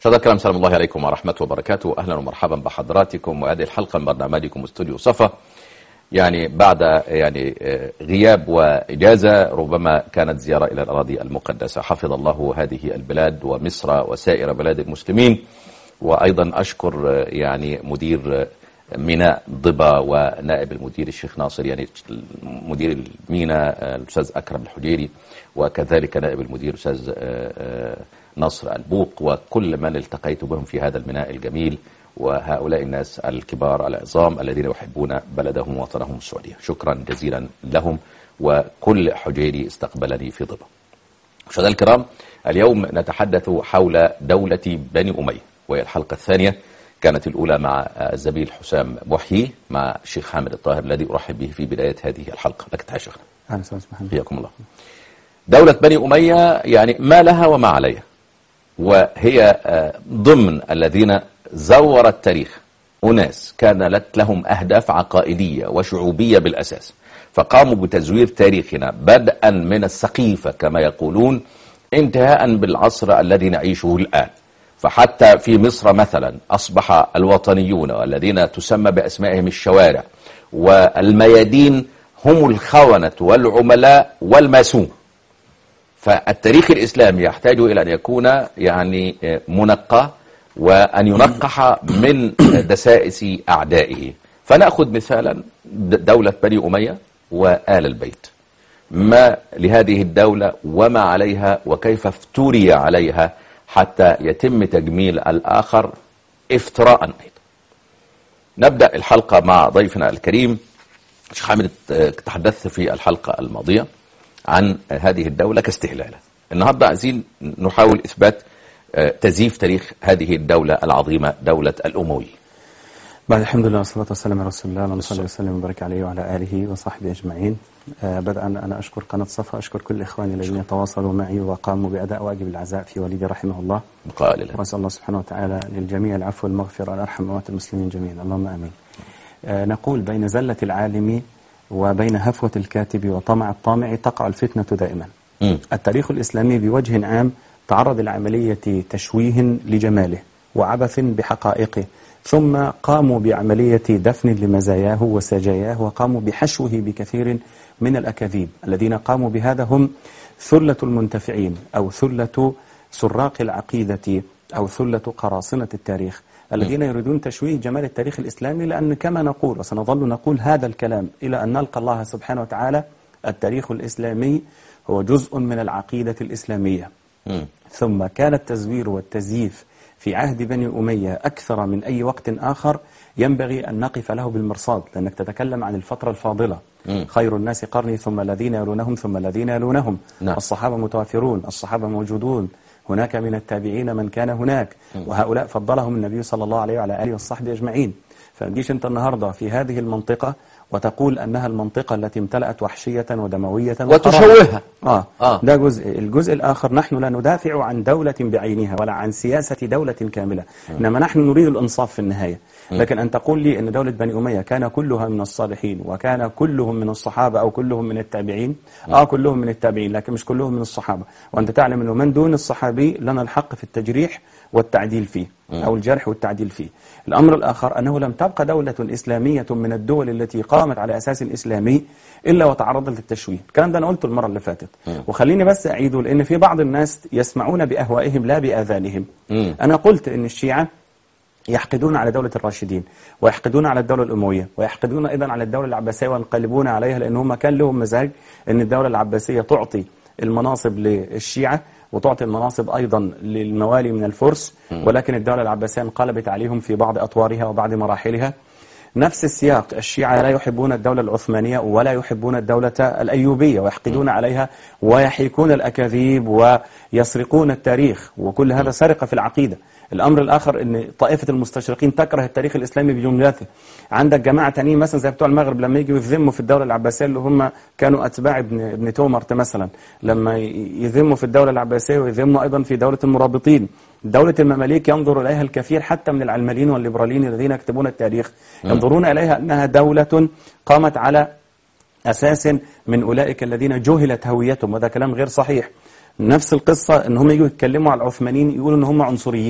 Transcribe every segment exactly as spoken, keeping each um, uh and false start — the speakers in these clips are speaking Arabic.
مشاهدينا الكرام، سلام الله عليكم ورحمة وبركاته. أهلا ومرحبا بحضراتكم وهذه الحلقة من برنامجكم استوديو صفا. يعني بعد يعني غياب وإجازة، ربما كانت زيارة إلى الأراضي المقدسة. حفظ الله هذه البلاد ومصر وسائر بلاد المسلمين. وأيضا أشكر يعني مدير ميناء ضبا ونائب المدير الشيخ ناصر، يعني مدير الميناء الأستاذ أكرم الحجيري، وكذلك نائب المدير الأستاذ نصر البوق، وكل من التقيت بهم في هذا الميناء الجميل، وهؤلاء الناس الكبار العظام الذين يحبون بلدهم ووطنهم السعودية. شكرا جزيلا لهم، وكل حجيري استقبلني في ضبا. مشاهدينا الكرام، اليوم نتحدث حول دولة بني أمية، وهي الحلقة الثانية. كانت الأولى مع الزميل حسام محيي مع الشيخ حامد الطاهر الذي أرحب به في بداية هذه الحلقة. لك تحية شيخنا. أهلا وسهلا. حياكم الله. دولة بني أمية يعني ما لها وما عليها، وهي ضمن الذين زور التاريخ أناس كانت لهم أهداف عقائدية وشعوبية بالأساس، فقاموا بتزوير تاريخنا بدءا من السقيفة كما يقولون، انتهاء بالعصر الذي نعيشه الآن. فحتى في مصر مثلا أصبح الوطنيون والذين تسمى بأسمائهم الشوارع والميادين هم الخونة والعملاء والماسون. فالتاريخ الإسلامي يحتاج إلى أن يكون يعني منقى، وأن ينقح من دسائس أعدائه. فنأخذ مثالا دولة بني أمية وآل البيت. ما لهذه الدولة وما عليها، وكيف افتري عليها حتى يتم تجميل الآخر افتراء أيضا. نبدأ الحلقة مع ضيفنا الكريم الشيخ حامد. تحدثت في الحلقة الماضية عن هذه الدولة كاستهلالة. النهاردة عايزين نحاول إثبات تزييف تاريخ هذه الدولة العظيمة، دولة الأموي. بعد الحمد لله والصلاة والسلام على رسول الله، اللهم صل وسلم وبارك عليه وعلى آله وصحبه أجمعين. آه بدءا أنا أشكر قناة صفا، أشكر كل إخواني الذين تواصلوا معي وقاموا بأداء واجب العزاء في والدي رحمه الله. وأسأل الله سبحانه وتعالى للجميع العفو والمغفرة والأرحم أموات المسلمين جميعا، اللهم آمين. آه نقول بين زلة العالم وبين هفوة الكاتب وطمع الطامع تقع الفتنة دائما. م. التاريخ الإسلامي بوجه عام تعرض لعملية تشويه لجماله وعبث بحقائقه، ثم قاموا بعملية دفن لمزاياه وسجاياه، وقاموا بحشوه بكثير من الأكاذيب. الذين قاموا بهذا هم ثلة المنتفعين، أو ثلة سراق العقيدة، أو ثلة قراصنة التاريخ، الذين يريدون تشويه جمال التاريخ الإسلامي. لأن كما نقول وسنظل نقول هذا الكلام إلى أن نلقى الله سبحانه وتعالى، التاريخ الإسلامي هو جزء من العقيدة الإسلامية. م. ثم كان التزوير والتزييف في عهد بني أمية أكثر من أي وقت آخر ينبغي أن نقف له بالمرصاد، لأنك تتكلم عن الفترة الفاضلة. م. خير الناس قرني ثم الذين يلونهم ثم الذين يلونهم. نعم. الصحابة متوافرون، الصحابة موجودون، هناك من التابعين من كان هناك، م. وهؤلاء فضلهم النبي صلى الله عليه وعلى آله وصحبه أجمعين. فنجيش أنت النهاردة في هذه المنطقة وتقول أنها المنطقة التي امتلأت وحشية ودموية وتشوهها. آه. آه. ده جزء. الجزء الآخر، نحن لا ندافع عن دولة بعينها ولا عن سياسة دولة كاملة، م. إنما نحن نريد الإنصاف في النهاية. م. لكن أن تقول لي أن دولة بني أمية كان كلها من الصالحين وكان كلهم من الصحابة أو كلهم من التابعين، م. آه كلهم من التابعين لكن مش كلهم من الصحابة. وأنت تعلم أنه من دون الصحابي لنا الحق في التجريح والتعديل فيه، أو الجرح والتعديل فيه. الأمر الآخر أنه لم تبقى دولة إسلامية من الدول التي قامت على أساس إسلامي إلا وتعرضت للتشويه. الكلام ده أنا قلته المرة اللي فاتت، وخليني بس أعيده لأن في بعض الناس يسمعون بأهوائهم لا بآذانهم. أنا قلت أن الشيعة يحقدون على دولة الراشدين، ويحقدون على الدولة الأموية، ويحقدون أيضا على الدولة العباسية وينقلبون عليها، لأنهم كان لهم مزاج أن الدولة العباسية تعطي المناصب للشيعة وتعطي المناصب أيضا للموالي من الفرس، ولكن الدولة العباسية انقلبت عليهم في بعض أطوارها وبعض مراحلها. نفس السياق، الشيعة لا يحبون الدولة العثمانية ولا يحبون الدولة الأيوبية، ويحقدون عليها ويحيكون الأكاذيب ويسرقون التاريخ، وكل هذا سرقة في العقيدة. الأمر الآخر أن طائفة المستشرقين تكره التاريخ الإسلامي بجملته. عندك جماعة تانيين مثلا زي بتوع المغرب لما يجوا يذموا في الدولة العباسية، اللي هم كانوا أتباع ابن ابن تومرت مثلا، لما يذموا في الدولة العباسية ويذموا أيضا في دولة المرابطين. دولة المماليك ينظر إليها الكثير حتى من العلمانيين والليبراليين الذين يكتبون التاريخ، ينظرون إليها أنها دولة قامت على أساس من أولئك الذين جهلت هويتهم، وهذا كلام غير صحيح. نفس القصة ان هم يجوا يتكلموا على العثمانيين يقولوا ان هم عنصريين.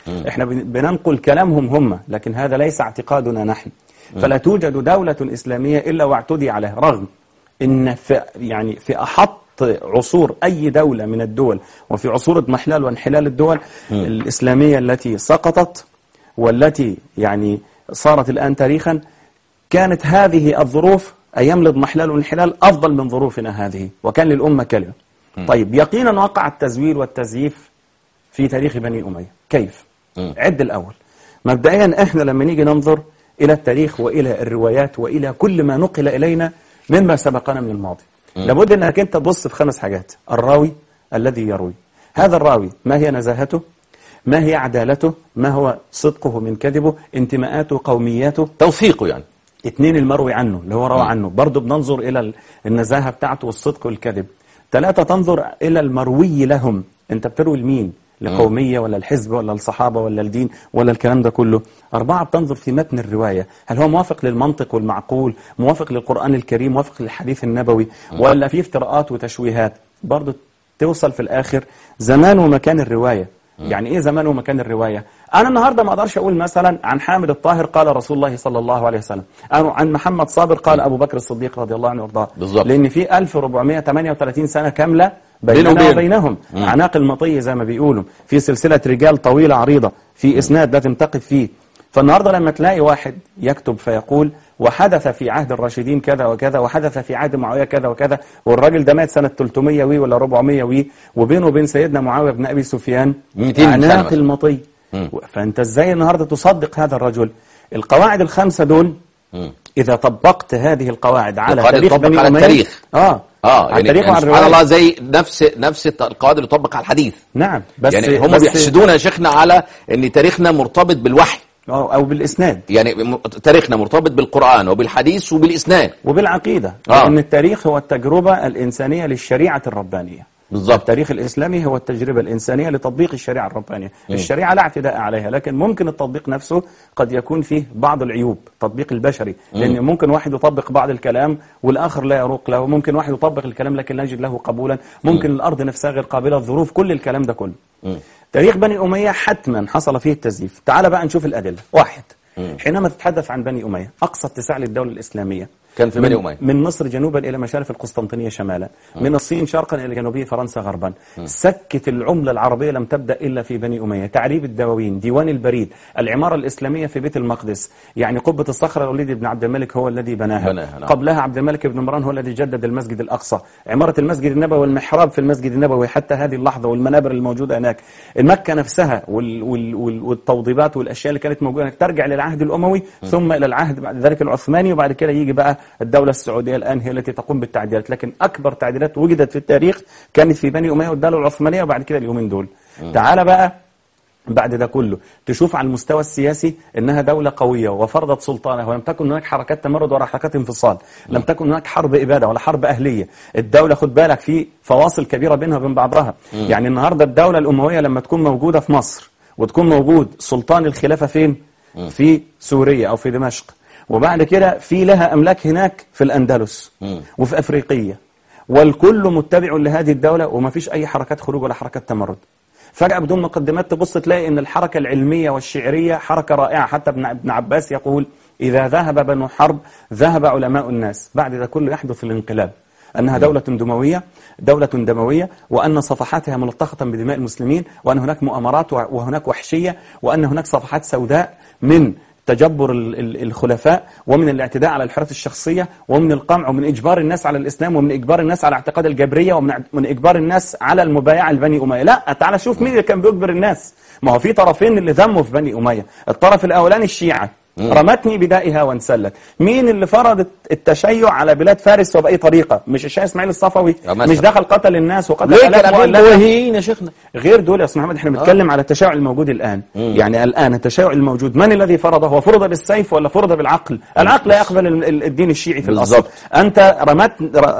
م. احنا بننقل كلامهم هم، لكن هذا ليس اعتقادنا نحن. م. فلا توجد دولة إسلامية إلا واعتدي عليها، رغم إن في يعني في أحط عصور أي دولة من الدول وفي عصور اضمحلال وانحلال الدول م. الإسلامية التي سقطت والتي يعني صارت الآن تاريخا، كانت هذه الظروف أيام الاضمحلال والانحلال أفضل من ظروفنا هذه، وكان للأمة كلمة. م. طيب يقينا وقع التزوير والتزييف في تاريخ بني أمية. كيف؟ م. عد الأول. مبدئيا احنا لما نيجي ننظر إلى التاريخ وإلى الروايات وإلى كل ما نقل إلينا مما سبقنا من الماضي، م. لابد أنك أنت تبص في خمس حاجات. الراوي الذي يروي، هذا الراوي ما هي نزاهته، ما هي عدالته، ما هو صدقه من كذبه، انتماءاته، قومياته، توثيقه. يعني اثنين المروي عنه اللي هو روى عنه، برضه بننظر إلى النزاهة بتاعته والصدق والكذب. ثلاثة تنظر إلى المروي لهم، أنت بتروي لمين؟ لقومية ولا الحزب ولا الصحابة ولا الدين ولا الكلام ده كله. أربعة بتنظر في متن الرواية، هل هو موافق للمنطق والمعقول، موافق للقرآن الكريم، موافق للحديث النبوي، ولا فيه افتراءات وتشويهات. برضه توصل في الآخر زمان ومكان الرواية. يعني إيه زمان ومكان الرواية؟ أنا النهاردة ما أقدرش أقول مثلا عن حامد الطاهر قال رسول الله صلى الله عليه وسلم، أو عن محمد صابر قال أبو بكر الصديق رضي الله عنه وارضاه، لأن في ألف وأربعمائة وثمانية وثلاثين سنة كاملة بيننا وبينهم عناق المطية زي ما بيقولوا، في سلسلة رجال طويلة عريضة، في إسناد لازم تقف فيه. فالنهاردة لما تلاقي واحد يكتب فيقول وحدث في عهد الراشدين كذا وكذا، وحدث في عهد معاوية كذا وكذا، والراجل ده مات سنة ثلاثمائة وي ولا أربعمائة وي، وبينه وبين سيدنا معاوية بن أبي سفيان عناق المطية. فأنت إزاي النهاردة تصدق هذا الرجل؟ القواعد الخمسة دول إذا طبقت هذه القواعد على تاريخ بني أمية، التاريخ آه اه يعني, يعني سبحان الله زي نفس نفس القواعد اللي تطبق على الحديث. نعم، بس يعني هم بيحسدونا يا شيخنا على ان تاريخنا مرتبط بالوحي او بالاسناد. يعني تاريخنا مرتبط بالقرآن وبالحديث وبالاسناد وبالعقيدة، آه. لان التاريخ هو التجربة الإنسانية للشريعة الربانية. بالضبط. التاريخ الإسلامي هو التجربة الإنسانية لتطبيق الشريعة الربانية. م. الشريعة لا اعتداء عليها، لكن ممكن التطبيق نفسه قد يكون فيه بعض العيوب، التطبيق البشري، لأن ممكن واحد يطبق بعض الكلام والآخر لا يروق له، ممكن واحد يطبق الكلام لكن لا يجد له قبولا، ممكن م. الأرض نفسها غير قابلة للظروف، كل الكلام ده كله. م. تاريخ بني أمية حتما حصل فيه التزييف. تعال بقى نشوف الأدلة. واحد، م. حينما تتحدث عن بني أمية، أقصى اتساع للدولة الإسلامية كان في بني أمية، من مصر جنوبا إلى مشارف القسطنطينية شمالا، من الصين شرقا إلى جنوبية فرنسا غربا. سكة العملة العربية لم تبدأ إلا في بني أمية. تعريب الدواوين، ديوان البريد، العمارة الإسلامية في بيت المقدس، يعني قبة الصخرة الوليد بن عبد الملك هو الذي بناها، بناها. قبلها عبد الملك بن مروان هو الذي جدد المسجد الأقصى، عمارة المسجد النبوي والمحراب في المسجد النبوي حتى هذه اللحظة، والمنابر الموجودة هناك، مكة نفسها وال وال وال والتوضيبات والأشياء اللي كانت موجودة هناك ترجع للعهد الأموي م. ثم إلى العهد بعد ذلك العثماني، وبعد كده يجي بقى الدولة السعودية الآن هي التي تقوم بالتعديلات. لكن أكبر تعديلات وجدت في التاريخ كانت في بني أمية والدولة العثمانية، وبعد كده اليومين دول. م. تعال بقى بعد ده كله تشوف على المستوى السياسي إنها دولة قوية وفرضت سلطانها، ولم تكن هناك حركات تمرد ولا حركات انفصال، م. لم تكن هناك حرب إبادة ولا حرب أهلية. الدولة خد بالك في فواصل كبيرة بينها وبين بعضها. م. يعني النهاردة الدولة الأموية لما تكون موجودة في مصر وتكون موجود سلطان الخلافة فين؟ م. في سوريا أو في دمشق، وبعد كده في لها أملاك هناك في الأندلس م. وفي أفريقية، والكل متبع لهذه الدولة وما فيش أي حركات خروج ولا حركات تمرد. فجأة بدون مقدمات تبص تلاقي أن الحركة العلمية والشعرية حركة رائعة. حتى ابن عباس يقول إذا ذهب بنو حرب ذهب علماء الناس. بعد ده كله يحدث الانقلاب، أنها دولة دموية، دولة دموية، وأن صفحاتها ملطخة بدماء المسلمين، وأن هناك مؤامرات وهناك وحشية، وأن هناك صفحات سوداء من تجبر الخلفاء ومن الاعتداء على الحريات الشخصية ومن القمع ومن إجبار الناس على الإسلام ومن إجبار الناس على اعتقاد الجبرية ومن إجبار الناس على المبايعة لبني أمية. لا، تعال شوف مين اللي كان بيجبر الناس. ما هو في طرفين اللي ذموا في بني أمية. الطرف الأولاني الشيعة، رمتني بدائها وانسلت. مين اللي فرض التشيع على بلاد فارس وبأي طريقة؟ مش الشاه اسماعيل الصفوي، مش دخل قتل الناس وقتل آلاف مؤلفين يا شيخنا. غير دول يا استاذ محمد، احنا بنتكلم آه. على التشيع الموجود الآن. مم. يعني الآن التشيع الموجود من الذي فرضه؟ هو فرض بالسيف ولا فرض بالعقل؟ العقل لا يقبل الدين الشيعي في الأصل. أنت رمت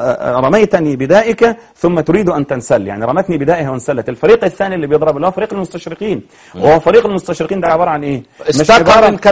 رميتني بدائك ثم تريد أن تنسل، يعني رمتني بدائها وانسلت. الفريق الثاني اللي بيضرب اللي هو فريق المستشرقين، وهو فريق المستشرقين ده عبارة عن إيه؟ استقى من كلام الشيعة.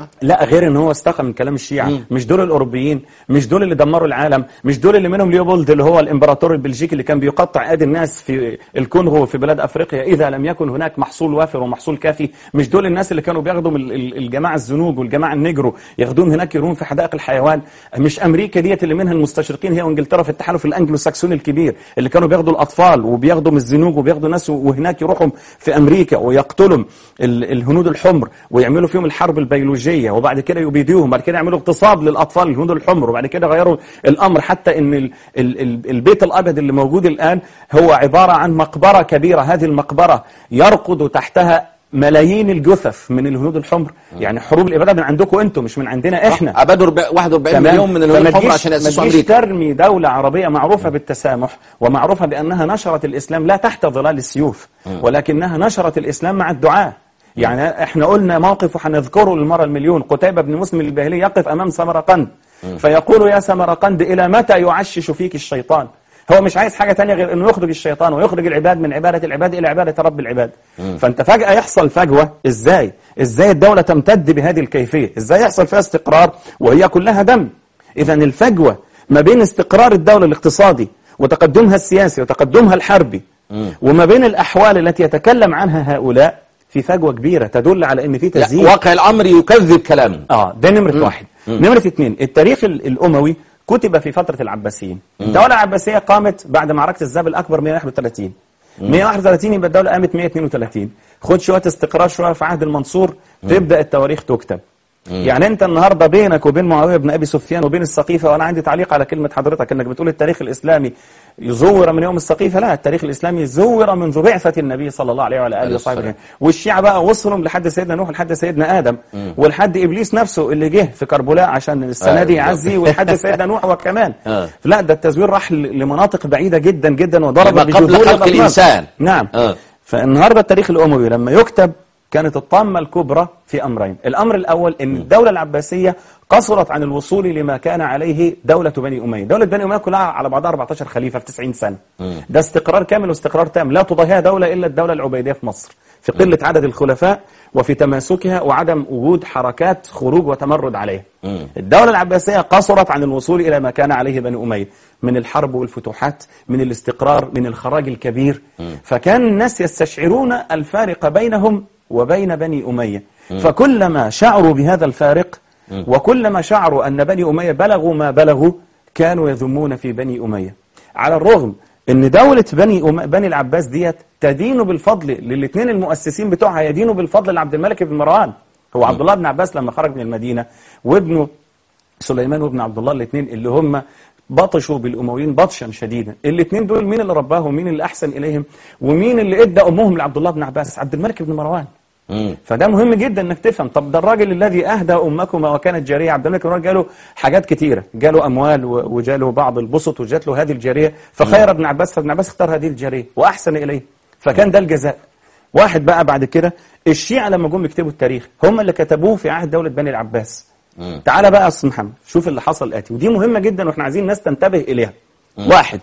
الشيعة. لا، غير ان هو استقى من كلام الشيعة. مم. مش دول الاوروبيين، مش دول اللي دمروا العالم، مش دول اللي منهم ليوبولد اللي هو الامبراطور البلجيكي اللي كان بيقطع ايدي الناس في الكونغو وفي بلاد افريقيا اذا لم يكن هناك محصول وافر ومحصول كافي. مش دول الناس اللي كانوا بياخدوا الجماعة الزنوج والجماعة النيجرو ياخدوهم هناك يرون في حدائق الحيوان. مش امريكا ديت اللي منها المستشرقين هي وانجلترا في التحالف الانجلو ساكسوني الكبير اللي كانوا بياخدوا الاطفال وبياخدوا من الزنوج وبياخدوا ناس وهناك يروحوا في امريكا ويقتلوا الهنود الحمر ويعملوا فيهم الحرب البيولوجيه وبعد كده يبيدوهم، بعد كده يعملوا اغتصاب للاطفال الهنود الحمر وبعد كده غيروا الامر حتى ان ال ال ال البيت الابيض اللي موجود الان هو عباره عن مقبره كبيره. هذه المقبره يرقد تحتها ملايين الجثث من الهنود الحمر. يعني حروب الاباده من عندكم انتم مش من عندنا احنا. ابادوا واحد وأربعين مليون من الهنود الحمر عشان ياسسوا امريكا. ترمي دوله عربيه معروفه بالتسامح ومعروفه بانها نشرت الاسلام لا تحت ظلال السيوف ولكنها نشرت الاسلام مع الدعاء. يعني احنا قلنا موقف وحنذكره للمره المليون. قتيبة بن مسلم الباهلي يقف امام سمرقند فيقول يا سمرقند الى متى يعشش فيك الشيطان؟ هو مش عايز حاجة تانية غير انه يخرج الشيطان ويخرج العباد من عبادة العباد الى عبادة رب العباد. م. فانت فجأة يحصل فجوة. ازاي ازاي الدولة تمتد بهذه الكيفية؟ ازاي يحصل فيها استقرار وهي كلها دم؟ اذا الفجوة ما بين استقرار الدولة الاقتصادي وتقدمها السياسي وتقدمها الحربي م. وما بين الاحوال التي يتكلم عنها هؤلاء في فجوة كبيرة تدل على ان في تزييف. واقع الامر يكذب كلامه. اه ده نمرة م. واحد. م. نمرة اثنين، التاريخ الاموي كتب في فترة العباسيين. الدولة العباسية قامت بعد معركة الذئب الأكبر مئة وواحد وثلاثين. مئة وواحد وثلاثين يبقى الدولة قامت مئة واثنين وثلاثين. خد شوية استقرار شوية في عهد المنصور تبدأ التواريخ تكتب. يعني أنت النهاردة بينك وبين معاوية بن أبي سفيان وبين السقيفة، وأنا عندي تعليق على كلمة حضرتك إنك بتقول التاريخ الإسلامي يزور من يوم السقيفة. لا، التاريخ الإسلامي زور منذ بعثة النبي صلى الله عليه وعلى آله وصحبه. والشيعة بقى وصلوا لحد سيدنا نوح لحد سيدنا آدم م. ولحد إبليس نفسه اللي جه في كربلاء عشان السنة دي يعزي ولحد سيدنا نوح وكمان. لا، ده التزوير راح لمناطق بعيدة جدا جدا وضرب قبل خلق الإنسان. نعم. أه. فالنهاردة التاريخ الأموي لما يكتب كانت الطامة الكبرى في أمرين. الأمر الأول أن الدولة العباسية قصرت عن الوصول لما كان عليه دولة بني أمية. دولة بني أمية كلها على بعضها أربعة عشر خليفة في تسعين سنة. ده استقرار كامل واستقرار تام لا تضاهيها دولة إلا الدولة العبيدية في مصر في قلة عدد الخلفاء وفي تماسكها وعدم وجود حركات خروج وتمرد عليها. الدولة العباسية قصرت عن الوصول إلى ما كان عليه بني أمية من الحرب والفتوحات، من الاستقرار، من الخراج الكبير. فكان الناس يستشعرون الفارق بينهم وبين بني أمية. فكلما شعروا بهذا الفارق وكلما شعروا أن بني أمية بلغوا ما بلغوا كانوا يذمون في بني أمية، على الرغم أن دولة بني أم... بني العباس ديت تدين بالفضل للاثنين المؤسسين بتوعها، يدينوا بالفضل لعبد الملك بن مروان. هو عبد الله بن عباس لما خرج من المدينة وابنه سليمان وابن عبد الله الاثنين اللي هم بطشوا بالأمويين بطشا شديدا، الاثنين دول مين اللي رباهم ومين اللي أحسن إليهم ومين اللي إدى أمهم لعبد الله بن عباس؟ عبد الملك بن مروان. مم. فده مهم جدا انك تفهم. طب ده الراجل الذي اهدى امكما وكانت جاريه، عبد الملك بن مروان جاله حاجات كتيره، جاله اموال وجاله بعض البسط وجات له هذه الجاريه فخير ابن عباس، فابن عباس اختار هذه الجاريه واحسن اليه، فكان ده الجزاء. واحد بقى بعد كده الشيعة لما جم يكتبوا التاريخ هم اللي كتبوه في عهد دولة بني العباس. مم. تعالى بقى يا استاذ محمد شوف اللي حصل الاتي، ودي مهمه جدا واحنا عايزين الناس تنتبه اليها. مم. واحد،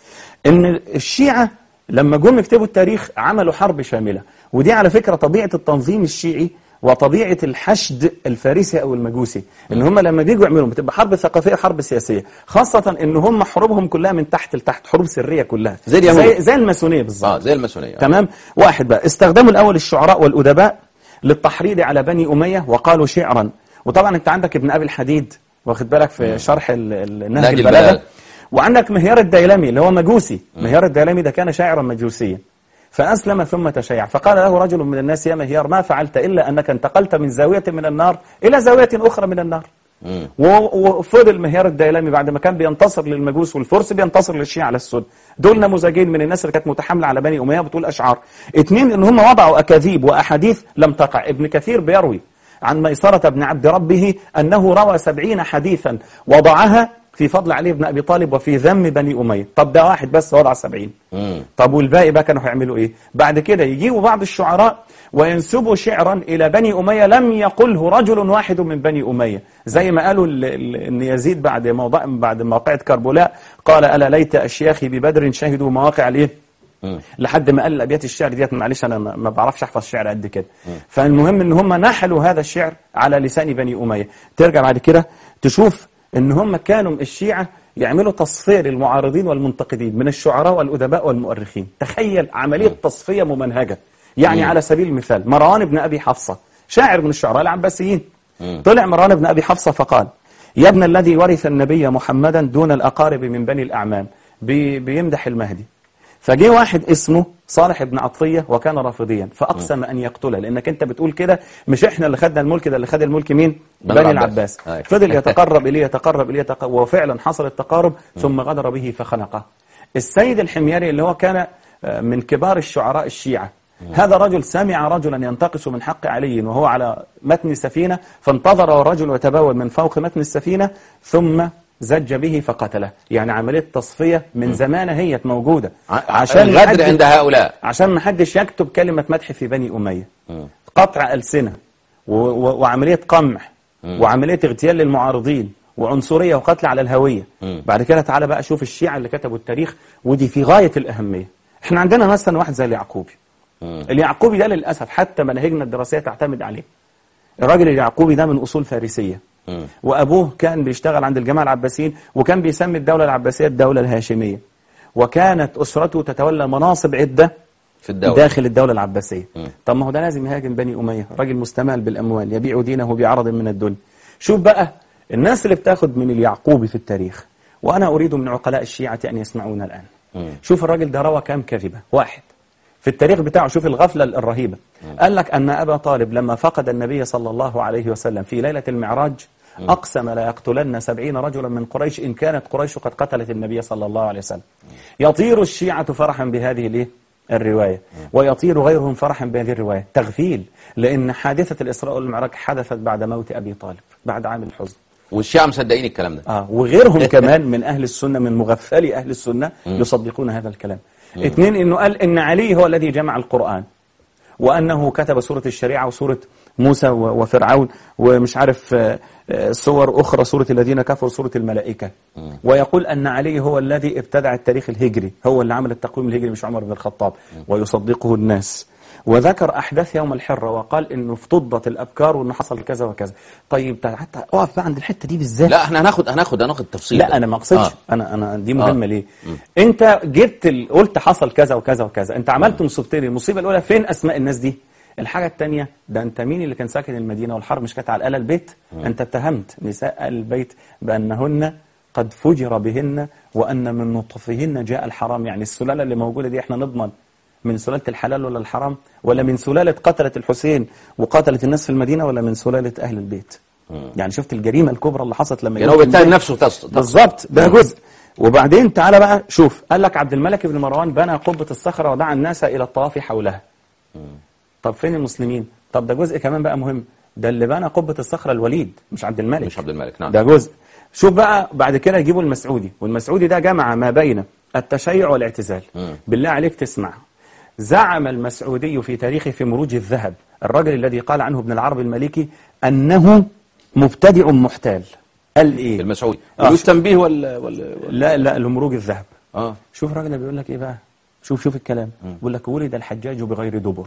ان الشيعة لما جم يكتبوا التاريخ عملوا حرب شاملة، ودي على فكرة طبيعة التنظيم الشيعي وطبيعة الحشد الفارسي أو المجوسي، إن هم لما بيجوا يعملوا بتبقى حرب ثقافية حرب سياسية، خاصة إن هم حروبهم كلها من تحت لتحت، حروب سرية كلها زي زي, زي الماسونية بالظبط. آه زي الماسونية. تمام. واحد بقى استخدموا الأول الشعراء والأدباء للتحريض على بني أمية وقالوا شعرا، وطبعا أنت عندك ابن أبي الحديد واخد بالك في شرح النهج البلاغة، وعندك مهيار الديلمي اللي هو مجوسي. مهيار الديلمي ده كان شاعرا مجوسيا فأسلم ثم تشيع، فقال له رجل من الناس يا مهيار ما فعلت إلا أنك انتقلت من زاوية من النار إلى زاوية أخرى من النار. وفضل مهيار الديلمي بعد ما كان بينتصر للمجوس والفرس بينتصر للشيعة على السنة. دول نموذجين من الناس اللي كانت متحاملة على بني أمية بتقول أشعار. اثنين إن هم وضعوا أكاذيب وأحاديث لم تقع. ابن كثير بيروي عن ميسرة بن عبد ربه أنه روى سبعين حديثا وضعها في فضل علي بن أبي طالب وفي ذم بني أمية. طب ده واحد بس وضع سبعين. مم. طب والباقي بقى كانوا هيعملوا إيه؟ بعد كده يجيبوا بعض الشعراء وينسبوا شعرا إلى بني أمية لم يقله رجل واحد من بني أمية، زي ما قالوا أن يزيد بعد موضع بعد موقعة كربلاء قال ألا ليت أشياخي ببدر شهدوا مواقع الإيه؟ مم. لحد ما قال الابيات الشعر ديت، معلش انا ما ما بعرفش احفظ شعر قد كده. فالمهم ان هم نحلوا هذا الشعر على لسان بني اميه. ترجع بعد كده تشوف ان هم كانوا الشيعه يعملوا تصفيه للمعارضين والمنتقدين من الشعراء والادباء والمؤرخين. تخيل عمليه تصفيه ممنهجه. يعني مم. على سبيل المثال مروان بن ابي حفصه شاعر من الشعراء العباسيين. طلع مروان بن ابي حفصه فقال: يا ابن الذي ورث النبي محمدا دون الأقارب من بني الأعمام. بي بيمدح المهدي. فجي واحد اسمه صالح بن عطية وكان رافضيا فأقسم أن يقتله، لأنك أنت بتقول كده مش إحنا اللي خدنا الملك، ده اللي خد الملك مين؟ بني بني العباس. العباس. فضل يتقرب إليه يتقرب إليه يتقرب، وفعلا حصل التقارب ثم غدر به فخنقه. السيد الحميري اللي هو كان من كبار الشعراء الشيعة، هذا رجل سمع رجلا ينتقص من حق علي وهو على متن سفينة، فانتظر الرجل وتبول من فوق متن السفينة ثم زج به فقتله. يعني عملية تصفية من زمان هي موجودة عشان الغدر عند هؤلاء، عشان ما حدش يكتب كلمة مدح في بني أمية. قطع ألسنة و... و... وعملية قمع وعملية اغتيال للمعارضين وعنصرية وقتل على الهوية. بعد كده تعالى بقى شوف الشيعة اللي كتبوا التاريخ، ودي في غاية الأهمية. احنا عندنا مثلا واحد زي اليعقوبي. اليعقوبي ده للأسف حتى مناهجنا الدراسية تعتمد عليه. الراجل اليعقوبي ده من أصول فارسية، وأبوه كان بيشتغل عند الجماعة العباسيين، وكان بيسمي الدولة العباسية الدولة الهاشمية، وكانت أسرته تتولى مناصب عدة في الدولة داخل الدولة العباسية. طب ما هو ده لازم يهاجم بني أمية، راجل مستمال بالأموال يبيع دينه بعرض من الدنيا. شوف بقى الناس اللي بتاخد من اليعقوبي في التاريخ، وأنا أريد من عقلاء الشيعة أن يسمعون الآن. شوف الراجل ده روى كام كذبة. واحد في التاريخ بتاعه، شوف الغفلة الرهيبة. قال لك أن أبا طالب لما فقد النبي صلى الله عليه وسلم في ليلة المعراج أقسم لا يقتلن سبعين رجلا من قريش إن كانت قريش قد قتلت النبي صلى الله عليه وسلم. يطير الشيعة فرحا بهذه الايه الرواية، ويطير غيرهم فرحا بهذه الرواية. تغفيل، لأن حادثة الإسراء والمعراج حدثت بعد موت أبي طالب، بعد عام الحزن، والشيعة مصدقين الكلام ده. آه وغيرهم كمان من أهل السنة، من مغفلي أهل السنة يصدقون هذا الكلام. اثنين، إنه قال إن علي هو الذي جمع القرآن، وأنه كتب سورة الشريعة وسورة موسى وفرعون ومش عارف سور أخرى، سورة الذين كفروا، سورة الملائكة. ويقول أن علي هو الذي ابتدع التاريخ الهجري، هو اللي عمل التقويم الهجري مش عمر بن الخطاب، ويصدقه الناس. وذكر أحداث يوم الحرة وقال إنه افتضت الأبكار وإنه حصل كذا وكذا. طيب حتى أقف بقى عند الحتة دي بالذات. لا احنا هناخد هناخد هناخد تفصيل. لا أنا ما أقصدش. آه. أنا أنا دي مهمة. آه. ليه؟ م. أنت جبت ال... قلت حصل كذا وكذا وكذا، أنت عملت مصيبتين. المصيبة الأولى فين أسماء الناس دي؟ الحاجة الثانية، ده أنت مين اللي كان ساكن المدينة والحرب مش كانت على آل البيت؟ م. أنت اتهمت نساء آل البيت بأنهن قد فجر بهن وأن من نطفهن جاء الحرام. يعني السلالة اللي موجودة دي احنا نضمن من سلالة الحلال ولا الحرام، ولا من سلالة قتلة الحسين وقتلت الناس في المدينة، ولا من سلالة أهل البيت؟ مم. يعني شفت الجريمة الكبرى اللي حصلت لما يعني هو بيتهم نفسه تص... بالظبط. ده جزء. وبعدين تعالى بقى شوف، قال لك عبد الملك بن مروان بنى قبة الصخرة ودعا الناس إلى الطواف حولها. مم. طب فين المسلمين؟ طب ده جزء كمان بقى مهم، ده اللي بنى قبة الصخرة الوليد مش عبد الملك. مش عبد الملك، نعم. ده جزء. شوف بقى بعد كده يجيبوا المسعودي، والمسعودي ده جمع ما بين التشيع والاعتزال. مم. بالله عليك تسمع. زعم المسعودي في تاريخه في مروج الذهب، الرجل الذي قال عنه ابن العربي المالكي أنه مبتدع محتال. قال إيه؟ المسعودي آه. تنبيه ولا ولا لا لا لمروج الذهب. آه. شوف الراجل بيقول لك إيه بقى، شوف شوف الكلام. بيقول لك ولد الحجاج بغير دبر.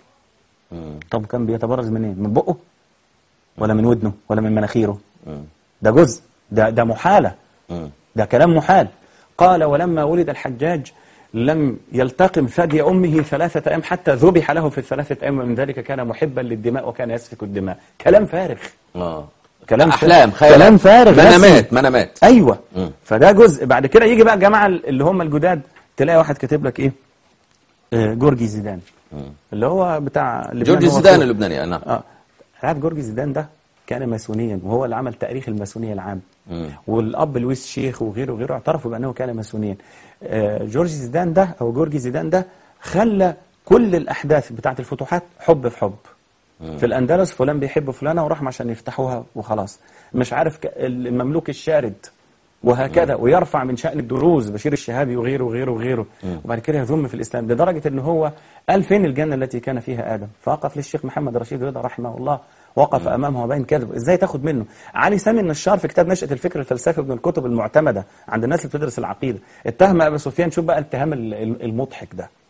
مم. طب كان بيتبرز منين؟ من بقه ولا من ودنه ولا من مناخيره؟ مم. ده جزء، ده ده محالة. مم. ده كلام محال. قال ولما ولد الحجاج لم يلتقم ثدي أمه ثلاثة أيام حتى ذبح له في الثلاثة أيام، ومن ذلك كان محبا للدماء وكان يسفك الدماء. كلام فارغ. آه. كلام أحلام خيال. كلام فارغ. منامات منامات. أيوة. م. فده جزء. بعد كده يجي بقى جماعة اللي هم الجداد، تلاقي واحد كاتب لك إيه؟ آه جورجي زيدان. م. اللي هو بتاع جورجي زيدان اللبناني. نعم. اه عارف جورجي زيدان ده كان ماسونيا، وهو اللي عمل تاريخ الماسونية العام. م. والأب لويس شيخ وغيره وغيره اعترفوا بأنه كان ماسونيا. آه جورجي زيدان ده أو جورجي زيدان ده خلى كل الأحداث بتاعت الفتوحات حب في حب. م. في الأندلس فلان بيحب فلانة وراح عشان يفتحوها وخلاص. مش عارف المملوك الشارد وهكذا. م. ويرفع من شأن الدروز بشير الشهابي وغيره وغيره وغيره. م. وبعد كده يذم في الإسلام لدرجة أنه هو قال فين الجنة التي كان فيها آدم؟ فوقف للشيخ محمد رشيد رضا رحمه الله، وقف م. أمامه وبين كذب. إزاي تاخد منه؟ علي سامي النشار في كتاب نشأة الفكر الفلسفي من الكتب المعتمدة عند الناس اللي بتدرس العقيدة اتهم أبو سفيان. شوف بقى الاتهام المضحك ده.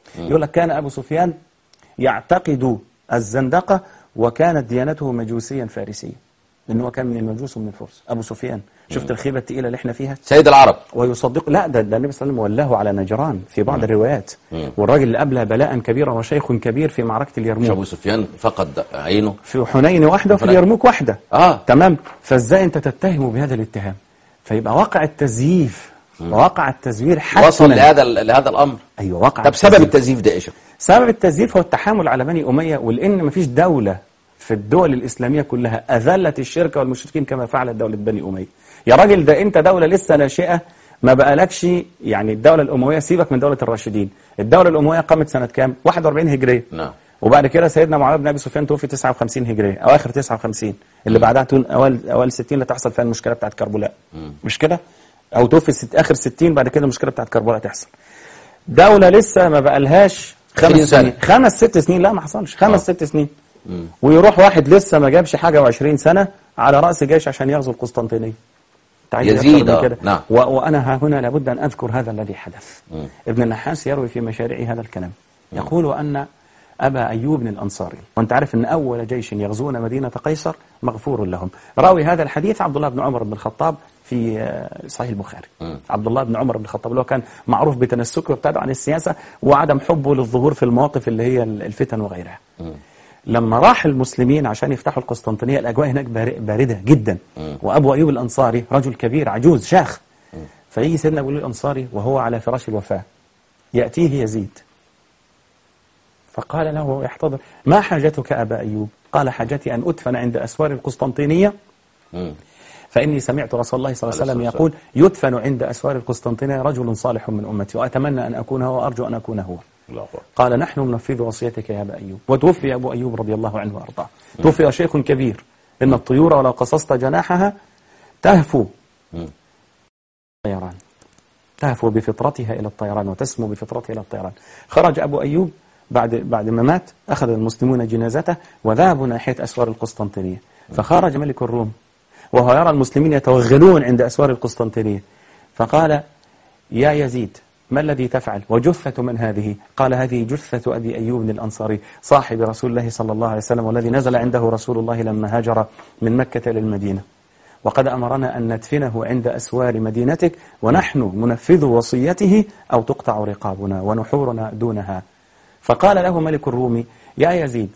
يقول لك كان أبو سفيان يعتقد الزندقة وكانت ديانته مجوسيا فارسيا، لأنه هو كان من المجوس ومن الفرس. أبو سفيان، شفت الخيبة التقيلة اللي احنا فيها؟ سيد العرب. ويصدق لا ده, ده النبي صلى الله عليه وسلم ولاه على نجران في بعض الروايات، والراجل اللي قبلها بلاء كبيرا وشيخ كبير في معركة اليرموك. أبو سفيان فقد عينه في حنين واحدة وفي اليرموك واحدة. آه. تمام. فازاي أنت تتهمه بهذا الاتهام؟ فيبقى واقع التزييف وواقع التزوير حتما وصل لهذا لهذا الأمر. أيوة واقع. طب سبب التزييف ده إيش؟ سبب التزييف هو التحامل على بني أمية، ولأن مفيش دولة في الدول الإسلامية كلها أذلت الشرك والمشركين كما فعلت دولة بني أمية. يا راجل ده أنت دولة لسه ناشئة، ما بقالكش يعني الدولة الأموية، سيبك من دولة الراشدين، الدولة الأموية قامت سنة كام؟ واحد وأربعين هجرية. نعم. وبعد كده سيدنا معاوية بن أبي سفيان توفي تسعة وخمسين هجرية، أواخر تسعة وخمسين، اللي بعدها تكون أوائل أوائل ستين اللي تحصل فيها المشكلة بتاعت كربلاء. مش كده؟ أو توفي ست آخر ستين، بعد كده المشكلة بتاعت كربلاء تحصل. دولة لسه ما بقالهاش خمس سنين، خمس ست سنين، لا ما حصلش، خمس ست سنين. مم. ويروح واحد لسه ما جابش حاجة وعشرين سنة على رأس جيش عشان يغزو القسطنطينية. يزيد. نعم. و... وأنا هنا لابد أن أذكر هذا الذي حدث. مم. ابن النحاس يروي في مشاريعه هذا الكلام، يقول أن أبا أيوب الأنصاري، وأنت عارف أن أول جيش يغزون مدينة قيصر مغفور لهم، راوي هذا الحديث عبد الله بن عمر بن الخطاب في صحيح البخاري. م. عبد الله بن عمر بن الخطاب اللي هو كان معروف بتنسكه وابتعده عن السياسة وعدم حبه للظهور في المواقف اللي هي الفتن وغيرها. م. لما راح المسلمين عشان يفتحوا القسطنطينية، الأجواء هناك باردة جدا. م. وأبو أيوب الأنصاري رجل كبير عجوز شاخ. م. فيجي سيدنا أبو أيوب الأنصاري وهو على فراش الوفاة، يأتيه يزيد فقال له يحتضر: ما حاجتك أبا أيوب؟ قال: حاجتي أن أدفن عند أسوار القسطنطينية، م. فإني سمعت رسول الله صلى الله عليه وسلم يقول: يدفن عند أسوار القسطنطينية رجل صالح من أمتي، وأتمنى أن أكون هو وأرجو أن أكون هو. قال: نحن ننفذ وصيتك يا أبا أيوب. وتوفي أبو أيوب رضي الله عنه وأرضاه. توفي شيخ كبير، إن الطيور ولو قصصت جناحها تهفو طيران، تهفو بفطرتها إلى الطيران وتسمو بفطرتها إلى الطيران. خرج أبو أيوب بعد بعد ما مات، أخذ المسلمون جنازته وذهبوا ناحية أسوار القسطنطينية، فخرج ملك الروم وهو يرى المسلمين يتوغلون عند أسوار القسطنطينية، فقال: يا يزيد، ما الذي تفعل؟ وجثة من هذه؟ قال: هذه جثة أبي أيوب الأنصاري صاحب رسول الله صلى الله عليه وسلم، والذي نزل عنده رسول الله لما هاجر من مكة للمدينة، وقد أمرنا أن ندفنه عند أسوار مدينتك، ونحن ننفذ وصيته أو تقطع رقابنا ونحورنا دونها. فقال له ملك الروم: يا يزيد،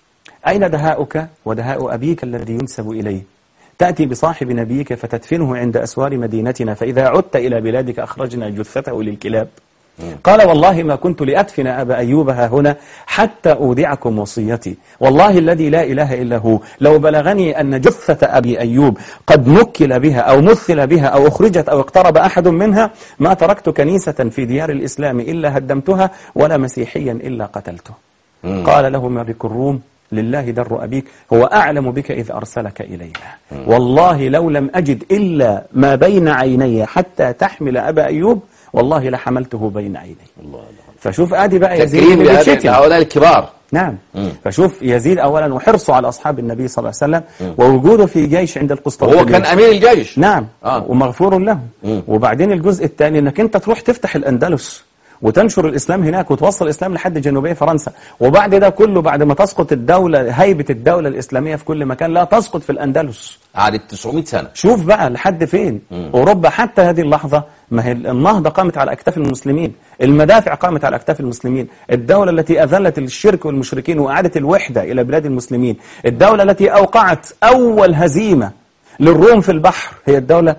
أين دهاؤك ودهاء أبيك الذي ينسب إليه؟ تأتي بصاحب نبيك فتدفنه عند أسوار مدينتنا، فإذا عدت إلى بلادك أخرجنا جثته للكلاب. قال: والله ما كنت لأدفن أبا أيوب ها هنا حتى أودعكم وصيتي، والله الذي لا إله إلا هو، لو بلغني أن جثة أبي أيوب قد نكل بها أو مثل بها أو أخرجت أو اقترب أحد منها ما تركت كنيسة في ديار الإسلام إلا هدمتها، ولا مسيحيا إلا قتلته. مم. قال له ملك الروم: لله در أبيك، هو أعلم بك إذ أرسلك إلينا، والله لو لم أجد إلا ما بين عيني حتى تحمل أبا أيوب والله لحملته بين عيني. الله الله. فشوف آدي بقى يزيد هؤلاء الكبار. نعم. مم. فشوف يزيد أولا وحرصه على أصحاب النبي صلى الله عليه وسلم، مم. ووجوده في جيش عند القسطنطينية، وهو كان أمير الجيش. نعم. آه. ومغفور له. مم. وبعدين الجزء الثاني أنك أنت تروح تفتح الأندلس وتنشر الإسلام هناك وتوصل الإسلام لحد جنوبية فرنسا، وبعد ده كله بعد ما تسقط الدولة، هيبة الدولة الإسلامية في كل مكان، لا تسقط في الأندلس. قعدت تسعمائة سنة. شوف بقى لحد فين. مم. أوروبا حتى هذه اللحظة، ما هي النهضة قامت على أكتاف المسلمين، المدافع قامت على أكتاف المسلمين، الدولة التي أذلت الشرك والمشركين وأعادت الوحدة إلى بلاد المسلمين، الدولة التي أوقعت أول هزيمة للروم في البحر، هي الدولة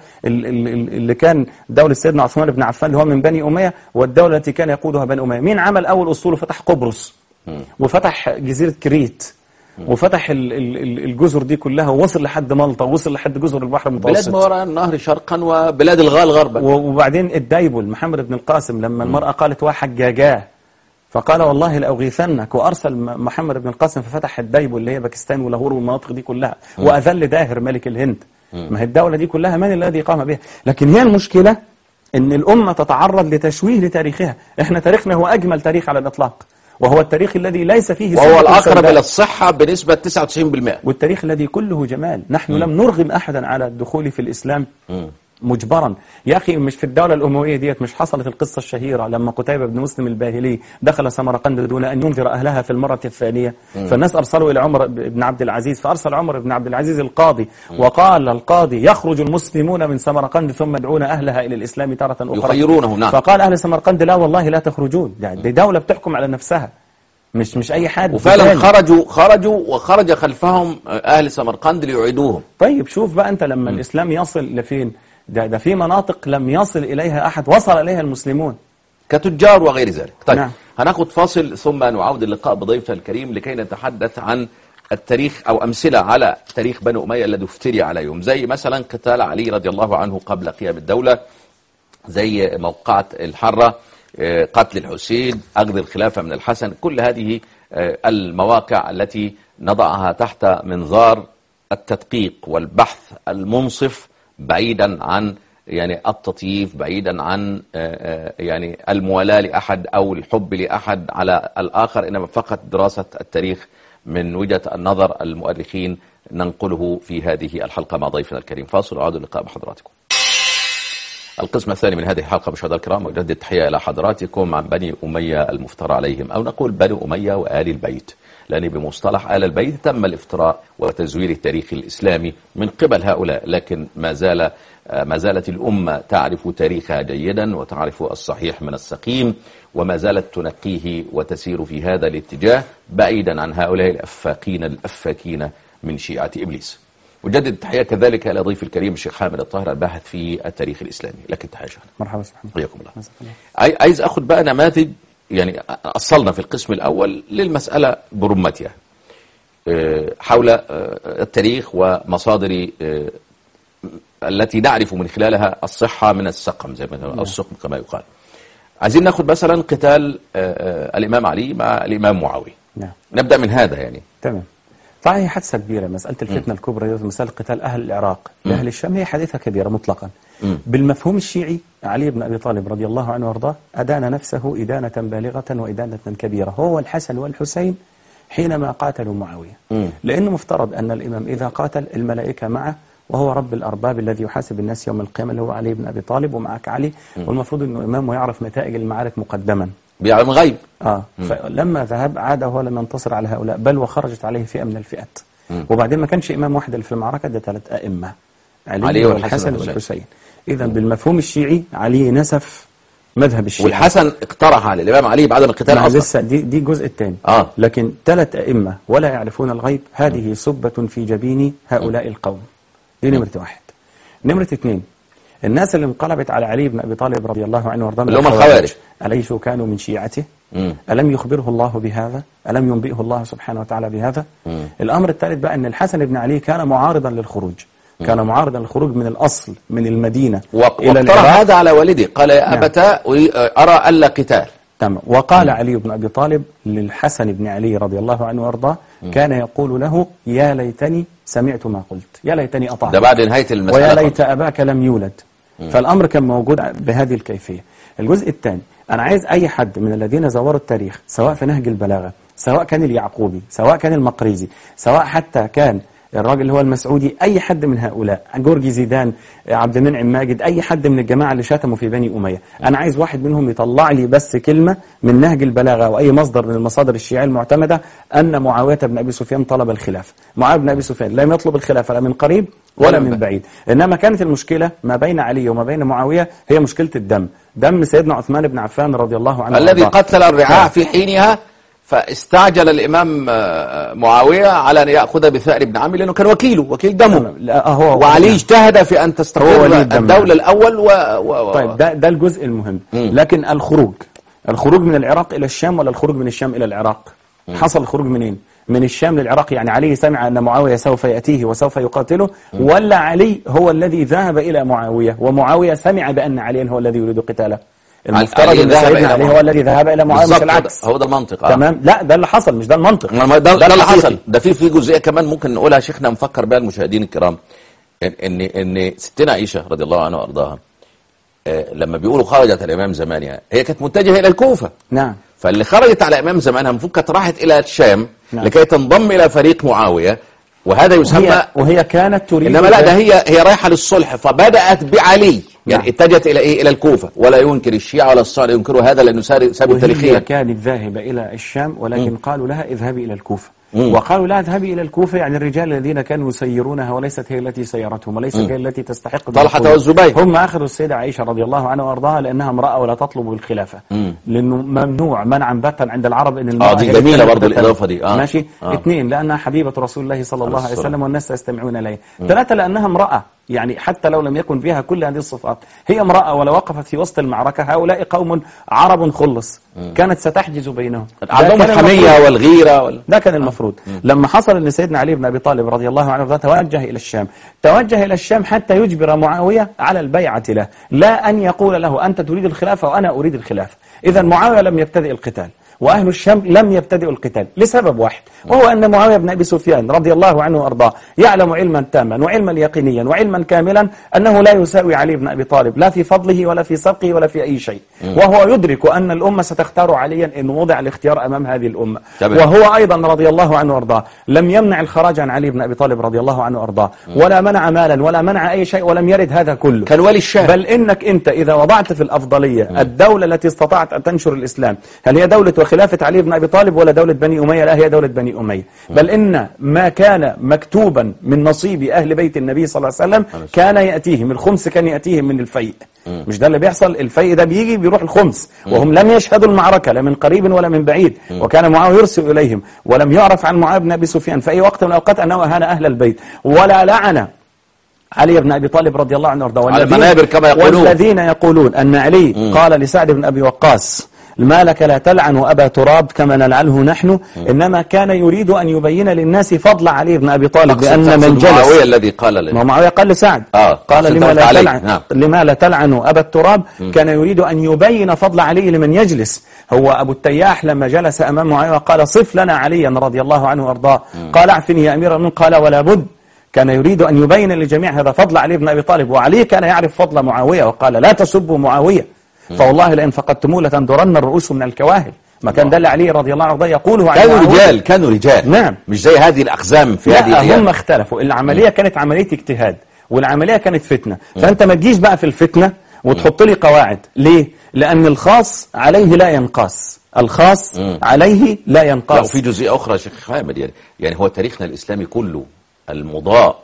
اللي كان دولة سيدنا عثمان بن عفان اللي هو من بني أمية، والدولة التي كان يقودها بني أمية. مين عمل أول أسطول وفتح قبرص وفتح جزيرة كريت وفتح الجزر دي كلها ووصل لحد مالطا ووصل لحد جزر البحر المتوسط، بلاد ما وراء النهر شرقا وبلاد الغال غربا. وبعدين الدايبل محمد بن القاسم لما المرأة قالت وحجاجاه فقال والله لأغيثنك، وأرسل محمد بن القاسم ففتح الدايبل اللي هي باكستان ولاهور والمناطق دي كلها، وأذل داهر ملك الهند. ما هي الدولة دي كلها من الذي قام بها؟ لكن هي المشكلة إن الأمة تتعرض لتشويه لتاريخها. إحنا تاريخنا هو أجمل تاريخ على الإطلاق، وهو التاريخ الذي ليس فيه وهو الأقرب إلى الصحة بنسبة تسعة وتسعين بالمئة، والتاريخ الذي كله جمال. نحن م. لم نرغم أحدا على الدخول في الإسلام م. مجبرا. يا أخي مش في الدولة الأموية ديت مش حصلت القصة الشهيرة لما قتيبة بن مسلم الباهلي دخل سمرقند دون أن ينذر أهلها في المرة الثانية؟ م. فالناس أرسلوا إلى عمر بن عبد العزيز، فأرسل عمر بن عبد العزيز القاضي م. وقال القاضي يخرج المسلمون من سمرقند ثم يدعون أهلها إلى الإسلام تارة أخرى يخيرونهم. نعم. فقال أهل سمرقند لا والله لا تخرجون، دي دولة بتحكم على نفسها مش مش أي حد. وفعلا خرجوا خرجوا وخرج خلفهم أهل سمرقند ليعيدوهم. طيب شوف بقى أنت لما م. الإسلام يصل لفين؟ ده, ده في مناطق لم يصل إليها أحد وصل إليها المسلمون كتجار وغير ذلك. طيب نعم. هناخد فاصل ثم نعود اللقاء بضيفنا الكريم لكي نتحدث عن التاريخ أو أمثلة على تاريخ بني أمية الذي افتري عليهم، زي مثلا قتال علي رضي الله عنه قبل قيام الدولة، زي موقعة الحرة، قتل الحسين، أخذ الخلافة من الحسن. كل هذه المواقع التي نضعها تحت منظار التدقيق والبحث المنصف، بعيدا عن يعني التطييف، بعيدا عن يعني الموالاة لأحد أو الحب لأحد على الآخر، إنما فقط دراسة التاريخ من وجهة النظر المؤرخين ننقله في هذه الحلقة مع ضيفنا الكريم. فاصل وعود اللقاء بحضراتكم. القسم الثاني من هذه الحلقة مشاهدينا الكرام، أجدد التحية إلى حضراتكم عن بني أمية المفترى عليهم، أو نقول بني أمية وآل البيت، لأن بمصطلح آل البيت تم الافتراء وتزوير التاريخ الإسلامي من قبل هؤلاء، لكن ما زال ما زالت الأمة تعرف تاريخها جيدا وتعرف الصحيح من السقيم، وما زالت تنقيه وتسير في هذا الاتجاه بعيدا عن هؤلاء الأفاقين الأفاكين من شيعة إبليس. وجدد التحية كذلك إلى ضيف الكريم الشيخ حامد الطاهر الباحث في التاريخ الإسلامي. لكن تحية شيخنا. مرحبا سبحانه. حياكم الله. عايز أخذ بقى نماذج، يعني أصلنا في القسم الأول للمسألة برمتها حول التاريخ ومصادر التي نعرف من خلالها الصحة من السقم، زي ما السقم كما يقال. عايزين ناخذ مثلا قتال الإمام علي مع الإمام معاوية. نعم. نبدأ من هذا يعني. تمام. طبعا هي حادثة كبيرة، مسألة الفتنة م. الكبرى، مسألة قتال أهل العراق لأهل الشام، هي حادثة كبيرة مطلقا. م. بالمفهوم الشيعي علي بن أبي طالب رضي الله عنه وارضاه أدان نفسه إدانة بالغة وإدانة كبيرة، هو الحسن والحسين حينما قاتلوا معاوية. م. لأنه مفترض أن الإمام إذا قاتل الملائكة معه، وهو رب الأرباب الذي يحاسب الناس يوم القيامة اللي هو علي بن أبي طالب، ومعك علي، م. والمفروض أنه إمام ويعرف نتائج المعارك مقدما، بيعلم غيب. آه. فلما ذهب عاد هو لم ينتصر على هؤلاء، بل وخرجت عليه فئة من الفئات. م. وبعدين ما كانش إمام واحد اللي في المعركة، ده ثلاث أئمة، علي, علي والحسن والحسين. إذا بالمفهوم الشيعي علي نسف مذهب الشيعة، والحسن اقترح على الإمام علي بعد القتال أصلا. لسه دي دي الجزء الثاني. آه. لكن ثلاث أئمة ولا يعرفون الغيب، هذه سبة في جبين هؤلاء القوم. دي نمرة واحد. نمرة اثنين، الناس اللي انقلبت على علي بن أبي طالب رضي الله عنه وارضاه اللي هم الخوارج، أليسوا كانوا من شيعته؟ مم. ألم يخبره الله بهذا؟ ألم ينبئه الله سبحانه وتعالى بهذا؟ مم. الأمر الثالث بقى أن الحسن بن علي كان معارضا للخروج، مم. كان معارضا للخروج من الأصل من المدينة إلى العراق. هذا على والده، قال يا أبتا أرى ألا قتال. تمام. وقال مم. علي بن أبي طالب للحسن بن علي رضي الله عنه وارضاه، كان يقول له يا ليتني سمعت ما قلت، يا ليتني أطعت، ده بعد نهاية المسألة، ويا ليت أباك لم يولد. مم. فالأمر كان موجود بهذه الكيفية. الجزء الثاني، أنا عايز أي حد من الذين زوروا التاريخ، سواء في نهج البلاغة، سواء كان اليعقوبي، سواء كان المقريزي، سواء حتى كان الراجل اللي هو المسعودي، أي حد من هؤلاء، جورجي زيدان، عبد المنعم ماجد، أي حد من الجماعة اللي شتموا في بني أمية، أنا عايز واحد منهم يطلع لي بس كلمة من نهج البلاغة أو أي مصدر من المصادر الشيعية المعتمدة أن معاوية بن أبي سفيان طلب الخلافة. معاوية بن أبي سفيان لم يطلب الخلافة لا من قريب ولا من بعيد، إنما كانت المشكلة ما بين علي وما بين معاوية هي مشكلة الدم، دم سيدنا عثمان بن عفان رضي الله عنه الذي قتل الرعاع في حينها، فاستعجل الإمام معاوية على أن يأخذ بثأر ابن عمي لأنه كان وكيله، وكيل دمه، وعلي اجتهد في أن تستقر الدولة الأول و... و... طيب ده, ده الجزء المهم. م. لكن الخروج الخروج من العراق إلى الشام ولا الخروج من الشام إلى العراق؟ م. حصل الخروج منين؟ من الشام للعراق، يعني علي سمع أن معاوية سوف يأتيه وسوف يقاتله، م. ولا علي هو الذي ذهب إلى معاوية ومعاوية سمع بأن علي هو الذي يريد قتاله؟ المفترض ان سيدنا علي هو الذي ذهب الى معاويه مش العكس. هو ده المنطق. آه. تمام. لا ده اللي حصل، مش ده المنطق. ده, ده, ده اللي حصل. ده في في جزئيه كمان ممكن نقولها شيخنا نفكر بها المشاهدين الكرام، ان ان, إن ستنا عائشه رضي الله عنها وارضاها آه لما بيقولوا خرجت على الامام زمانها، هي كانت متجهه الى الكوفه. نعم. فاللي خرجت على الامام زمانها المفروض كانت راحت الى الشام. نعم. لكي تنضم الى فريق معاويه، وهذا يسمى وهي, وهي كانت تريد، إنما لا، ده هي هي رايحة للصلح، فبدأت بعلي، يعني نعم. اتجهت إلى إيه؟ إلى الكوفة. ولا ينكر الشيعة ولا الصالح ينكروا هذا، لأنه سابق تاريخيا. وهي كانت ذاهبة إلى الشام، ولكن م. قالوا لها اذهبي إلى الكوفة. مم. وقالوا لا اذهبي إلى الكوفة، يعني الرجال الذين كانوا يسيرونها وليست هي التي سيرتهم، وليست مم. هي التي تستحق طلحة والزبير. هم أخذوا السيدة عائشة رضي الله عنها وأرضاها لأنها امرأة ولا تطلب الخلافة، مم. لأنه ممنوع منعا باتا عند العرب أن المرأة اه دي جميلة برضه الإضافة دي. آه. ماشي. آه. اثنين، لأنها حبيبة رسول الله صلى الله عليه الصلاة. وسلم والناس يستمعون إليه. ثلاثة، لأنها امرأة، يعني حتى لو لم يكن فيها كل هذه الصفات هي امرأة، ولو وقفت في وسط المعركة هؤلاء قوم عرب خلص، كانت ستحجز بينهم. عندهم الحمية والغيرة وال... ده كان المفروض. مم. لما حصل ان سيدنا علي بن ابي طالب رضي الله عنه توجه الى الشام، توجه الى الشام حتى يجبر معاوية على البيعة له، لا ان يقول له انت تريد الخلافة وانا اريد الخلافة. اذا معاوية لم يبتدئ القتال، وأهل الشام لم يبتدئوا القتال لسبب واحد، وهو أن معاوية بن أبي سفيان رضي الله عنه وأرضاه يعلم علما تاما وعلما يقينيا وعلما كاملا أنه لا يساوي علي بن أبي طالب لا في فضله ولا في سبقه ولا في أي شيء، وهو يدرك أن الأمة ستختار عليا إن وضع الاختيار أمام هذه الأمة. تمام. وهو أيضا رضي الله عنه وأرضاه لم يمنع الخراج عن علي بن أبي طالب رضي الله عنه وأرضاه، ولا منع مالا ولا منع أي شيء، ولم يرد هذا كله. كان ولي الشام. بل إنك أنت إذا وضعت في الأفضلية الدولة التي استطاعت أن تنشر الإسلام، هل هي دولة وخلافة علي بن أبي طالب ولا دولة بني أمية؟ لا، هي دولة بني أمية. بل إن ما كان مكتوبا من نصيب أهل بيت النبي صلى الله عليه وسلم كان يأتيهم الخمس، كان يأتيهم من الفيء. مش ده اللي بيحصل؟ الفيء ده بيجي بيروح الخمس، وهم لم يشهدوا المعركة لا من قريب ولا من بعيد، وكان معاوية يرسل إليهم، ولم يعرف عن معاوية بن أبي سفيان في أي وقت من الأوقات أنه أهان أهل البيت ولا لعن علي بن أبي طالب رضي الله عنه وارضاه. على المنابر كما يقولون. والذين يقولون أن علي م. قال لسعد بن أبي وقاص ما لك لا تلعن أبا تراب كما نلعنه نحن، م. إنما كان يريد أن يبين للناس فضل علي بن أبي طالب، بأن من جلس معاوية الذي قال له، ما معاوية قال لسعد آه. قال لما لا, تلعن نعم. لما لا تلعن أبا التراب، م. كان يريد أن يبين فضل علي لمن يجلس. هو أبو التياح لما جلس أمام معاوية قال صف لنا عليا رضي الله عنه وارضاه، قال اعفني يا أمير المؤمنين، قال ولا بد. كان يريد أن يبين للجميع هذا فضل علي بن أبي طالب، وعلي كان يعرف فضل معاوية وقال لا تسبوا معاوية، فوالله لئن فقدتموه لتندرن الرؤوس من الكواهل. ما كان ده علي رضي الله عنه يقوله عن كانوا رجال، كانوا رجال. نعم، مش زي هذه الأقزام في هذه الأيام. هم اختلفوا. العملية كانت عملية اجتهاد، والعملية كانت فتنة. فأنت ما تجيش بقى في الفتنة وتحط لي قواعد. ليه؟ لأن الخاص عليه لا ينقاس، الخاص م. عليه لا ينقاس. لا، وفي جزئية أخرى يا شيخ حامد، يعني يعني هو تاريخنا الإسلامي كله المضاء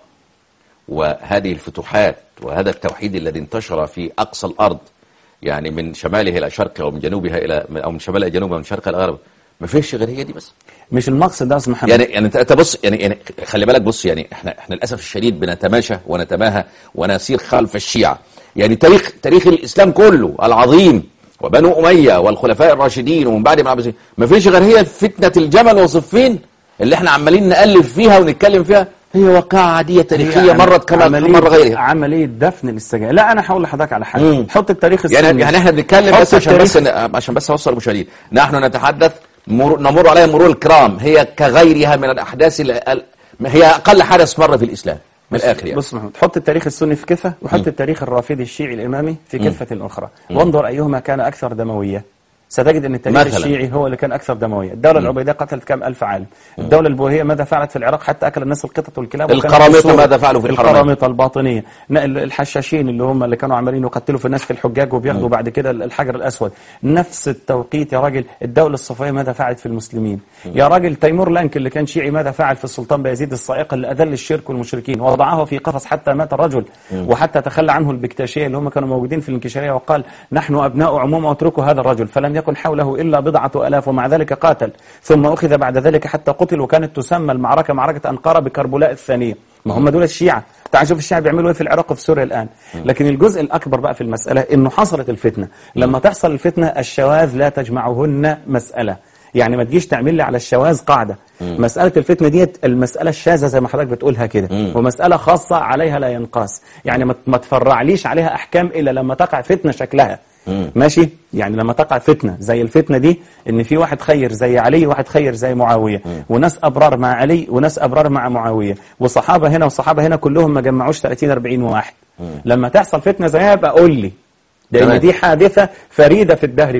وهذه الفتوحات وهذا التوحيد الذي انتشر في أقصى الأرض، يعني من شماله إلى شرقها ومن جنوبها إلى أو من شمالها إلى جنوبها ومن شرقها إلى غربها، ما فيش غير هي دي بس. مش المقصد ده اسمه محمد. يعني يعني انت بص، يعني يعني خلي بالك، بص، يعني احنا احنا للاسف الشديد بنتماشى ونتماهى ونسير خلف الشيعة. يعني تاريخ تاريخ الإسلام كله العظيم وبنو أمية والخلفاء الراشدين ومن بعد ما عبسين، ما فيش غير هي فتنة الجمل وصفين اللي احنا عمالين نقلب فيها ونتكلم فيها. هي واقعة عادية تاريخية مرت كما مر غيرها. عملية دفن للسجائر. لا، أنا هقول لحضرتك على حاجة. حط التاريخ السني. يعني يعني احنا بنتكلم بس عشان بس عشان بس اوصل المشاهدين، نحن نتحدث مر... نمر عليها مرور الكرام، هي كغيرها من الأحداث ال... هي أقل حدث مر في الإسلام من الآخر. يعني بص محمد، حط التاريخ السني في كفة، وحط التاريخ الرافضي الشيعي الإمامي في كفة أخرى، وانظر أيهما كان أكثر دموية. ستجد أن التاريخ مثلاً. الشيعي هو اللي كان أكثر دموية. الدولة العبيدية قتلت كم ألف عالم. الدولة البويهية ماذا فعلت في العراق؟ حتى أكل الناس القطط والكلاب. القرامطة ماذا فعلوا في الحرمين؟ القرامطة الباطنية. الحشاشين اللي هم اللي كانوا عمالين يقتلوا في الناس في الحجاج وبياخدوا بعد كده الحجر الأسود. نفس التوقيت يا راجل الدولة الصفوية ماذا فعلت في المسلمين؟ يا راجل تيمور لانك اللي كان شيعي ماذا فعل في السلطان بايزيد الصائق اللي أذل الشرك والمشركين ووضعه في قفص حتى مات الرجل، وحتى تخلى عنه البكتاشية اللي هم كانوا موجودين في الانكشارية وقال نحن أبناء عموم واتركوا هذا الرجل، فلم يكن حوله إلا بضعة ألاف، ومع ذلك قاتل، ثم أخذ بعد ذلك حتى قتل، وكانت تسمى المعركة معركة أنقرة بكربلاء الثانية. ما هم دول الشيعة. تعال شوف الشيعة بيعملوا ايه في العراق وفي سوريا الآن. لكن الجزء الأكبر بقى في المسألة إنه حصلت الفتنة. لما تحصل الفتنة الشواذ لا تجمعهن مسألة، يعني ما تجيش تعمل لي على الشواذ قاعدة. مم. مسألة الفتنة ديت المسألة الشاذة زي ما حضرتك بتقولها كده، ومسألة خاصة عليها لا ينقاس، يعني ما تفرعليش عليها أحكام إلا لما تقع فتنة شكلها. مم. ماشي، يعني لما تقع فتنة زي الفتنة دي ان في واحد خير زي علي وواحد خير زي معاوية، مم. وناس ابرار مع علي وناس ابرار مع معاوية، وصحابة هنا وصحابة هنا كلهم ما جمعوش ثلاثين أربعين واحد. مم. لما تحصل فتنة زيها بقى قول لي، لان دي حادثة فريدة في الدهر كله.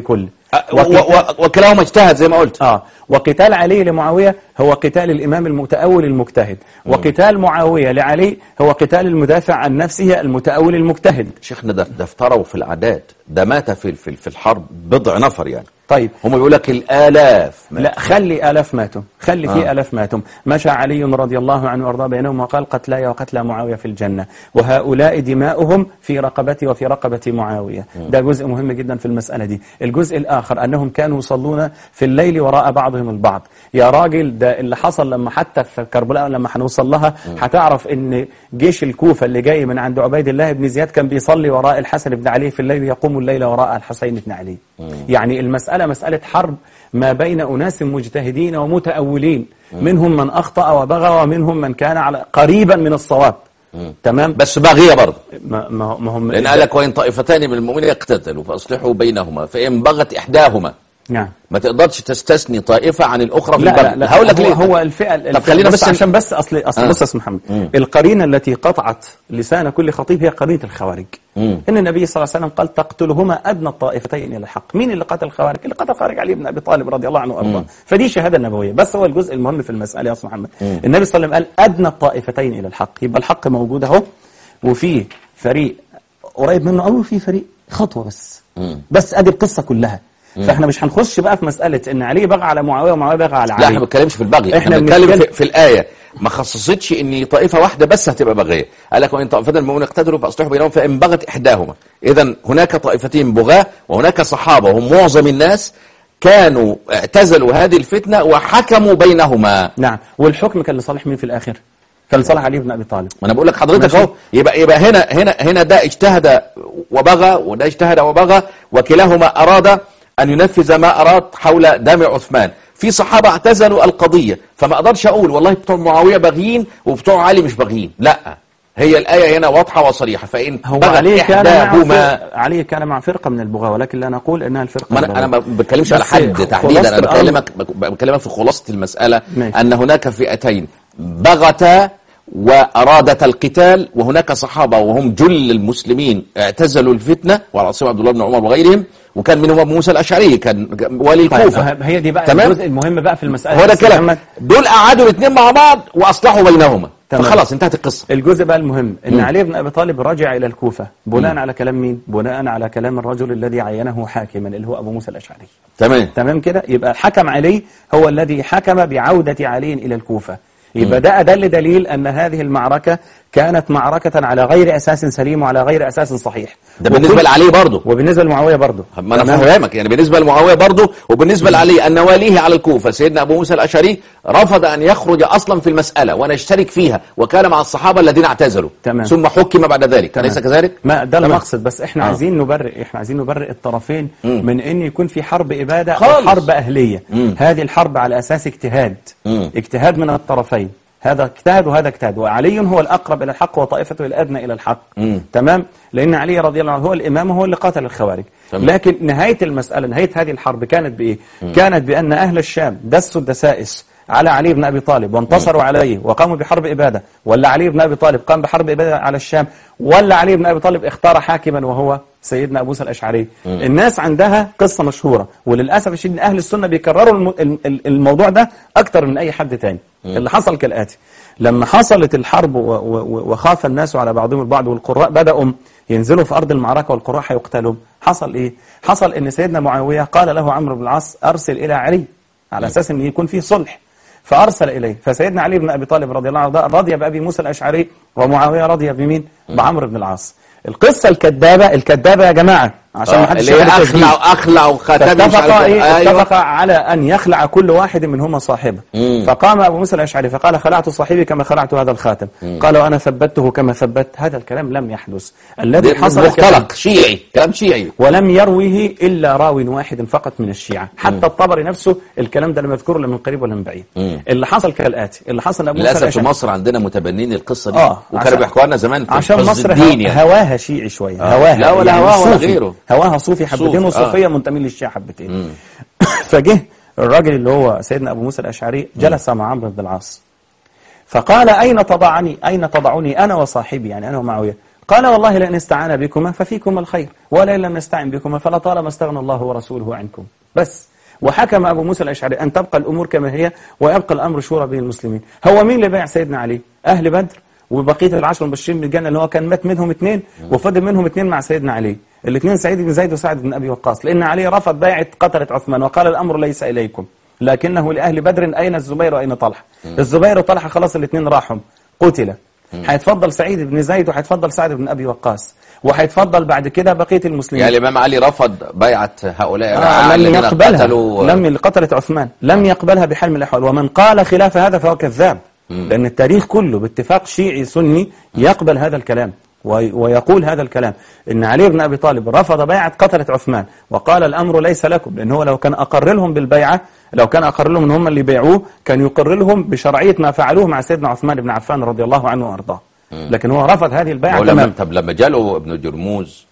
وكلاهما اجتهد زي ما قلت. آه وقتال علي لمعاوية هو قتال الإمام المتأول المجتهد، وقتال معاوية لعلي هو قتال المدافع عن نفسه المتأول المجتهد. شيخنا ده ده افتروا في الأعداد، ده مات في في في الحرب بضع نفر يعني. طيب هم بيقول لك الآلاف ماتوا. لا خلي آلاف ماتوا، خلي في آه. آلاف ماتوا. مشى علي رضي الله عنه وارضاه بينهم وقال قتلاي وقتلى معاوية في الجنة، وهؤلاء دماؤهم في رقبتي وفي رقبة معاوية. م. ده جزء مهم جدا في المسألة دي. الجزء الآخر أنهم كانوا يصلون في الليل وراء بعضهم البعض. يا راجل ده اللي حصل لما حتى في كربلاء لما هنوصل لها هتعرف ان جيش الكوفة اللي جاي من عند عبيد الله بن زياد كان بيصلي وراء الحسن بن علي في الليل، يقوم الليل وراء الحسين بن علي. م. يعني المسألة مسألة حرب ما بين أناس مجتهدين ومتأولين، منهم من أخطأ وبغى ومنهم من كان على قريبا من الصواب. مم. تمام، بس باغية برضه، ما, ما ما هم لأن قال لك وإن طائفتان من المؤمنين اقتتلوا فأصلحوا بينهما فإن بغت إحداهما. نعم، ما تقدرش تستثني طائفة عن الأخرى في لا البغي. لا لا هقول لك هو, ليه. هو الفئة, الفئة طب خلينا بس عشان بس أصل أصل آه. بص يا أستاذ محمد، مم. القرينة التي قطعت لسان كل خطيب هي قرينة الخوارج. مم. إن النبي صلى الله عليه وسلم قال تقتلهما أدنى الطائفتين إلى الحق. مين اللي قتل الخوارج؟ اللي قتل الخوارج علي بن أبي طالب رضي الله عنه وأرضاه. فدي شهادة نبوية، بس هو الجزء المهم في المسألة يا أستاذ محمد. مم. النبي صلى الله عليه وسلم قال أدنى الطائفتين إلى الحق، يبقى الحق موجود أهو، وفي فريق قريب منه أو في فريق خطوة بس. مم. بس أدي القصة كلها. مم. فاحنا مش هنخش بقى في مسألة ان علي بغى على معاوية ومعاوية بغى على علي. لا احنا ما بنتكلمش في البغي، احنا بنتكلم في, في الآية ما خصصتش ان طائفة واحدة بس هتبقى بغية. قال لك وان طائفتان من المؤمنين اقتتلوا فاصلحوا بينهم فان بغت احداهما. اذا هناك طائفتين بغاة وهناك صحابة هم معظم الناس كانوا اعتزلوا هذه الفتنة وحكموا بينهما. نعم، والحكم كان لصالح مين في الآخر؟ كان لصالح علي بن أبي طالب. ما انا بقول لك حضرتك اهو، يبقى يبقى هنا هنا هنا ده اجتهد وبغى وده اجتهد وبغى، وكلاهما أراد أن ينفذ ما أراد حول دم عثمان. في صحابة اعتزلوا القضية، فما أقدرش أقول والله بتوع معاوية باغيين وبتوع علي مش باغيين، لا، هي الآية هنا واضحة وصريحة. فإن هو علي كان مع علي كان مع فرقة من البغاة، ولكن لا نقول إنها الفرقة. ما أنا, أنا ما بتكلمش على حد تحديدا، أنا بكلمك بكلمك في خلاصة المسألة. ماشي. أن هناك فئتين بغتا وأرادت القتال، وهناك صحابة وهم جل المسلمين اعتزلوا الفتنة، وعلى رأسهم عبد الله بن عمر وغيرهم، وكان منهم أبو موسى الأشعري كان والي الكوفة. طيب هي دي بقى الجزء المهم بقى في المسألة. هو ده كلام، دول قعدوا الاثنين مع بعض وأصلحوا بينهما، فخلاص انتهت القصة. الجزء بقى المهم ان م. علي بن أبي طالب رجع إلى الكوفة بناء م. على كلام مين؟ بناء على كلام الرجل الذي عينه حاكما اللي هو أبو موسى الأشعري. تمام تمام كده. يبقى حكم علي هو الذي حكم بعودة علي إلى الكوفة. يبقى ده أدل دليل أن هذه المعركة كانت معركة على غير أساس سليم وعلى غير أساس صحيح. ده بالنسبة لعلي برضه، وبالنسبة لمعاوية برضه. ما أنا فاهمك، يعني بالنسبة لمعاوية برضه، وبالنسبة لعلي أن واليه على الكوفة سيدنا أبو موسى الأشعري رفض أن يخرج أصلا في المسألة ونشترك فيها، وكان مع الصحابة الذين اعتزلوا. تمام. ثم حكم بعد ذلك، أليس كذلك؟ ما ده المقصد، بس إحنا آه. عايزين نبرئ إحنا عايزين نبرئ الطرفين مم. من إن يكون في حرب إبادة أو حرب أهلية. مم. هذه الحرب على أساس اجتهاد، مم. اجتهاد من الطرفين، هذا اجتهد وهذا اجتهد، وعلي هو الأقرب إلى الحق وطائفته الأدنى إلى الحق. مم. تمام، لأن علي رضي الله عنه هو الإمام وهو اللي قاتل الخوارج. تمام. لكن نهاية المسألة، نهاية هذه الحرب كانت بإيه؟ مم. كانت بأن أهل الشام دسوا الدسائس على علي بن أبي طالب وانتصروا مم. عليه وقاموا بحرب إبادة، ولا علي بن أبي طالب قام بحرب إبادة على الشام، ولا علي بن أبي طالب اختار حاكما وهو سيدنا أبو موسى الأشعري. مم. الناس عندها قصة مشهورة، وللأسف الشديد أهل السنة بيكرروا الموضوع ده أكتر من أي حد تاني. مم. اللي حصل كالآتي: لما حصلت الحرب وخاف الناس على بعضهم البعض والقراء بدأوا ينزلوا في أرض المعركة والقراء هيقتلوا، حصل إيه؟ حصل إن سيدنا معاوية قال له عمرو بن العاص أرسل إلى علي على أساس أن يكون فيه صلح، فأرسل إليه. فسيدنا علي بن أبي طالب رضي الله عنه رضي بأبي موسى الأشعري، ومعاوية رضي بمين؟ بعمرو بن العاص. القصة الكذابة الكذابة يا جماعة، عشان ما حدش يقول أخلع أخلع وخاتم. اتفق إيه؟ اتفق على أن يخلع كل واحد منهما صاحبه. مم. فقام أبو موسى الأشعري فقال خلعت صاحبي كما خلعت هذا الخاتم. مم. قال وأنا ثبته كما ثبت. هذا الكلام لم يحدث. الذي حصل مختلق شيعي، كلام شيعي، ولم يرويه إلا راو واحد فقط من الشيعة. حتى مم. الطبري نفسه الكلام ده لم يذكره لا من قريب ولا من بعيد. مم. اللي حصل كالآتي: اللي حصل أبو موسى الأشعري، للأسف في مصر عندنا متبنين القصة دي. آه وكانوا بيحكوا لنا زمان في عشان مصر الدين يعني. هواها شيعي شوية. آه. هواها لا ولا يعني هواها ولا غيره، هواها صوفي حبتين وصوفية آه. منتمين للشيعة حبتين. فجه الراجل اللي هو سيدنا أبو موسى الأشعري جلس مع عمرو بن العاص فقال أين تضعني أين تضعني أنا وصاحبي، يعني أنا ومعاوية؟ قال والله لأن استعان بكما ففيكما الخير، ولئن لم نستعن بكما فلطالما استغنى الله ورسوله عنكم. بس. وحكم أبو موسى الأشعري أن تبقى الأمور كما هي ويبقى الأمر شورى بين المسلمين. هو مين اللي بايع سيدنا علي؟ أهل بدر وبقية العشر المبشرين بالجنة اللي هو كان مات منهم اثنين وفضل منهم اثنين مع سيدنا علي، الاثنين سعيد بن زيد وسعد بن أبي وقاص، لأن علي رفض بيعة قتلة عثمان وقال الأمر ليس إليكم لكنه لأهل بدر. أين الزبير وأين طلحة؟ الزبير وطلحة خلاص الاثنين راحوا قتل. هيتفضل سعيد بن زيد وهيتفضل سعد بن أبي وقاص وهيتفضل بعد كده بقية المسلمين. يعني الإمام علي رفض بيعة هؤلاء آه لم يقبلها، لم قتلة عثمان لم يقبلها بحال من الأحوال، ومن قال خلاف هذا فهو كذاب. لأن التاريخ كله باتفاق شيعي سني يقبل هذا الكلام ويقول هذا الكلام، إن علي بن أبي طالب رفض بيعة قتلة عثمان وقال الأمر ليس لكم، لأن هو لو كان أقر لهم بالبيعة، لو كان أقر لهم إن هم اللي بيعوه كان يقر لهم بشرعية ما فعلوه مع سيدنا عثمان بن عفان رضي الله عنه وأرضاه، لكن هو رفض هذه البيعة تماما. طب لما جاله ابن جرموز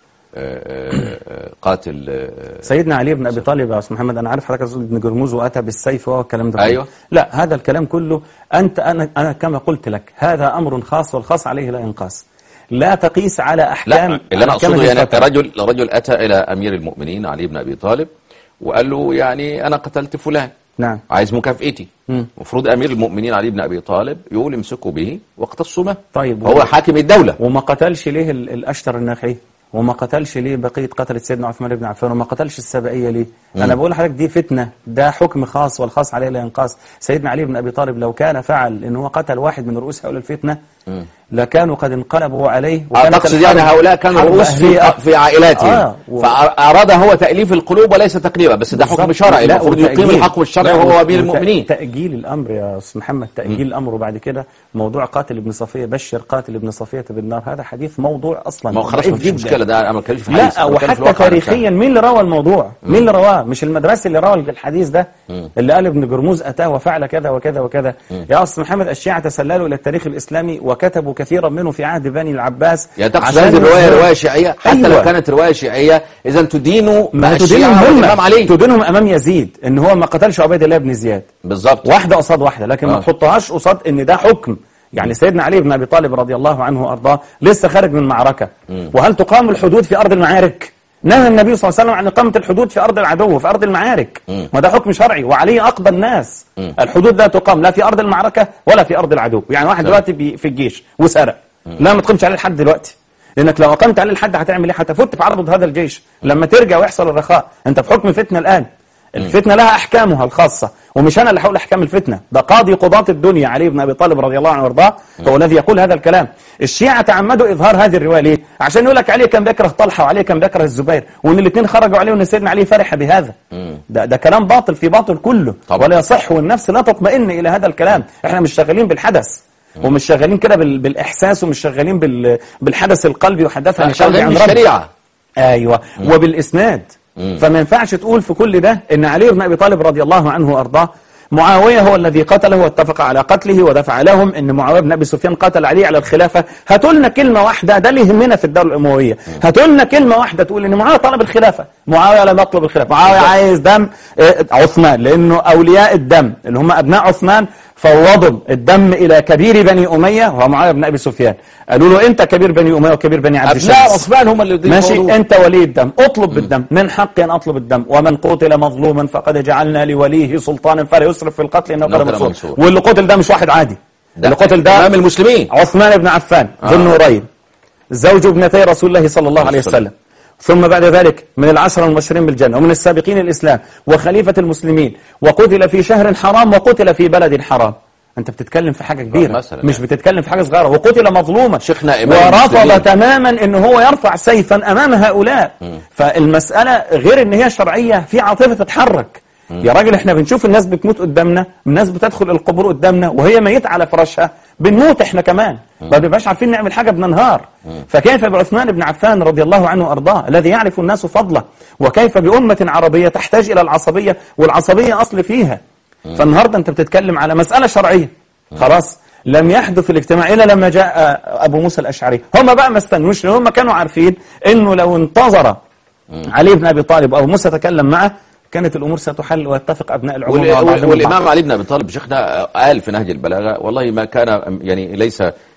قاتل سيدنا علي بن أبي طالب يا أستاذ محمد، أنا عارف حضرتك تقول ابن جرموز وأتى بالسيف والكلام ده. أيوه. لا، هذا الكلام كله أنت أنا أنا كما قلت لك هذا أمر خاص والخاص عليه لا ينقاس. لا تقيس على أحكام. لا، اللي أنا أقصده يعني رجل رجل أتى إلى أمير المؤمنين علي بن أبي طالب وقال له يعني أنا قتلت فلان، نعم، عايز مكافئتي. المفروض أمير المؤمنين علي بن أبي طالب يقول امسكوا به واقتصوا به. طيب، هو حاكم الدولة. وما قتلش ليه الأشتر الناخعي؟ وما قتلش ليه بقية قتلة سيدنا عثمان بن عفان؟ وما قتلش السبعية ليه؟ مم. أنا بقول لحضرتك دي فتنة، ده حكم خاص والخاص عليه لا ينقاس. سيدنا علي بن أبي طالب لو كان فعل إن هو قتل واحد من رؤوس هؤلاء الفتنة مم. لكانوا قد انقلبوا عليه. أقصد يعني هؤلاء كانوا رؤوس في, في عائلاتهم. آه و... فأراد هو تأليف القلوب وليس تقليبا، بس ده حكم شرعي المفروض يقيم الحق والشرع وهو أمير المؤمنين. تأجيل الأمر يا أستاذ محمد، تأجيل مم. الأمر، وبعد كده موضوع قاتل ابن صفية، بشر قاتل ابن صفية بالنار، هذا حديث موضوع أصلا. ما خلاص مفيش مشكلة، ده أنا بتكلم في الحديث. لا، وحتى تاريخيا مين اللي روى الموضوع؟ مم. مين اللي رواه؟ مش المدرسة اللي روى الحديث ده مم. اللي قال ابن جرموز أتاه وفعل كذا وكذا وكذا. مم. يا أستاذ محمد، الشيعة تسللوا إلى التاريخ الإسلامي وكتبوا كثيرا منه في عهد بني العباس. يعني تقصد هذه الرواية رواية شيعية؟ حتى أيوة. لو كانت رواية شيعية إذا تدينوا ما تدينهم عليه، تدينهم أمام يزيد إن هو ما قتلش عبيد الله بن زياد بالظبط، واحدة قصاد واحدة، لكن آه. ما تحطهاش قصاد إن ده حكم. يعني سيدنا علي بن أبي طالب رضي الله عنه وأرضاه لسه خارج من معركة، م. وهل تقام الحدود في أرض المعارك؟ نهى النبي صلى الله عليه وسلم عن إقامة الحدود في أرض العدو، في أرض المعارك، وده حكم شرعي، وعلي أقضى الناس. م. الحدود لا تقام لا في أرض المعركة ولا في أرض العدو. يعني واحد دلوقتي في الجيش وسرق، لا ما تقيمش عليه الحد دلوقتي، لأنك لو أقمت عليه الحد هتعمل إيه؟ هتفت في عرض هذا الجيش. لما ترجع ويحصل الرخاء أنت في حكم فتنة الآن. الفتنة لها أحكامها الخاصة، ومش أنا اللي هقول أحكام الفتنة، ده قاضي قضاة الدنيا علي بن أبي طالب رضي الله عنه وارضاه هو الذي يقول هذا الكلام. الشيعة تعمدوا إظهار هذه الرواية ليه؟ عشان يقول لك علي كان بيكره طلحة وعلي كان بيكره الزبير، وإن الاثنين خرجوا عليه وإن سيدنا علي فرح بهذا. ده ده كلام باطل في باطل كله طبعا. ولا يصح، والنفس لا تطمئن إلى هذا الكلام. إحنا مش شغالين بالحدث ومش شغالين كده بالإحساس ومش شغالين بالحدث القلبي وحدثنا شغالين عن الشريعة. أيوة، وبالإسناد. فما ينفعش تقول في كل ده ان علي بن ابي طالب رضي الله عنه وارضاه معاويه هو الذي قتله واتفق على قتله ودفع لهم، ان معاويه بن ابي سفيان قتل علي على الخلافه. هاتوا لنا كلمه واحده، ده اللي يهمنا في الدوله الامويه، هاتوا لنا كلمه واحده تقول ان معاويه طلب الخلافه. معاويه لم يطلب الخلافه، معاويه عايز دم عثمان، لانه اولياء الدم اللي هم ابناء عثمان فوضوا الدم الى كبير بني اميه وهو معاويه بن ابي سفيان. قالوا له انت كبير بني اميه وكبير بني عبد الشمس، ابناء عثمان هم اللي ماشي، انت ولي الدم، اطلب م. بالدم، من حقي ان اطلب الدم، ومن قتل مظلوما فقد جعلنا لوليه سلطانا فلا يسرف في القتل انه قتل منصور. واللي قتل ده مش واحد عادي، اللي قتل ده امام المسلمين عثمان بن عفان ذو النورين زوج ابنتي رسول الله صلى الله عليه وسلم، ثم بعد ذلك من العشرة المبشرين بالجنة ومن السابقين الإسلام وخليفة المسلمين، وقتل في شهر حرام وقتل في بلد حرام. أنت بتتكلم في حاجة كبيرة، مش بتتكلم في حاجة صغيرة. وقتل مظلوما شيخنا ورفض تماما إن هو يرفع سيفا أمام هؤلاء. م. فالمسألة غير إن هي شرعية، في عاطفة تتحرك. م. يا راجل احنا بنشوف الناس بتموت قدامنا، الناس بتدخل القبور قدامنا وهي ميت على فراشها، بنموت احنا كمان، ما بنبقاش عارفين نعمل حاجة، بننهار. فكيف بعثمان بن عفان رضي الله عنه وارضاه الذي يعرف الناس فضله، وكيف بأمة عربية تحتاج إلى العصبية، والعصبية أصل فيها. فالنهاردة أنت بتتكلم على مسألة شرعية خلاص لم يحدث الاجتماع إلا لما جاء أبو موسى الأشعري. هم بقى ما استنوش، هم كانوا عارفين إنه لو انتظر علي بن أبي طالب أو موسى تكلم معه كانت الأمور ستحل ويتفق أبناء العموم. وال... والإمام علي بن أبي طالب شيخنا قال في نهج البلاغة والله ما كان يعني ليس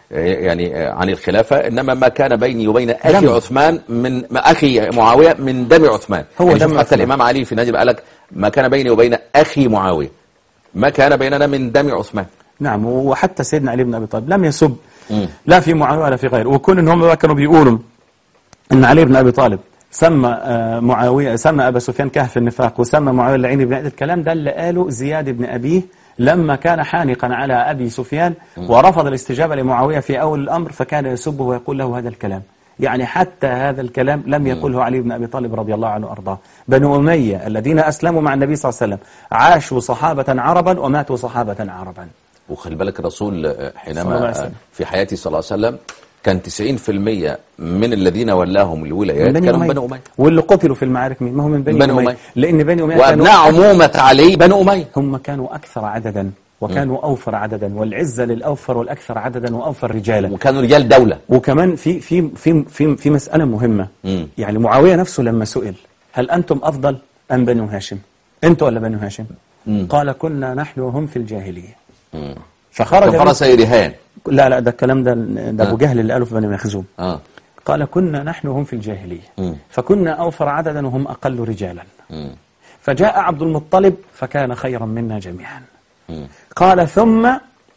يعني عن الخلافة، إنما ما كان بيني وبين أخي دم. عثمان من أخي معاوية من دم عثمان. هو يعني دم حتى عثمان. الإمام علي في نجم قال لك ما كان بيني وبين أخي معاوية، ما كان بيننا من دم عثمان. نعم. وحتى سيدنا علي بن أبي طالب لم يسب لا في معاوية ولا في غيره. وكون إن هم كانوا بيقولوا إن علي بن أبي طالب سمى معاوية، سمى أبا سفيان كهف النفاق، وسمى معاوية اللعين بن أبي، الكلام ده اللي قاله زياد بن أبيه لما كان حانقا على أبي سفيان ورفض الاستجابة لمعاوية في أول الأمر، فكان يسبه ويقول له هذا الكلام. يعني حتى هذا الكلام لم يقله علي بن أبي طالب رضي الله عنه وأرضاه. بنو أمية الذين أسلموا مع النبي صلى الله عليه وسلم عاشوا صحابة عربا وماتوا صحابة عربا. وخلي بالك الرسول حينما في حياته صلى الله عليه وسلم كان تسعين في المية من الذين ولاهم الولايات كانوا من بني أمية. واللي قتلوا في المعارك مين؟ ما هم من بني, بني أمية. أمية. لأن بني أمية وأبناء عمومة علي بنو أمية هم كانوا أكثر عددا وكانوا أوفر عددا، والعزة للأوفر والأكثر عددا وأوفر رجالا، وكانوا رجال دولة. وكمان في في في في في مسألة مهمة. مم. يعني معاوية نفسه لما سئل هل أنتم أفضل أم بنو هاشم؟ أنتوا ولا بنو هاشم؟ مم. قال كنا نحن وهم في الجاهلية. مم. فخرج فرس رهان. لا لا ده الكلام ده ده أبو جهل اللي قاله في بني مخزوم. آه. قال كنا نحن وهم في الجاهلية. مم. فكنا أوفر عددا وهم أقل رجالا. مم. فجاء عبد المطلب فكان خيرا منا جميعا. مم. قال ثم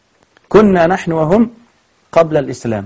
كنا نحن وهم قبل الإسلام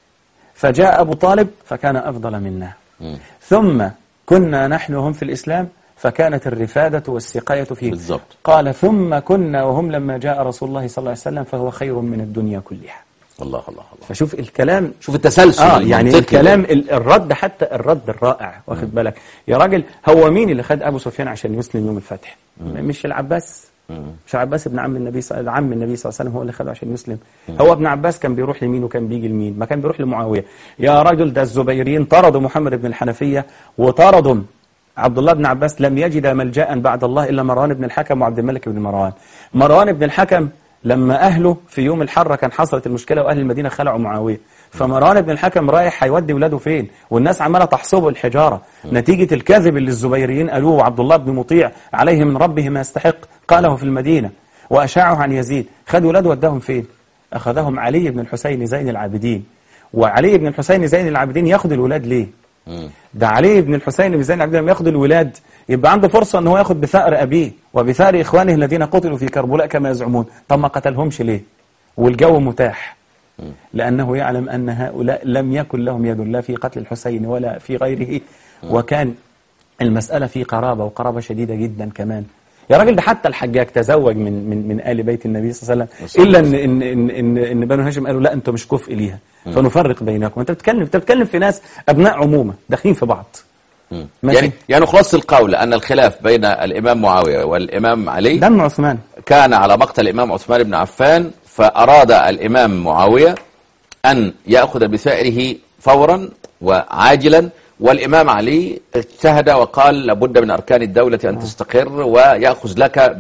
فجاء أبو طالب فكان أفضل منا. مم. ثم كنا نحن وهم في الإسلام فكانت الرفادة والسقاية فيه. بالضبط. قال ثم كنا وهم لما جاء رسول الله صلى الله عليه وسلم فهو خير من الدنيا كلها. الله الله الله. فشوف الكلام، شوف التسلسل. آه يعني الكلام الرد، حتى الرد الرائع. واخد بالك يا راجل؟ هو مين اللي خد أبو سفيان عشان يسلم يوم الفتح؟ مم. مش العباس. مم. مش العباس ابن عم النبي صلى عم النبي صلى الله عليه وسلم هو اللي خده عشان يسلم؟ مم. هو ابن عباس كان بيروح لمين وكان بيجي لمين؟ ما كان بيروح لمعاوية. يا راجل ده الزبيريين طردوا محمد بن الحنفية وطردوا عبد الله بن عباس، لم يجد ملجأ بعد الله إلا مروان بن الحكم وعبد الملك بن مروان. مروان بن الحكم لما أهله في يوم الحرة كان حصلت المشكلة وأهل المدينة خلعوا معاوية، فمروان بن الحكم رايح هيودي ولاده فين والناس عمالة تحصبه الحجارة نتيجة الكذب اللي الزبيريين قالوه. وعبد الله بن مطيع عليه من ربه ما يستحق قاله في المدينة وأشاعه عن يزيد. خد ولاده وداهم فين؟ أخذهم علي بن الحسين زين العابدين. وعلي بن الحسين زين العابدين ياخد الولاد ليه؟ ده علي بن الحسين بن زين العابدين لما ياخد الولاد يبقى عنده فرصة ان هو ياخد بثأر أبيه وبثأر إخوانه الذين قتلوا في كربلاء كما يزعمون. طب ما قتلهمش ليه؟ والجو متاح، لأنه يعلم أن هؤلاء لم يكن لهم يد لا في قتل الحسين ولا في غيره، وكان المسألة في قرابة وقرابة شديدة جدا كمان. يا راجل ده حتى الحجاج تزوج من من من آل بيت النبي صلى الله عليه وسلم، إلا إن إن إن إن, إن بنو هاشم قالوا لا أنتم مش كفء ليها فنفرق بينكم. أنت بتتكلم أنت بتتكلم في ناس أبناء عمومة داخلين في بعض. يعني يعني خلاص القول أن الخلاف بين الإمام معاوية والإمام علي دم عثمان كان على مقتل الإمام عثمان بن عفان، فأراد الإمام معاوية أن يأخذ بثأره فورا وعاجلا، والإمام علي اجتهد وقال لابد من أركان الدولة أن تستقر ويأخذ لك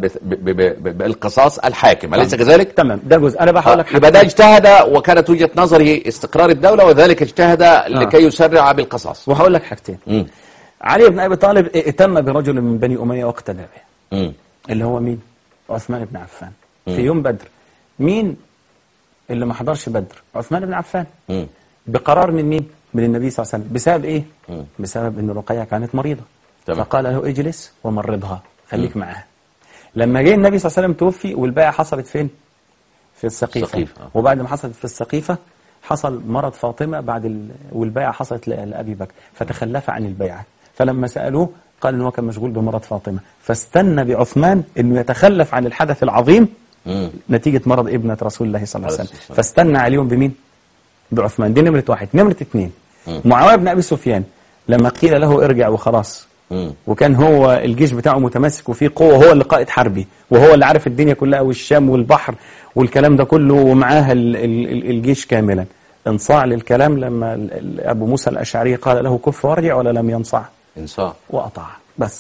بالقصاص الحاكم، أليس كذلك؟ تمام. ده جزء أنا بحاول لك. يبقى ده اجتهد وكانت وجهة نظره استقرار الدولة، وذلك اجتهد لكي يسرع بالقصاص. وهقول لك حاجتين. م. علي بن أبي طالب ائتم برجل من بني أمية واقتدى به، اللي هو مين؟ عثمان بن عفان. م. في يوم بدر مين اللي ما حضرش بدر؟ عثمان بن عفان. م. بقرار من مين؟ من النبي صلى الله عليه وسلم. بسبب ايه؟ م. بسبب ان رقية كانت مريضة. تمام. فقال له اجلس ومرضها، خليك م. معاها. لما جه النبي صلى الله عليه وسلم توفي والبيعة حصلت فين؟ في السقيفة. السقيفة. وبعد ما حصلت في السقيفة حصل مرض فاطمة بعد ال... والبيعة حصلت لأبي بكر فتخلف عن البيعة. فلما سألوه قال إنه كان مشغول بمرض فاطمة، فاستنى بعثمان إنه يتخلف عن الحدث العظيم مم. نتيجة مرض ابنة رسول الله صلى الله عليه وسلم، فاستنى عليهم بمين؟ بعثمان. دي نمرة واحد. نمرة اثنين، معاوية بن أبي سفيان لما قيل له ارجع وخلاص، مم. وكان هو الجيش بتاعه متمسك وفيه قوة، هو اللي قائد حربي وهو اللي عارف الدنيا كلها والشام والبحر والكلام ده كله ومعاها الجيش كاملا، انصاع للكلام لما أبو موسى الأشعري قال له كف وارجع ولا لم ينصع؟ انصاع وأطاع. بس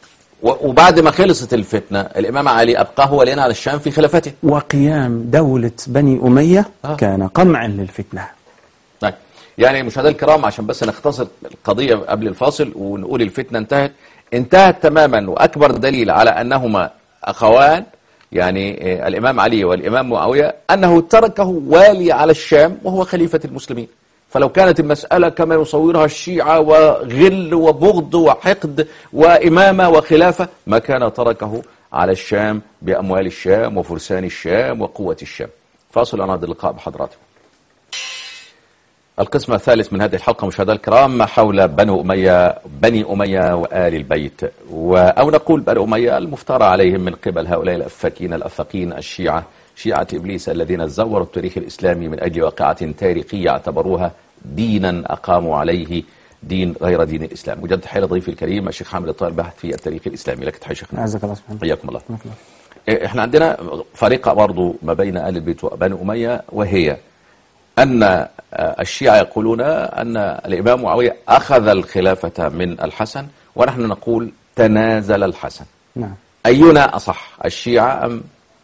وبعد ما خلصت الفتنة الإمام علي أبقاه ولينا على الشام في خلافته، وقيام دولة بني أمية آه. كان قمعا للفتنة. طيب يعني مشاهدينا الكرام عشان بس نختصر القضية قبل الفاصل ونقول الفتنة انتهت انتهت تماما، وأكبر دليل على أنهما أخوان يعني الإمام علي والإمام معاوية أنه تركه والي على الشام وهو خليفة المسلمين. فلو كانت المسألة كما يصورها الشيعة وغل وبغض وحقد وإمامة وخلافة ما كان تركه على الشام بأموال الشام وفرسان الشام وقوة الشام. فاصل ونعود اللقاء بحضراتكم. القسم الثالث من هذه الحلقة مشاهدينا الكرام حول بني أمية بني أمية وآل البيت، أو نقول بني أمية المفترى عليهم من قبل هؤلاء الأفاكين الأفاقين الشيعة، شيعة إبليس الذين زوروا التاريخ الإسلامي من أجل واقعة تاريخية اعتبروها دينا أقاموا عليه دين غير دين الإسلام. مجدد تحية لضيفي الكريم الشيخ حامد الطاهر باحث في التاريخ الإسلامي. لك تحية شيخنا. أعزك الله سبحانه. حياكم الله. احنا عندنا فريقة برضو ما بين آل البيت وبني أمية، وهي أن الشيعة يقولون أن الإمام معاوية أخذ الخلافة من الحسن، ونحن نقول تنازل الحسن. نعم. أينا أصح، الشيعة أم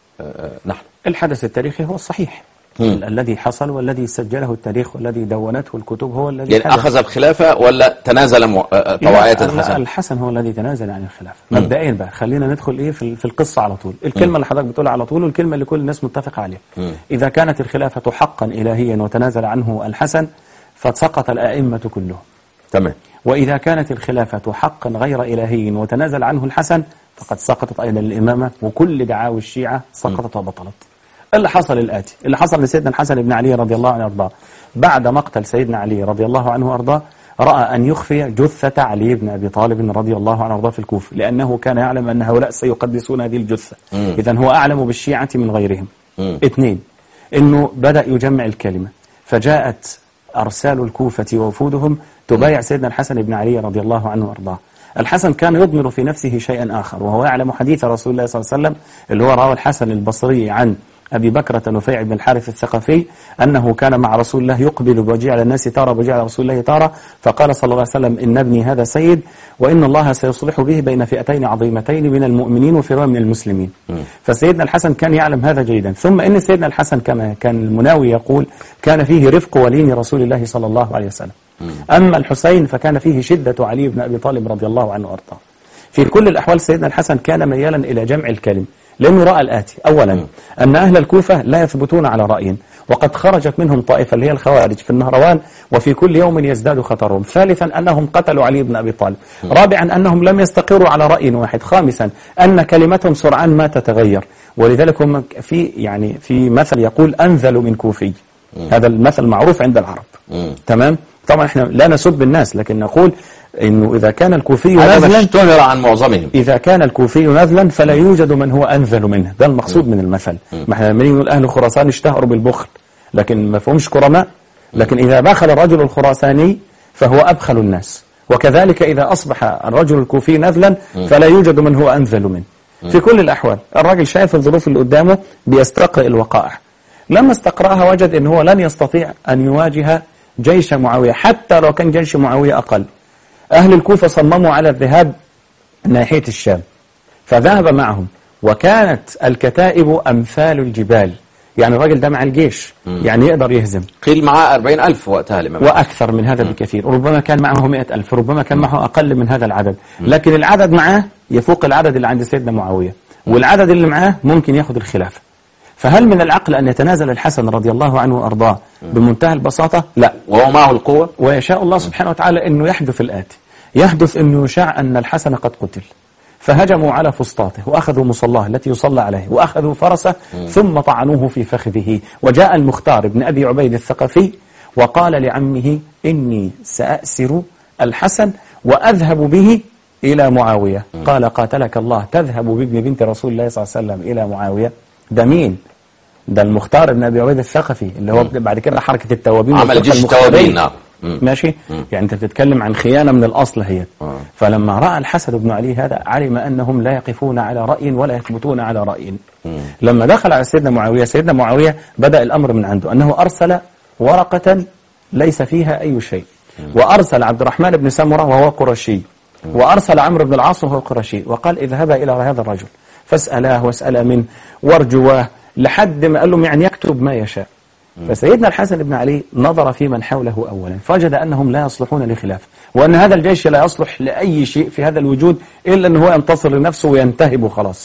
نحن؟ الحدث التاريخي هو الصحيح. ال الذي حصل والذي سجله التاريخ والذي دونته الكتب هو الذي يعني أخذ الخلافة ولا تنازل مو... طواعية الحسن؟ الحسن هو الذي تنازل عن الخلافة. مبدئيا بقى خلينا ندخل إيه في, في القصة على طول. الكلمة م. اللي حضرتك بتقولها على طول والكلمة اللي كل الناس متفقة عليها. م. إذا كانت الخلافة حقا إلهيا وتنازل عنه الحسن فسقط الأئمة كلهم. تمام. وإذا كانت الخلافة حقا غير إلهي وتنازل عنه الحسن فقد سقطت أيضا الإمامة، وكل دعاوى الشيعة سقطت وبطلت. اللي حصل الآتي، اللي حصل لسيدنا الحسن بن علي رضي الله عنه وارضاه بعد مقتل سيدنا علي رضي الله عنه وارضاه، رأى أن يخفي جثة علي بن أبي طالب رضي الله عنه وارضاه في الكوفة، لأنه كان يعلم أن هؤلاء سيقدسون هذه الجثة. إذن هو أعلم بالشيعة من غيرهم. مم. اثنين، إنه بدأ يجمع الكلمة، فجاءت أرسال الكوفة ووفودهم تبايع سيدنا الحسن بن علي رضي الله عنه وارضاه. الحسن كان يضمر في نفسه شيئا آخر، وهو يعلم حديث رسول الله صلى الله عليه وسلم اللي هو رواه الحسن البصري عن أبي بكرة نفيع بن الحارث الثقفي أنه كان مع رسول الله يقبل بوجيع على الناس تارة وبوجيع على رسول الله تارة، فقال صلى الله عليه وسلم إن ابني هذا سيد وإن الله سيصلح به بين فئتين عظيمتين من المؤمنين وفئة من المسلمين. م. فسيدنا الحسن كان يعلم هذا جيدا. ثم إن سيدنا الحسن كما كان المناوي يقول كان فيه رفق ولين رسول الله صلى الله عليه وسلم. م. أما الحسين فكان فيه شدة علي بن أبي طالب رضي الله عنه وأرضاه. في كل الأحوال سيدنا الحسن كان ميالا إلى جمع الكلم، لأنه رأى الآتي: أولا أن أهل الكوفة لا يثبتون على رأي، وقد خرجت منهم طائفة اللي هي الخوارج في النهروان وفي كل يوم يزداد خطرهم. ثالثا أنهم قتلوا علي بن أبي طالب. رابعا أنهم لم يستقروا على رأي واحد. خامسا أن كلمتهم سرعان ما تتغير، ولذلك هم في يعني في مثل يقول أنذل من كوفي. هذا المثل معروف عند العرب. تمام. طبعا احنا لا نسب الناس، لكن نقول انه اذا كان الكوفي نذلا اشتهر عن معظمهم، اذا كان الكوفي نذلا فلا يوجد من هو انذل منه. ده المقصود من المثل. ما احنا لما نقول اهل خراسان اشتهروا بالبخل لكن ما فهمش كرماء، لكن اذا بخل الرجل الخراساني فهو ابخل الناس، وكذلك اذا اصبح الرجل الكوفي نذلا فلا يوجد من هو انذل منه. في كل الاحوال الراجل شايف الظروف اللي قدامه بيستقرئ الوقائع، لما استقرأها وجد ان هو لن يستطيع ان يواجه جيش معاوية حتى لو كان جيش معاوية أقل. أهل الكوفة صمموا على الذهاب ناحية الشام فذهب معهم، وكانت الكتائب أمثال الجبال، يعني الراجل ده مع الجيش يعني يقدر يهزم. قيل معاه أربعين ألف وقتها الإمام، وأكثر من هذا بكثير، ربما كان معه مئة ألف، ربما كان معه أقل من هذا العدد، لكن العدد معاه يفوق العدد اللي عند سيدنا معاوية، والعدد اللي معاه ممكن يأخذ الخلافة. فهل من العقل أن يتنازل الحسن رضي الله عنه وأرضاه بمنتهى البساطة؟ لا، وهو معه القوة. ويشاء الله سبحانه وتعالى أنه يحدث الآتي: يحدث أنه يشاع أن الحسن قد قتل، فهجموا على فسطاته وأخذوا مصلاه التي يصلى عليه وأخذوا فرسه ثم طعنوه في فخذه، وجاء المختار بن أبي عبيد الثقفي وقال لعمه إني سأأسر الحسن وأذهب به إلى معاوية. قال قاتلك الله، تذهب بابن بنت رسول الله صلى الله عليه وسلم إلى معاوية؟ ده مين؟ ده المختار بن أبي عبيد الثقفي اللي هو بعد كده حركة التوابين عمل جيش التوابين. نعم. ماشي. مم. يعني أنت بتتكلم عن خيانة من الأصل هي. مم. فلما رأى الحسن بن علي هذا علم أنهم لا يقفون على رأي ولا يثبتون على رأي. مم. لما دخل على سيدنا معاوية، سيدنا معاوية بدأ الأمر من عنده أنه أرسل ورقة ليس فيها أي شيء. مم. وأرسل عبد الرحمن بن سمرة وهو قرشي. مم. وأرسل عمرو بن العاص وهو قرشي، وقال اذهبا إلى هذا الرجل فاسألاه واسألا منه وارجواه لحد ما قال لهم يعني يكتب ما يشاء. فسيدنا الحسن بن علي نظر في من حوله أولا فوجد أنهم لا يصلحون لخلافه، وأن هذا الجيش لا يصلح لأي شيء في هذا الوجود إلا أن هو ينتصر لنفسه وينتهب خلاص.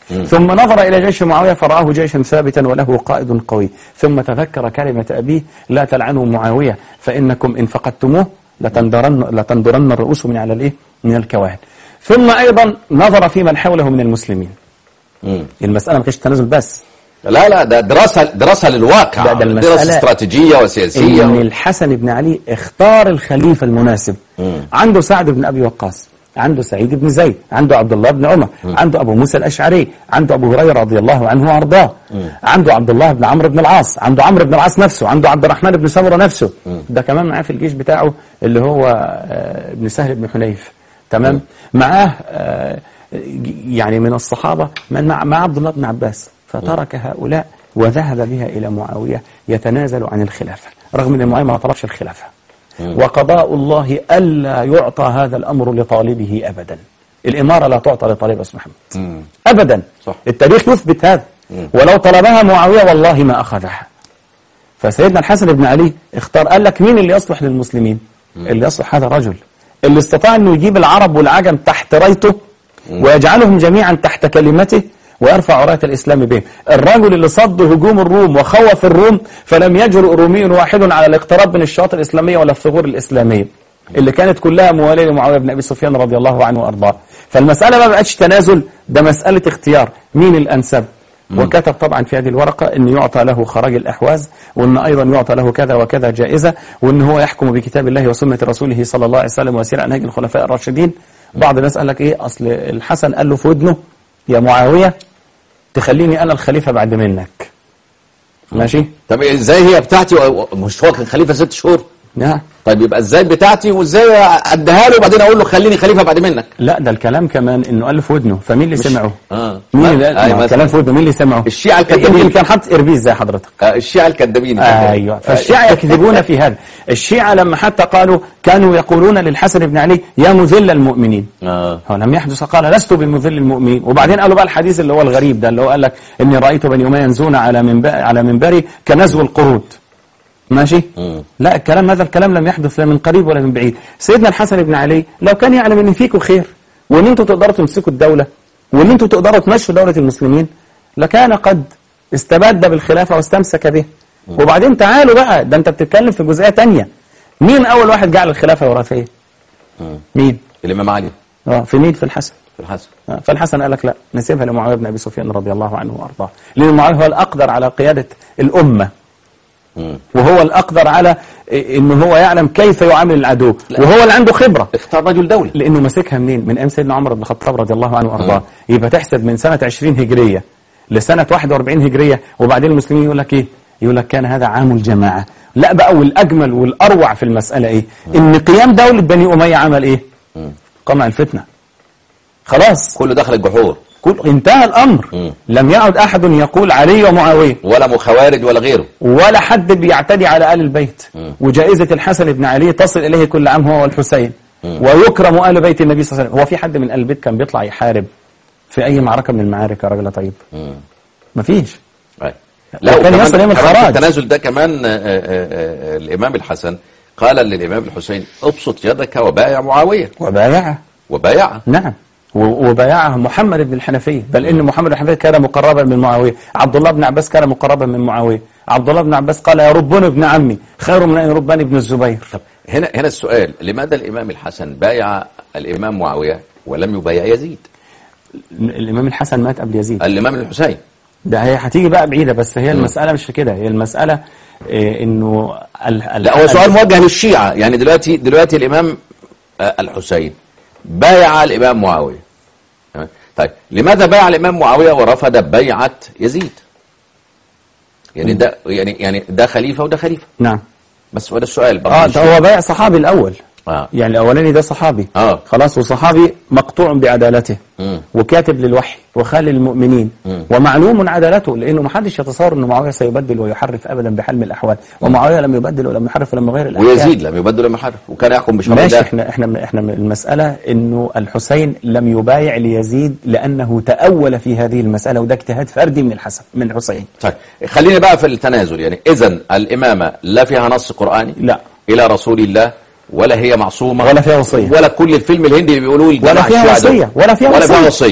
ثم نظر إلى جيش معاوية فرآه جيشا ثابتا وله قائد قوي، ثم تذكر كلمة أبيه لا تلعنوا معاوية فإنكم إن فقدتموه لتندرن, لتندرن الرؤوس من على الإيه؟ من الكواهن. ثم أيضا نظر في من حوله من المسلمين. مم. المسألة ما كانش تنازل بس، لا لا ده دراسة دراسة للواقع، ده ده دراسة استراتيجية وسياسية. إن الحسن بن علي اختار الخليفة المناسب. مم. عنده سعد بن أبي وقاص، عنده سعيد بن زيد، عنده عبد الله بن عمر، مم. عنده أبو موسى الأشعري، عنده أبو هريرة رضي الله عنه وأرضاه، عنده عبد الله بن عمرو بن العاص، عنده عمرو بن العاص نفسه، عنده عبد الرحمن بن سمرة نفسه. مم. ده كمان معاه في الجيش بتاعه اللي هو ابن سهل بن حنيف. تمام. مم. معاه يعني من الصحابة من مع, مع عبد الله بن عباس، فترك هؤلاء وذهب بها إلى معاوية يتنازل عن الخلافة، رغم أن معاوية ما طلبش الخلافة. مم. وقضاء الله ألا يعطى هذا الأمر لطالبه أبدا. الإمارة لا تعطى لطالب اسمه محمد. مم. أبدا. صح. التاريخ يثبت هذا. مم. ولو طلبها معاوية والله ما أخذها. فسيدنا الحسن بن علي اختار، قال لك مين اللي يصلح للمسلمين؟ مم. اللي يصلح هذا الرجل اللي استطاع أنه يجيب العرب والعجم تحت رايته ويجعلهم جميعا تحت كلمته ويرفع راية الإسلام بهم. الرجل اللي صد هجوم الروم وخوف الروم فلم يجرؤ رومي واحد على الاقتراب من الشواطئ الإسلامية ولا الثغور الإسلامية اللي كانت كلها موالية لمعاوية بن أبي سفيان رضي الله عنه وأرضاه. فالمسألة ما بقتش تنازل، ده مسألة اختيار مين الأنسب. وكتب طبعا في هذه الورقة أن يعطى له خراج الأحواز، وأن أيضا يعطى له كذا وكذا جائزة، وأن هو يحكم بكتاب الله وسنة رسوله صلى الله عليه وسلم ويسير عن نهج الخلفاء الراشدين. بعض الناس قال لك إيه، أصل الحسن قال له في ودنه يا معاوية تخليني أنا الخليفة بعد منك. ماشي. طب إزاي هي بتاعتي؟ مش هو كان خليفة ست شهور؟ نعم. طيب يبقى ازاي بتاعتي وازاي اديها له وبعدين اقول له خليني خليفه بعد منك؟ لا ده الكلام كمان انه قال في ودنه، فمين اللي سمعه؟ اه مين اللي قال الكلام في ودنه؟ مين اللي سمعه؟ الشيعة الكذابين اللي كان حاطط اربيز زي حضرتك. آه الشيعة الكذابين. آه ايوه. فالشيعة يكذبون في هذا. الشيعة لما حتى قالوا كانوا يقولون للحسن بن علي يا مذل المؤمنين. اه هو لم يحدث قال لست بمذل المؤمنين. وبعدين قالوا بقى الحديث اللي هو الغريب ده اللي هو قال لك اني رايت بني اميه ينزون على منبر على منبري كنزو القرود. ماشي. مم. لا الكلام هذا الكلام لم يحدث لا من قريب ولا من بعيد. سيدنا الحسن بن علي لو كان يعلم ان فيكم خير وان انتم تقدروا تمسكوا الدولة وان انتم تقدروا تمشوا دولة المسلمين لكان قد استبد بالخلافة واستمسك به. مم. وبعدين تعالوا بقى، ده انت بتتكلم في جزئية تانية. مين اول واحد جعل الخلافة وراثية؟ مين؟ الامام علي. اه في مين؟ في الحسن. في الحسن. آه فالحسن قال لك لا نسيبها لمعاوية بن ابي سفيان رضي الله عنه وارضاه، لان معاوية هو الاقدر على قيادة الامة. وهو الأقدر على إنه هو يعلم كيف يعامل العدو، وهو اللي عنده خبرة. اختار رجل دولي لأنه مسكها منين؟ من أيام سيدنا عمر بن الخطاب رضي الله عنه وأرضاه. يبقى تحسب من سنة عشرين هجرية لسنة واحد وأربعين هجرية، وبعدين المسلمين يقول لك إيه؟ يقول لك كان هذا عام الجماعة. لا بقى، والأجمل والأروع في المسألة إيه؟ إن قيام دولة بني أمية عمل إيه؟ قمع الفتنة. خلاص كله دخل الجحور، كل انتهى الأمر. م. لم يعد أحد يقول علي ومعاوية ولا مخوارج ولا غيره، ولا حد بيعتدي على آل البيت. م. وجائزة الحسن بن علي تصل إليه كل عام هو والحسين. م. ويكرم آل بيت النبي صلى الله عليه وسلم. هو في حد من آل البيت كان بيطلع يحارب في أي معركة من المعارك يا راجل طيب؟ مفيش. لا كان يصل يوم الخراج. التنازل ده كمان آآ آآ الإمام الحسن قال للإمام الحسين ابسط يدك وبايع معاوية. وبايعه وبايعه نعم. وبايعه محمد بن الحنفية، بل إن محمد بن الحنفية كان مقربا من معاوية. عبد الله بن عباس كان مقربا من معاوية. عبد الله بن عباس قال يربني ابن عمي خير من أن يربني ابن الزبير. طب هنا هنا السؤال، لماذا الإمام الحسن بايع الإمام معاوية ولم يبايع يزيد؟ الإمام الحسن مات قبل يزيد. الإمام الحسين ده هي هتيجي بقى بعيدة، بس هي المسألة مش في كده. هي المسألة إيه إنه لا هو سؤال موجه للشيعة. يعني دلوقتي دلوقتي الإمام الحسين بايع الإمام معاوية. طيب لماذا بايع الإمام معاوية ورفض بيعة يزيد؟ يعني ده يعني يعني ده خليفة وده خليفة. نعم. بس هو ده السؤال. اه ده هو بايع صحابي الأول. آه. يعني الأولاني ده صحابي. آه. خلاص، وصحابي مقطوع بعدالته. م. وكاتب للوحي وخال المؤمنين. م. ومعلوم عدالته، لأنه ما حدش يتصور أن معاوية سيبدل ويحرف أبدا بحال من الأحوال. ومعاوية لم يبدل ولم يحرف ولم يغير الأحكام. ويزيد لم يبدل ولم يحرف وكان يحكم بشرع الله. ماشي. احنا احنا احنا المسألة أنه الحسين لم يبايع ليزيد لأنه تأول في هذه المسألة، وده اجتهاد فردي من الحسن من الحسين. طيب خلينا بقى في التنازل. يعني إذن الإمامة لا فيها نص قرآني لا إلى رسول الله، ولا هي معصومة، ولا فيها وصية، ولا كل الفيلم الهندي اللي بيقولوه ولا فيها وصية، ولا فيها ولا وصية. فيها وصية.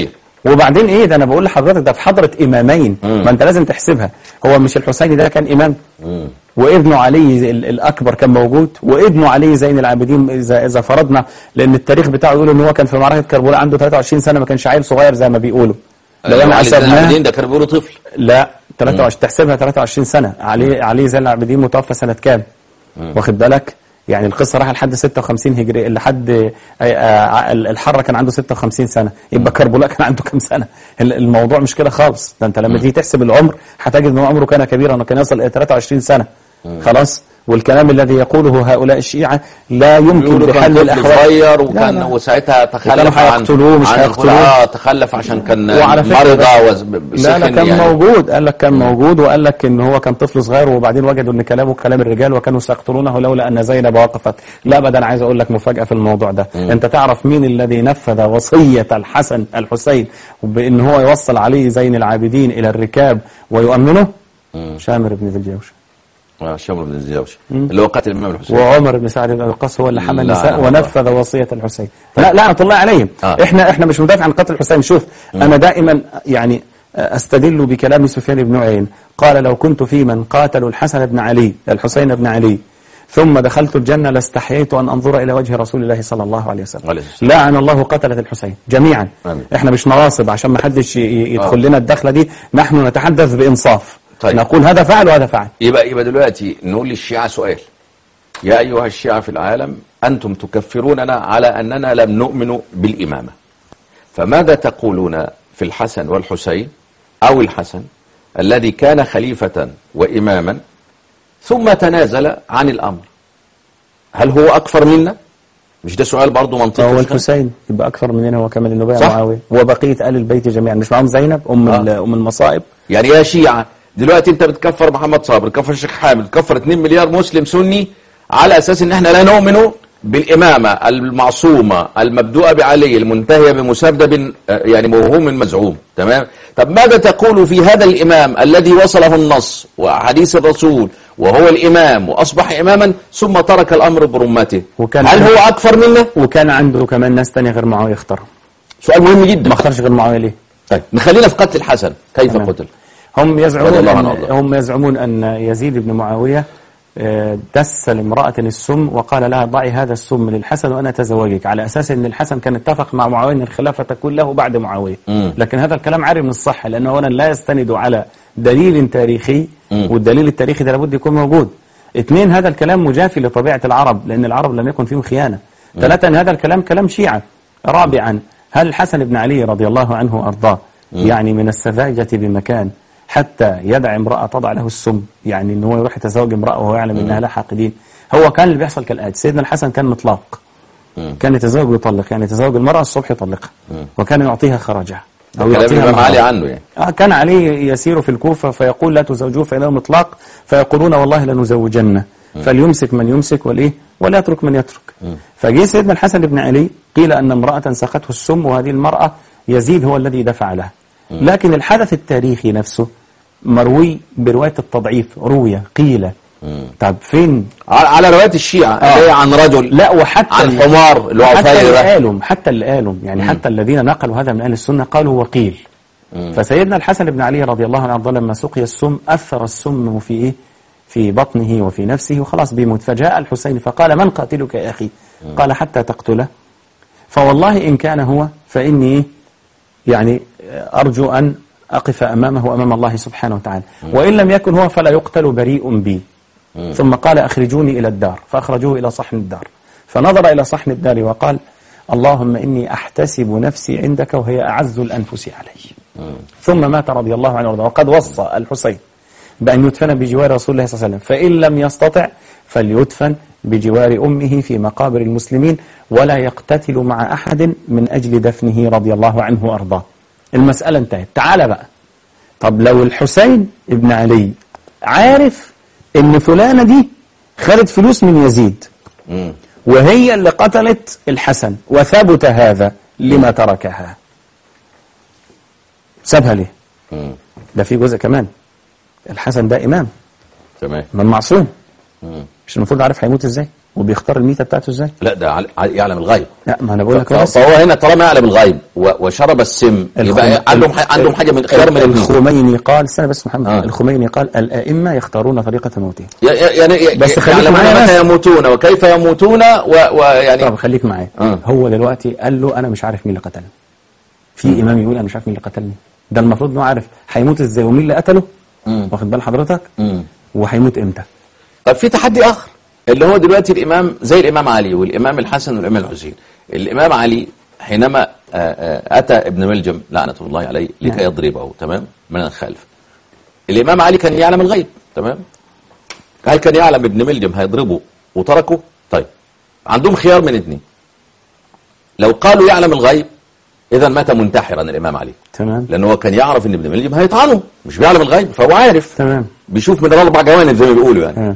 وبعدين ايه ده، انا بقول لحضرتك ده في حضرة امامين، ما انت لازم تحسبها. هو مش الحسين ده كان امام؟ مم. وابنه علي ال- الاكبر كان موجود، وابنه علي زين العابدين، اذا اذا فرضنا، لان التاريخ بتاعه يقول ان هو كان في معركة كربلاء عنده ثلاثة وعشرين سنة، ما كانش عيل صغير زي ما بيقولوا. لو انا علي زين حسبناه العابدين ده كان بيقولوا طفل. لا ثلاثة وعشرين، تحسبها ثلاثة وعشرين سنة. علي علي زين العابدين متوفى سنة كام؟ واخد بالك؟ يعني القصة راح لحد ستة وخمسين هجري، لحد آه، آه، الحرة كان عنده ستة وخمسين سنة، يبقى كربلاء كان عنده كام سنة؟ ال- الموضوع مش كده خالص. ده انت لما تيجي تحسب العمر هتجد ان هو عمره كان كبيرا، وكان يصل الى ثلاثة وعشرين سنة. خلاص. والكلام الذي يقوله هؤلاء الشيعة لا يمكن بيقولوا بحل كان طفل الأحوال. صغير لا، وكان لا. وساعتها تخلف وكانوا عن هيقتلوه، مش عن هيقتلوه. اه تخلف عشان كان وعلى فكرة مرضى بس- وز- لا لا سخن كان يعني. موجود، قال لك كان موجود، وقال لك ان هو كان طفل صغير، وبعدين وجدوا ان كلامه كلام الرجال وكانوا سيقتلونه لولا ان زينب وقفت. لا ابدا، انا عايز اقول لك مفاجأة في الموضوع ده. مم. انت تعرف مين الذي نفذ وصية الحسن الحسين بان هو يوصل علي زين العابدين الى الركاب ويؤمنه؟ مم. شامر بن ذي الجوش، آه، شمر بن الزيوش اللي هو قتل الامام الحسين. وعمر بن سعد بن أبي وقاص هو اللي حمل لا، النساء لا، ونفذ وصية الحسين. لا لعنة الله عليهم. آه. احنا احنا مش مدافع عن قتل الحسين. شوف انا دائما يعني استدل بكلام سفيان بن عيينة، قال لو كنت في من قاتلوا الحسن بن علي الحسين بن علي ثم دخلت الجنة لاستحييت أن أنظر إلى وجه رسول الله صلى الله عليه وسلم. عليه السلام. لعن الله قتلة الحسين جميعا. آمين. احنا مش نواصب عشان ما حدش ي- يدخل آه. لنا الدخلة دي، نحن نتحدث بإنصاف. طيب. نقول هذا فعل وهذا فعل. يبقى يبقى دلوقتي نقول للشيعة سؤال: يا أيها الشيعة في العالم، أنتم تكفروننا على أننا لم نؤمن بالإمامة، فماذا تقولون في الحسن والحسين، أو الحسن الذي كان خليفة وإماما ثم تنازل عن الأمر؟ هل هو أكفر منا؟ مش ده سؤال برضو منطقي؟ هو الحسين يبقى أكثر مننا، هو كمان النبي صح. معاوية وبقية آل البيت جميعا، مش معهم زينب أم آه. ال- أم المصائب. يعني يا شيعة دلوقتي انت بتكفر محمد صابر، بتكفر الشيخ حامد، بتكفر اتنين مليار مسلم سني على اساس ان احنا لا نؤمن بالامامه المعصومه المبدوءه بعلي المنتهيه بمسبب يعني موهوم مزعوم. تمام؟ طب ماذا تقول في هذا الامام الذي وصله النص وحديث الرسول وهو الامام واصبح اماما ثم ترك الامر برمته؟ وكان هل هو اكفر منا؟ وكان عنده كمان ناس تانية غير معاوية اختارهم. سؤال مهم جدا. ما اختارش غير معاوية ليه؟ طيب نخلينا في قتل الحسن، كيف تمام. قتل؟ هم يزعمون رضي الله أن عنه. هم يزعمون أن يزيد بن معاوية آه، دس لامرأة السم وقال لها ضعي هذا السم للحسن وأنا أتزوجك، على أساس أن الحسن كان اتفق مع معاوية أن الخلافة تكون له بعد معاوية. مم. لكن هذا الكلام عاري من الصحة، لأنه أولا لا يستند على دليل تاريخي، مم. والدليل التاريخي ده لابد يكون موجود. اثنين، هذا الكلام مجافي لطبيعة العرب، لأن العرب لم يكن فيهم خيانة. ثلاثة، أن هذا الكلام كلام شيعة. رابعا، هل الحسن بن علي رضي الله عنه وأرضاه يعني من السذاجة بمكان حتى يدع امرأة تضع له السم، يعني ان هو يروح يتزوج امرأة وهو يعلم انها لا حاقدين؟ هو كان اللي بيحصل كالآتي: سيدنا الحسن كان مطلق، كان يتزوج ويطلق، يعني يتزوج المرأة الصبح يطلقها، وكان يعطيها خرجها أو كلام يعطيها الإمام علي مهرها. عنه يعني. آه كان علي يسير في الكوفة فيقول لا تزوجوه فإنه مطلق، فيقولون والله لنزوجنه، فليمسك من يمسك والإيه ولا يترك من يترك. فجي سيدنا الحسن بن علي قيل أن امرأة سقته السم، وهذه المرأة يزيد هو الذي دفع لها. لكن الحدث التاريخي نفسه مروي برواية التضعيف، روية قيل. طب فين؟ على على رواية الشيعة آه. اللي هي عن رجل، لا وحتى عن ال- حمار اللي هو حتى اللي عفاير. قالوا حتى اللي قالوا يعني حتى الذين نقلوا هذا من أهل السنة قالوا وقيل. فسيدنا الحسن بن علي رضي الله عنه لما سقي السم أثر السم في إيه؟ في بطنه وفي نفسه وخلاص بيموت. فجاء الحسين فقال من قاتلك يا أخي؟ قال حتى تقتله. فوالله إن كان هو فإني إيه؟ يعني أرجو أن أقف أمامه أمام الله سبحانه وتعالى، وإن لم يكن هو فلا يقتل بريء بي. ثم قال أخرجوني إلى الدار، فأخرجوه إلى صحن الدار، فنظر إلى صحن الدار وقال اللهم إني أحتسب نفسي عندك وهي أعز الأنفس علي. ثم مات رضي الله عنه وارضاه. وقد وصى الحسين بأن يدفن بجوار رسول الله صلى الله عليه وسلم، فإن لم يستطع فليدفن بجوار أمه في مقابر المسلمين، ولا يقتتل مع أحد من أجل دفنه رضي الله عنه وأرضاه. المسألة انتهت. تعال بقى، طب لو الحسين ابن علي عارف ان فلانة دي خدت فلوس من يزيد وهي اللي قتلت الحسن وثبت هذا، لما تركها؟ سابها ليه؟ ده في جزء كمان، الحسن ده إمام تمام. من معصوم، مش المفروض عارف هيموت ازاي؟ وبيختار الميتة بتاعته ازاي؟ لا ده عل- يعلم الغيب. لا ما انا بقول لك ف- بس فهو هنا طالما يعلم الغيب و- وشرب السم يبقى الخم- عندهم ح- عندهم حاجه من خيار من الاثنين. الخميني قال استنى بس محمد آه. الخميني قال الائمه يختارون طريقه موتهم. ي- ي- يعني ي- بس خليك يعلمون معايا متى بس. يموتون وكيف يموتون و- ويعني طب خليك معايا. آه. هو دلوقتي قال له انا مش عارف مين اللي قتلني. في امام يقول انا مش عارف مين اللي قتلني. ده المفروض انه عارف هيموت ازاي ومين اللي قتله. مم. واخد بال حضرتك؟ مم. وهيموت امتى؟ طب في تحدي اخر اللي هو دلوقتي الامام زي الامام علي والامام الحسن والامام الحسين. الامام علي حينما آه، آه، اتى ابن ملجم لعنه الله عليه لكي نعم. يضربه تمام من الخلف. الامام علي كان يعلم الغيب تمام. هل كان يعلم ابن ملجم هيضربه وتركه؟ طيب عندهم خيار من اثنين. لو قالوا يعلم الغيب اذا مات منتحرا الامام علي، تمام لانه هو كان يعرف ان ابن ملجم هيطعنه، مش بيعلم الغيب فهو عارف، تمام بيشوف من الاربع جوانب زي ما بيقولوا يعني.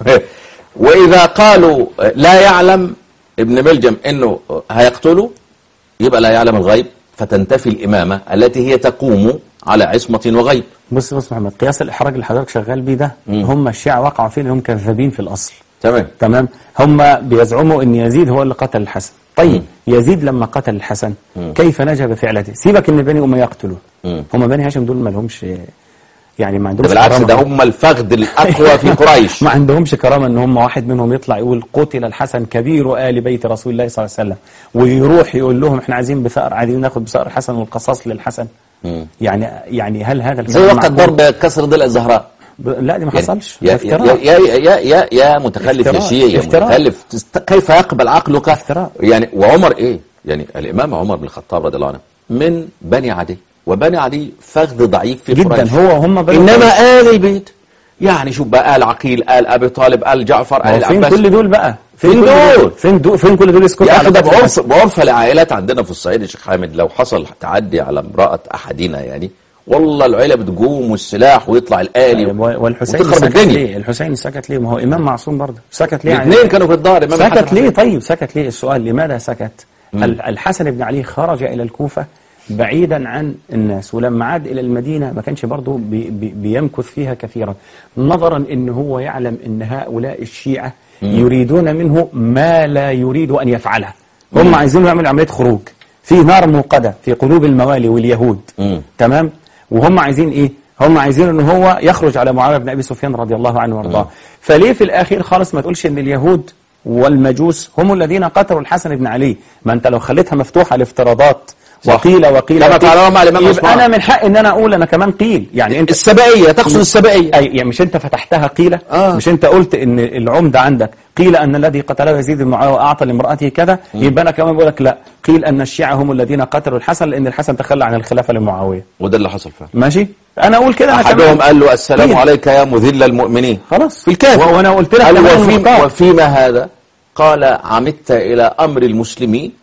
واذا قالوا لا يعلم ابن ملجم انه هيقتله يبقى لا يعلم الغيب، فتنتفي الامامه التي هي تقوم على عصمه وغيب. بص بص محمد قياس الاحراج اللي حضرتك شغال بيه ده مم. هم الشيعة وقعوا فيه هم كذابين في الاصل. تمام. تمام هم بيزعموا ان يزيد هو اللي قتل الحسن. طيب مم. يزيد لما قتل الحسن مم. كيف نجا بفعلته؟ سيبك ان بني اميه يقتلوه. مم. هم بني هاشم دول ما لهمش يعني ما ده عندهمش بالعكس كرامة. ده هم الفخذ الاقوى في قريش. ما عندهمش كرامه ان هم واحد منهم يطلع يقول قتل الحسن كبير آل بيت رسول الله صلى الله عليه وسلم، ويروح يقول لهم احنا عايزين بثأر عايزين ناخد بثأر الحسن والقصاص للحسن. مم. يعني يعني هل هذا زي الكلام وقت معقول؟ ضرب كسر ضلع الزهراء. ب- لا دي ما يعني حصلش. يا ده يا افتراء. يا يا يا يا, يا متخلف يا افتراء. شيعي يا افتراء. متخلف تست- كيف يقبل عقلك افتراء. يعني. وعمر ايه يعني الامام عمر بن الخطاب رضي الله عنه من بني عدي، وبني عدي فخذ ضعيف في جدا قريش. هو هم بني انما قريش. آل البيت يعني شوف بقى آل عقيل آل ابي طالب آل جعفر آل فين العباس. كل دول بقى؟ فين كل دول؟ فين دول فين كل دول يسكتوا يا على اخي ده قتل بعرف الحسن؟ بعرف العائلات عندنا في الصعيد يا شيخ حامد، لو حصل تعدي على امرأة احدنا يعني والله العيلة بتقوم والسلاح ويطلع الآلي طيب، والحسين وتخرب سكت الدنيا. ليه؟ الحسين سكت ليه؟ ما هو امام معصوم برضه. سكت ليه؟ الاثنين كانوا في الدار. إمام سكت الحسن ليه؟ طيب سكت ليه؟ السؤال لماذا سكت؟ ال- الحسن بن علي خرج إلى الكوفة بعيدا عن الناس، ولما عاد إلى المدينة ما كانش برضه بي بي بيمكث فيها كثيرا، نظرا إن هو يعلم إن هؤلاء الشيعة يريدون منه ما لا يريد أن يفعله. هم عايزين يعملوا عملية خروج في نار موقدة في قلوب الموالي واليهود. مم. تمام؟ وهم عايزين إيه؟ هم عايزين ان هو يخرج على معاويه بن ابي سفيان رضي الله عنه وارضاه. فليه في الاخير خالص ما تقولش ان اليهود والمجوس هم الذين قتلوا الحسن بن علي؟ ما انت لو خليتها مفتوحه لافتراضات وقيل وقيل كما وقيل، فعلوا مع الإمام يبقى عثمان. انا من حق ان انا اقول انا كمان قيل. يعني انت السبائية تقصد السبائية. اي يعني مش انت فتحتها قيل؟ آه. مش انت قلت ان العمده عندك قيل ان الذي قتله يزيد بن معاويه واعطى لامراته كذا؟ يبقى انا كمان بقول لك لا، قيل ان الشيعه هم الذين قتلوا الحسن لان الحسن تخلى عن الخلافه لمعاويه. وده اللي حصل فعلا. ماشي؟ انا اقول كده انا كمان. احدهم قال له السلام قيل. عليك يا مذل المؤمنين خلاص في الكافر. و- وانا قلت لك قال كمان وفي المختار. وفيما هذا قال عمدت الى امر المسلمين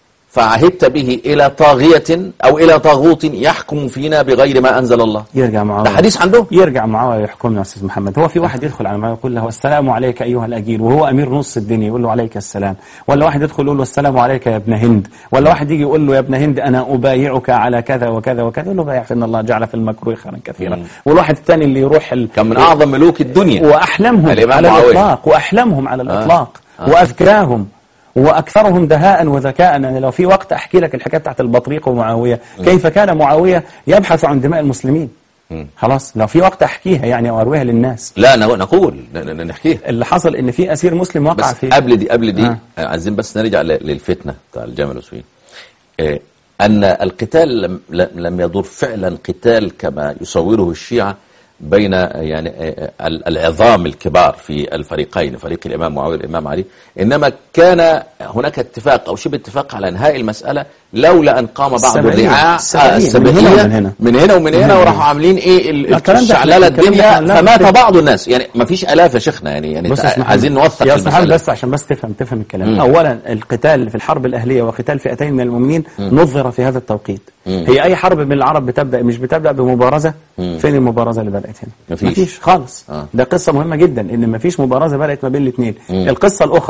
فعهدت به الى طاغية او الى طاغوت يحكم فينا بغير ما انزل الله. يرجع معاويه. ده حديث عندهم. يرجع معاويه يحكمنا يا استاذ محمد. هو في واحد يدخل على معاويه يقول له السلام عليك ايها الاجير وهو امير نص الدنيا يقول له عليك السلام، ولا واحد يدخل يقول له السلام عليك يا ابن هند، ولا واحد يجي يقول له يا ابن هند انا ابايعك على كذا وكذا وكذا يقول له بايع فان الله جعل في المكروه خيرا كثيرا. والواحد الثاني اللي يروح ال... كان من اعظم ملوك الدنيا واحلمهم الإمام على معاوية. الاطلاق واحلمهم على الاطلاق آه. واذكاهم واكثرهم دهاء وذكاء. يعني لو في وقت احكي لك الحكايه بتاعت البطريق ومعاويه كيف كان معاويه يبحث عن دماء المسلمين. خلاص لو في وقت احكيها يعني او ارويها للناس. لا نقول ن- ن- نحكيها. اللي حصل ان في اسير مسلم وقع بس في قبل دي قبل دي آه. آه. عايزين بس نرجع ل- للفتنة بتاع الجمل والسفين. آه ان القتال لم, لم لم يدور فعلا قتال كما يصوره الشيعة بين يعني آه ال- العظام الكبار في الفريقين، فريق الامام معاوية والامام علي، انما كان هناك اتفاق او شبه اتفاق على انهاء المسألة لولا ان قام بعض السبعين. الرعاع السبعين. السبعية من هنا ومن هنا. من هنا ومن هنا وراحوا عاملين ايه ال- الكلام ده- الشعللة الكلام ده الدنيا لا فمات تفرق. بعض الناس. يعني ما فيش الاف يا شيخنا يعني يعني بص يا أستاذ محمد. عايزين نوثق يا أستاذ محمد المسألة. بس عشان بس تفهم تفهم الكلام. مم. اولا القتال في الحرب الاهليه وقتال فئتين من المؤمنين نظر في هذا التوقيت. مم. هي اي حرب من العرب بتبدا مش بتبدا بمبارزه. مم. فين المبارزه اللي بدات هنا؟ مفيش. مفيش خالص. آه. ده قصه مهمه جدا ان مفيش مبارزه بدات ما بين الاثنين. القصه الاخرى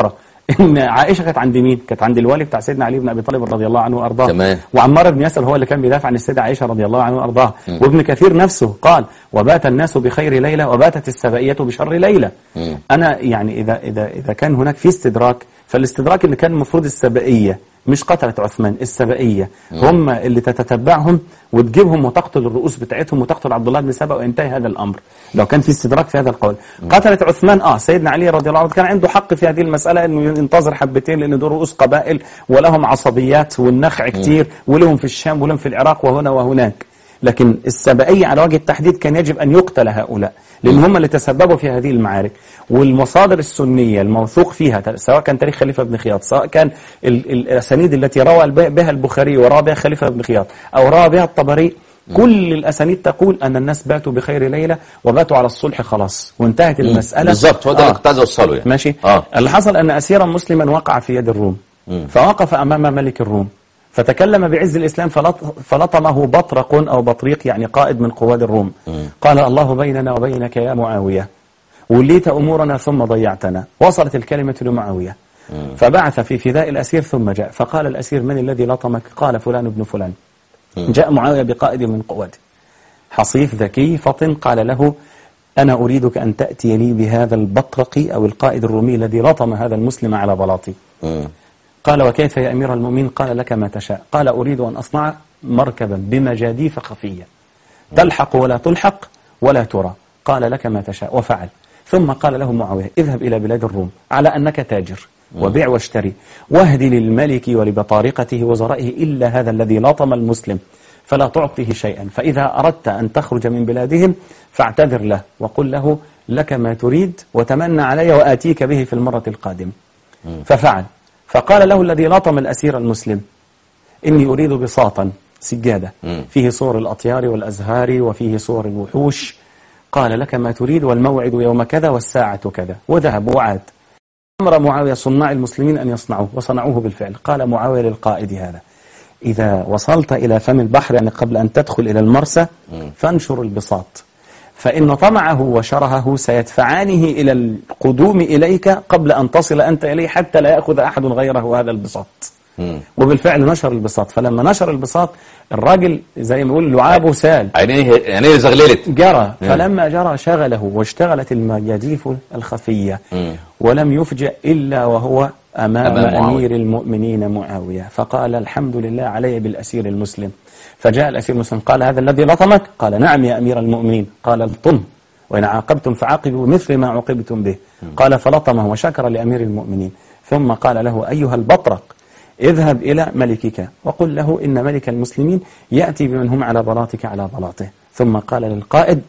ان عائشه كانت عند مين؟ كانت عند الوالي بتاع سيدنا علي بن ابي طالب رضي الله عنه وارضاه. تمام. وعمار بن ياسر هو اللي كان بيدافع عن السيده عائشه رضي الله عنه وارضاها. وابن كثير نفسه قال: وبات الناس بخير ليله وباتت السبائيه بشر ليله. مم. انا يعني اذا اذا اذا كان هناك في استدراك، فالاستدراك اللي كان المفروض السبائيه مش قتلة عثمان، السبائية هم اللي تتتبعهم وتجيبهم وتقتل الرؤوس بتاعتهم وتقتل عبد الله بن سبأ وينتهي هذا الأمر. لو كان في استدراك في هذا القول. قتلة عثمان اه سيدنا علي رضي الله عنه كان عنده حق في هذه المسألة انه ينتظر حبتين، لان دول رؤوس قبائل ولهم عصبيات والنخع كتير ولهم في الشام ولهم في العراق وهنا وهناك. لكن السبائية على وجه التحديد كان يجب أن يقتل هؤلاء، لأن هم اللي تسببوا في هذه المعارك. والمصادر السنية الموثوق فيها سواء كان تاريخ خليفة بن خياط، سواء كان الأسانيد التي روى بها البخاري وروى بها خليفة بن خياط أو روى بها الطبري، كل الأسانيد تقول أن الناس باتوا بخير ليلة وباتوا على الصلح خلاص وانتهت المسألة. بالضبط، هو ده اللي كنت عايز أوصله يعني. ماشي. آه. اللي حصل أن أسيرا مسلما وقع في يد الروم، مم. فوقف أمام ملك الروم فتكلم بعز الإسلام فلطمه بطرق أو بطريق، يعني قائد من قواد الروم. مم. قال: الله بيننا وبينك يا معاوية، وليت أمورنا ثم ضيعتنا. وصلت الكلمة لمعاوية. مم. فبعث في فداء الأسير ثم جاء فقال الأسير: من الذي لطمك؟ قال: فلان ابن فلان. مم. جاء معاوية بقائد من قواده حصيف ذكي فطن، قال له: أنا أريدك أن تأتي لي بهذا البطرق أو القائد الرومي الذي لطم هذا المسلم على بلاطي. مم. قال: وكيف يا أمير المؤمنين؟ قال: لك ما تشاء. قال: أريد أن أصنع مركبا بمجاديف خفية تلحق ولا تلحق ولا ترى. قال: لك ما تشاء. وفعل. ثم قال له معاوية: اذهب إلى بلاد الروم على أنك تاجر وبيع واشتري، واهدي للملك ولبطارقته وزرائه إلا هذا الذي لطم المسلم فلا تعطيه شيئا، فإذا أردت أن تخرج من بلادهم فاعتذر له وقل له: لك ما تريد وتمنى علي وآتيك به في المرة القادمة. ففعل. فقال له الذي لطم الأسير المسلم: إني أريد بساطا سجادة فيه صور الأطيار والأزهار وفيه صور الوحوش. قال: لك ما تريد والموعد يوم كذا والساعة كذا. وذهب وعاد. أمر معاوية صناع المسلمين أن يصنعوه وصنعوه بالفعل. قال معاوية للقائد هذا: إذا وصلت إلى فم البحر، يعني قبل أن تدخل إلى المرسى، فانشر البساط، فإن طمعه وشرهه سيدفعانه إلى القدوم إليك قبل أن تصل أنت إليه حتى لا يأخذ أحد غيره هذا البساط. مم. وبالفعل نشر البساط. فلما نشر البساط الراجل زي ما يقول لعابه سال، عينيه عينيه زغللت، جرى. مم. فلما جرى شغله واشتغلت المجاديف الخفية. مم. ولم يفجأ إلا وهو أمام, أمام أمير المؤمنين معاوية، فقال: الحمد لله علي بالأسير المسلم. فجاء الأسير المسلم قال: هذا الذي لطمك؟ قال: نعم يا أمير المؤمنين. قال: الطم، وإن عاقبتم فعاقبوا مثل ما عوقبتم به. مم. قال: فلطمه وشكر لأمير المؤمنين. ثم قال له: أيها البطرق، اذهب إلى ملكك وقل له إن ملك المسلمين يأتي بمن هم على بلاطك على بلاطه. ثم قال للقائد: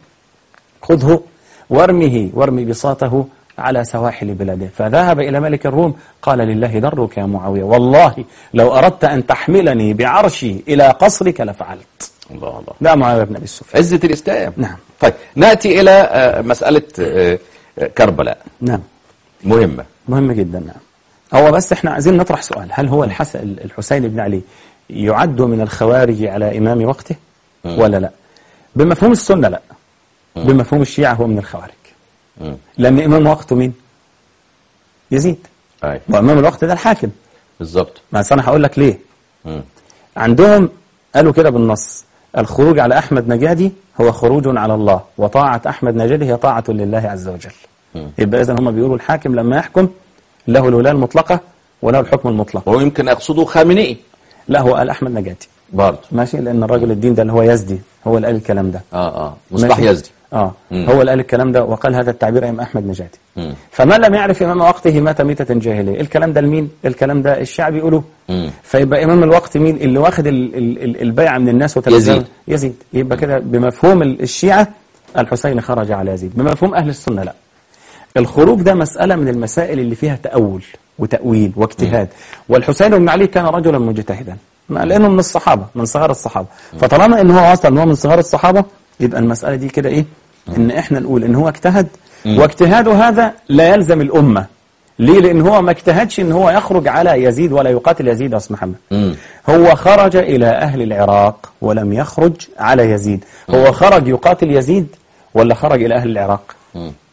خذه وارمه وارمي بساطه على سواحل بلاده. فذهب إلى ملك الروم قال: لله درك يا معاوية، والله لو أردت أن تحملني بعرشي إلى قصرك لفعلت. الله الله. ده معاوية بن أبي سفيان، عزة الإسلام. نعم. طيب نأتي إلى مسألة كربلاء. نعم. مهمة مهمة جدا. نعم. هو بس احنا عايزين نطرح سؤال: هل هو الحسن الحسين بن علي يعد من الخوارج على إمام وقته م. ولا لا؟ بمفهوم السنة لا، م. بمفهوم الشيعة هو من الخوارج. م. لأن إمام وقته مين؟ يزيد. أي. وإمام الوقت ده الحاكم بالظبط. ما أنا هقول لك ليه. م. عندهم قالوا كده بالنص: الخروج على أحمد نجادي هو خروج على الله، وطاعة أحمد نجادي هي طاعة لله عز وجل. م. يبقى إذن هم بيقولوا الحاكم لما يحكم له الولاية المطلقة وله الحكم المطلق. هو يمكن يقصده خامنئي. لا، هو قال أحمد نجاتي برضه، ماشي، لأن الرجل الدين ده اللي هو يزدي هو اللي قال الكلام ده. اه اه مصباح يزدي. اه مم. هو اللي قال الكلام ده وقال هذا التعبير أيام أحمد نجاتي. مم. فمن لم يعرف إمام وقته مات ميتة جاهلية. الكلام ده لمين؟ الكلام ده الشعب يقولوه. فيبقى إمام الوقت مين؟ اللي واخد ال ال ال البيعة من الناس يزيد. يزيد. يبقى كده بمفهوم الشيعة الحسين خرج على يزيد، بمفهوم أهل السنة لا. الخروج ده مسألة من المسائل اللي فيها تأول وتأويل واجتهاد. والحسين بن علي كان رجلا مجتهدا لأنه من الصحابة، من صغار الصحابة. فطالما إن هو أصلا هو من صغار الصحابة يبقى المسألة دي كده إيه؟ إن إحنا نقول إن هو اجتهد، واجتهاده هذا لا يلزم الأمة. ليه؟ لأن هو ما اجتهدش إن هو يخرج على يزيد ولا يقاتل يزيد يا أستاذ محمد. هو خرج إلى أهل العراق ولم يخرج على يزيد. هو خرج يقاتل يزيد ولا خرج إلى أهل العراق؟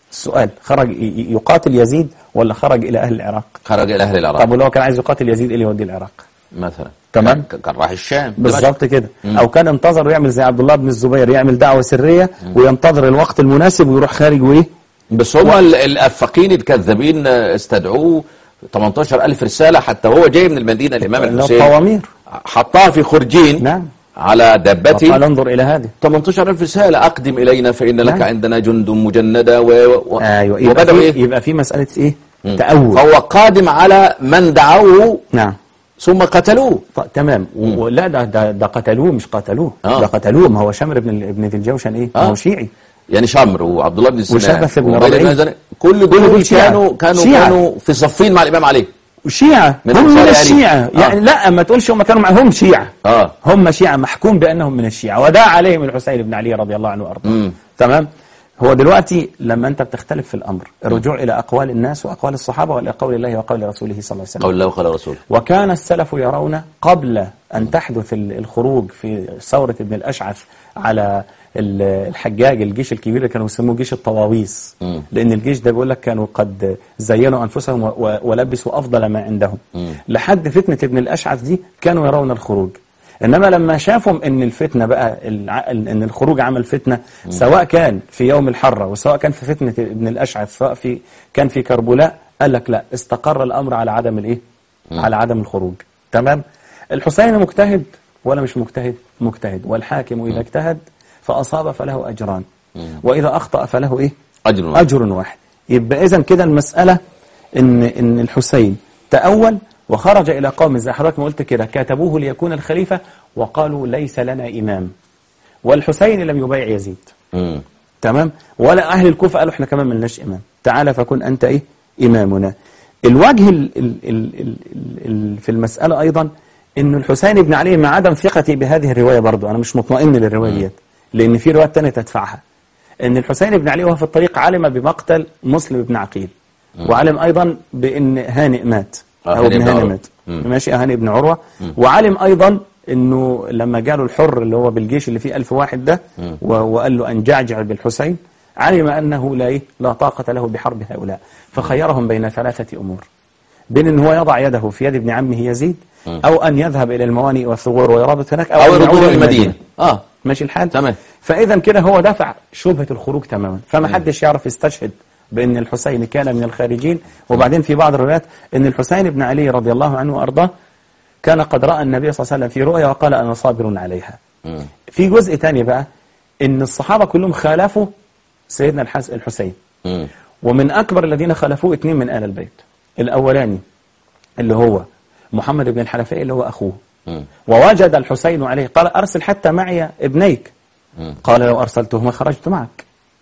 السؤال خرج ي- يقاتل يزيد ولا خرج إلى أهل العراق؟ خرج إلى أهل العراق طب ولو كان عايز يقاتل يزيد إيه اللي يوديه العراق؟ مثلا. تمام. كان كان راح الشام بالظبط كده. مم. أو كان انتظر ويعمل زي عبد الله بن الزبير، يعمل دعوة سرية وينتظر الوقت المناسب ويروح خارج وإيه؟ بس هم ال- الأفاقين الكذابين استدعوه ثمانية عشر ألف رسالة حتى وهو جاي من المدينة الإمام الحسين القوامير. حطها في خرجين نعم. على دابته. قال انظر إلى هذه. ثمانية عشر ألف رسالة أقدم إلينا فإن لك نعم. عندنا جند مجندة و... و... أيوة. يبقى وبدأوا في إيه؟ يبقى في مسألة إيه؟ مم. تأول. فهو قادم على من دعوه نعم. ثم قتلوه. ط- تمام. ولا ده ده ده قتلوه مش قتلوه. آه. ده قتلوه. ما هو شمر بن ابن ذي الجوشن إيه؟ آه. هو شيعي. يعني شمر وعبد الله بن سنان وشبث بن وغير ربيع. ذلك كل كل دول دول شيعة. كانوا كانوا شيعة. كانوا في صفين مع الإمام علي. شيعة. من هم من أنصار علي. الشيعة. آه. يعني لا ما تقولش هم كانوا معهم شيعة. آه. هم شيعة محكوم بأنهم من الشيعة وداع عليهم الحسين بن علي رضي الله عنه وأرضاه. مم. تمام. هو دلوقتي لما أنت بتختلف في الأمر الرجوع إلى أقوال الناس وأقوال الصحابة وإلى قول الله وقول رسوله صلى الله عليه وسلم. قول الله وقال رسوله. وكان السلف يرون قبل أن تحدث ال- الخروج في ثورة ابن الأشعث على ال- الحجاج، الجيش الكبير اللي كانوا يسموه جيش الطواويس، مم. لأن الجيش ده بيقول لك كانوا قد زينوا أنفسهم و- و- ولبسوا أفضل ما عندهم. مم. لحد فتنة ابن الأشعث دي كانوا يرون الخروج. إنما لما شافوا إن الفتنة بقى الع- إن الخروج عمل فتنة، سواء كان في يوم الحرة وسواء كان في فتنة ابن الأشعث سواء في كان في كربلاء، قال لك لا، استقر الأمر على عدم الإيه؟ على عدم الخروج. تمام. الحسين مجتهد ولا مش مجتهد؟ مجتهد. والحاكم إذا اجتهد فأصاب فله أجران، وإذا أخطأ فله إيه؟ أجر واحد. أجر واحد. يبقى إذن كده المسألة إن إن الحسين تأول وخرج إلى قوم زي حضرتك ما قلت كده، كاتبوه ليكون الخليفة وقالوا ليس لنا إمام، والحسين لم يبايع يزيد. مم. تمام. ولا أهل الكوفة قالوا إحنا كمان ملناش إمام، تعالى فكن أنت إيه؟ إمامنا. الوجه ال ال ال ال ال في المسألة أيضا إن الحسين بن علي مع عدم ثقتي بهذه الرواية برضو، أنا مش مطمئن للرواية ديت لأن في روايات تانية تدفعها، إن الحسين بن علي وهو في الطريق علم بمقتل مسلم بن عقيل، وعلم أيضا بأن هانئ مات آه، أو هانئ ابن بن هانئ عروة. مات. مم. ماشي. هانئ بن عروة. وعلم أيضا إنه لما جاله الحر اللي هو بالجيش اللي فيه ألف واحد ده و- وقال له أن جعجع بالحسين، علم أنه لا إيه؟ لا طاقة له بحرب هؤلاء، فخيرهم بين ثلاثة أمور: بين أن هو يضع يده في يد ابن عمه يزيد، أو أن يذهب إلى الموانئ والثغور ويرابط هناك، أو أن يردوه يعود إلى إلى المدينة. آه. ماشي الحال. تمام. فإذا كده هو دفع شبهة الخروج تماما، فما حدش يعرف يستشهد بأن الحسين كان من الخارجين. وبعدين في بعض الروايات أن الحسين بن علي رضي الله عنه وأرضاه كان قد رأى النبي صلى الله عليه وسلم في رؤيا وقال أنا صابر عليها. مم. في جزء تاني بقى أن الصحابة كلهم خالفوا سيدنا الحس الحسين، مم. ومن أكبر الذين خالفوه اثنين من آل البيت. الأولاني اللي هو محمد بن الحنفية اللي هو أخوه، مم. ووجد الحسين عليه قال أرسل حتى معي ابنيك، مم. قال لو أرسلتهما خرجت معك.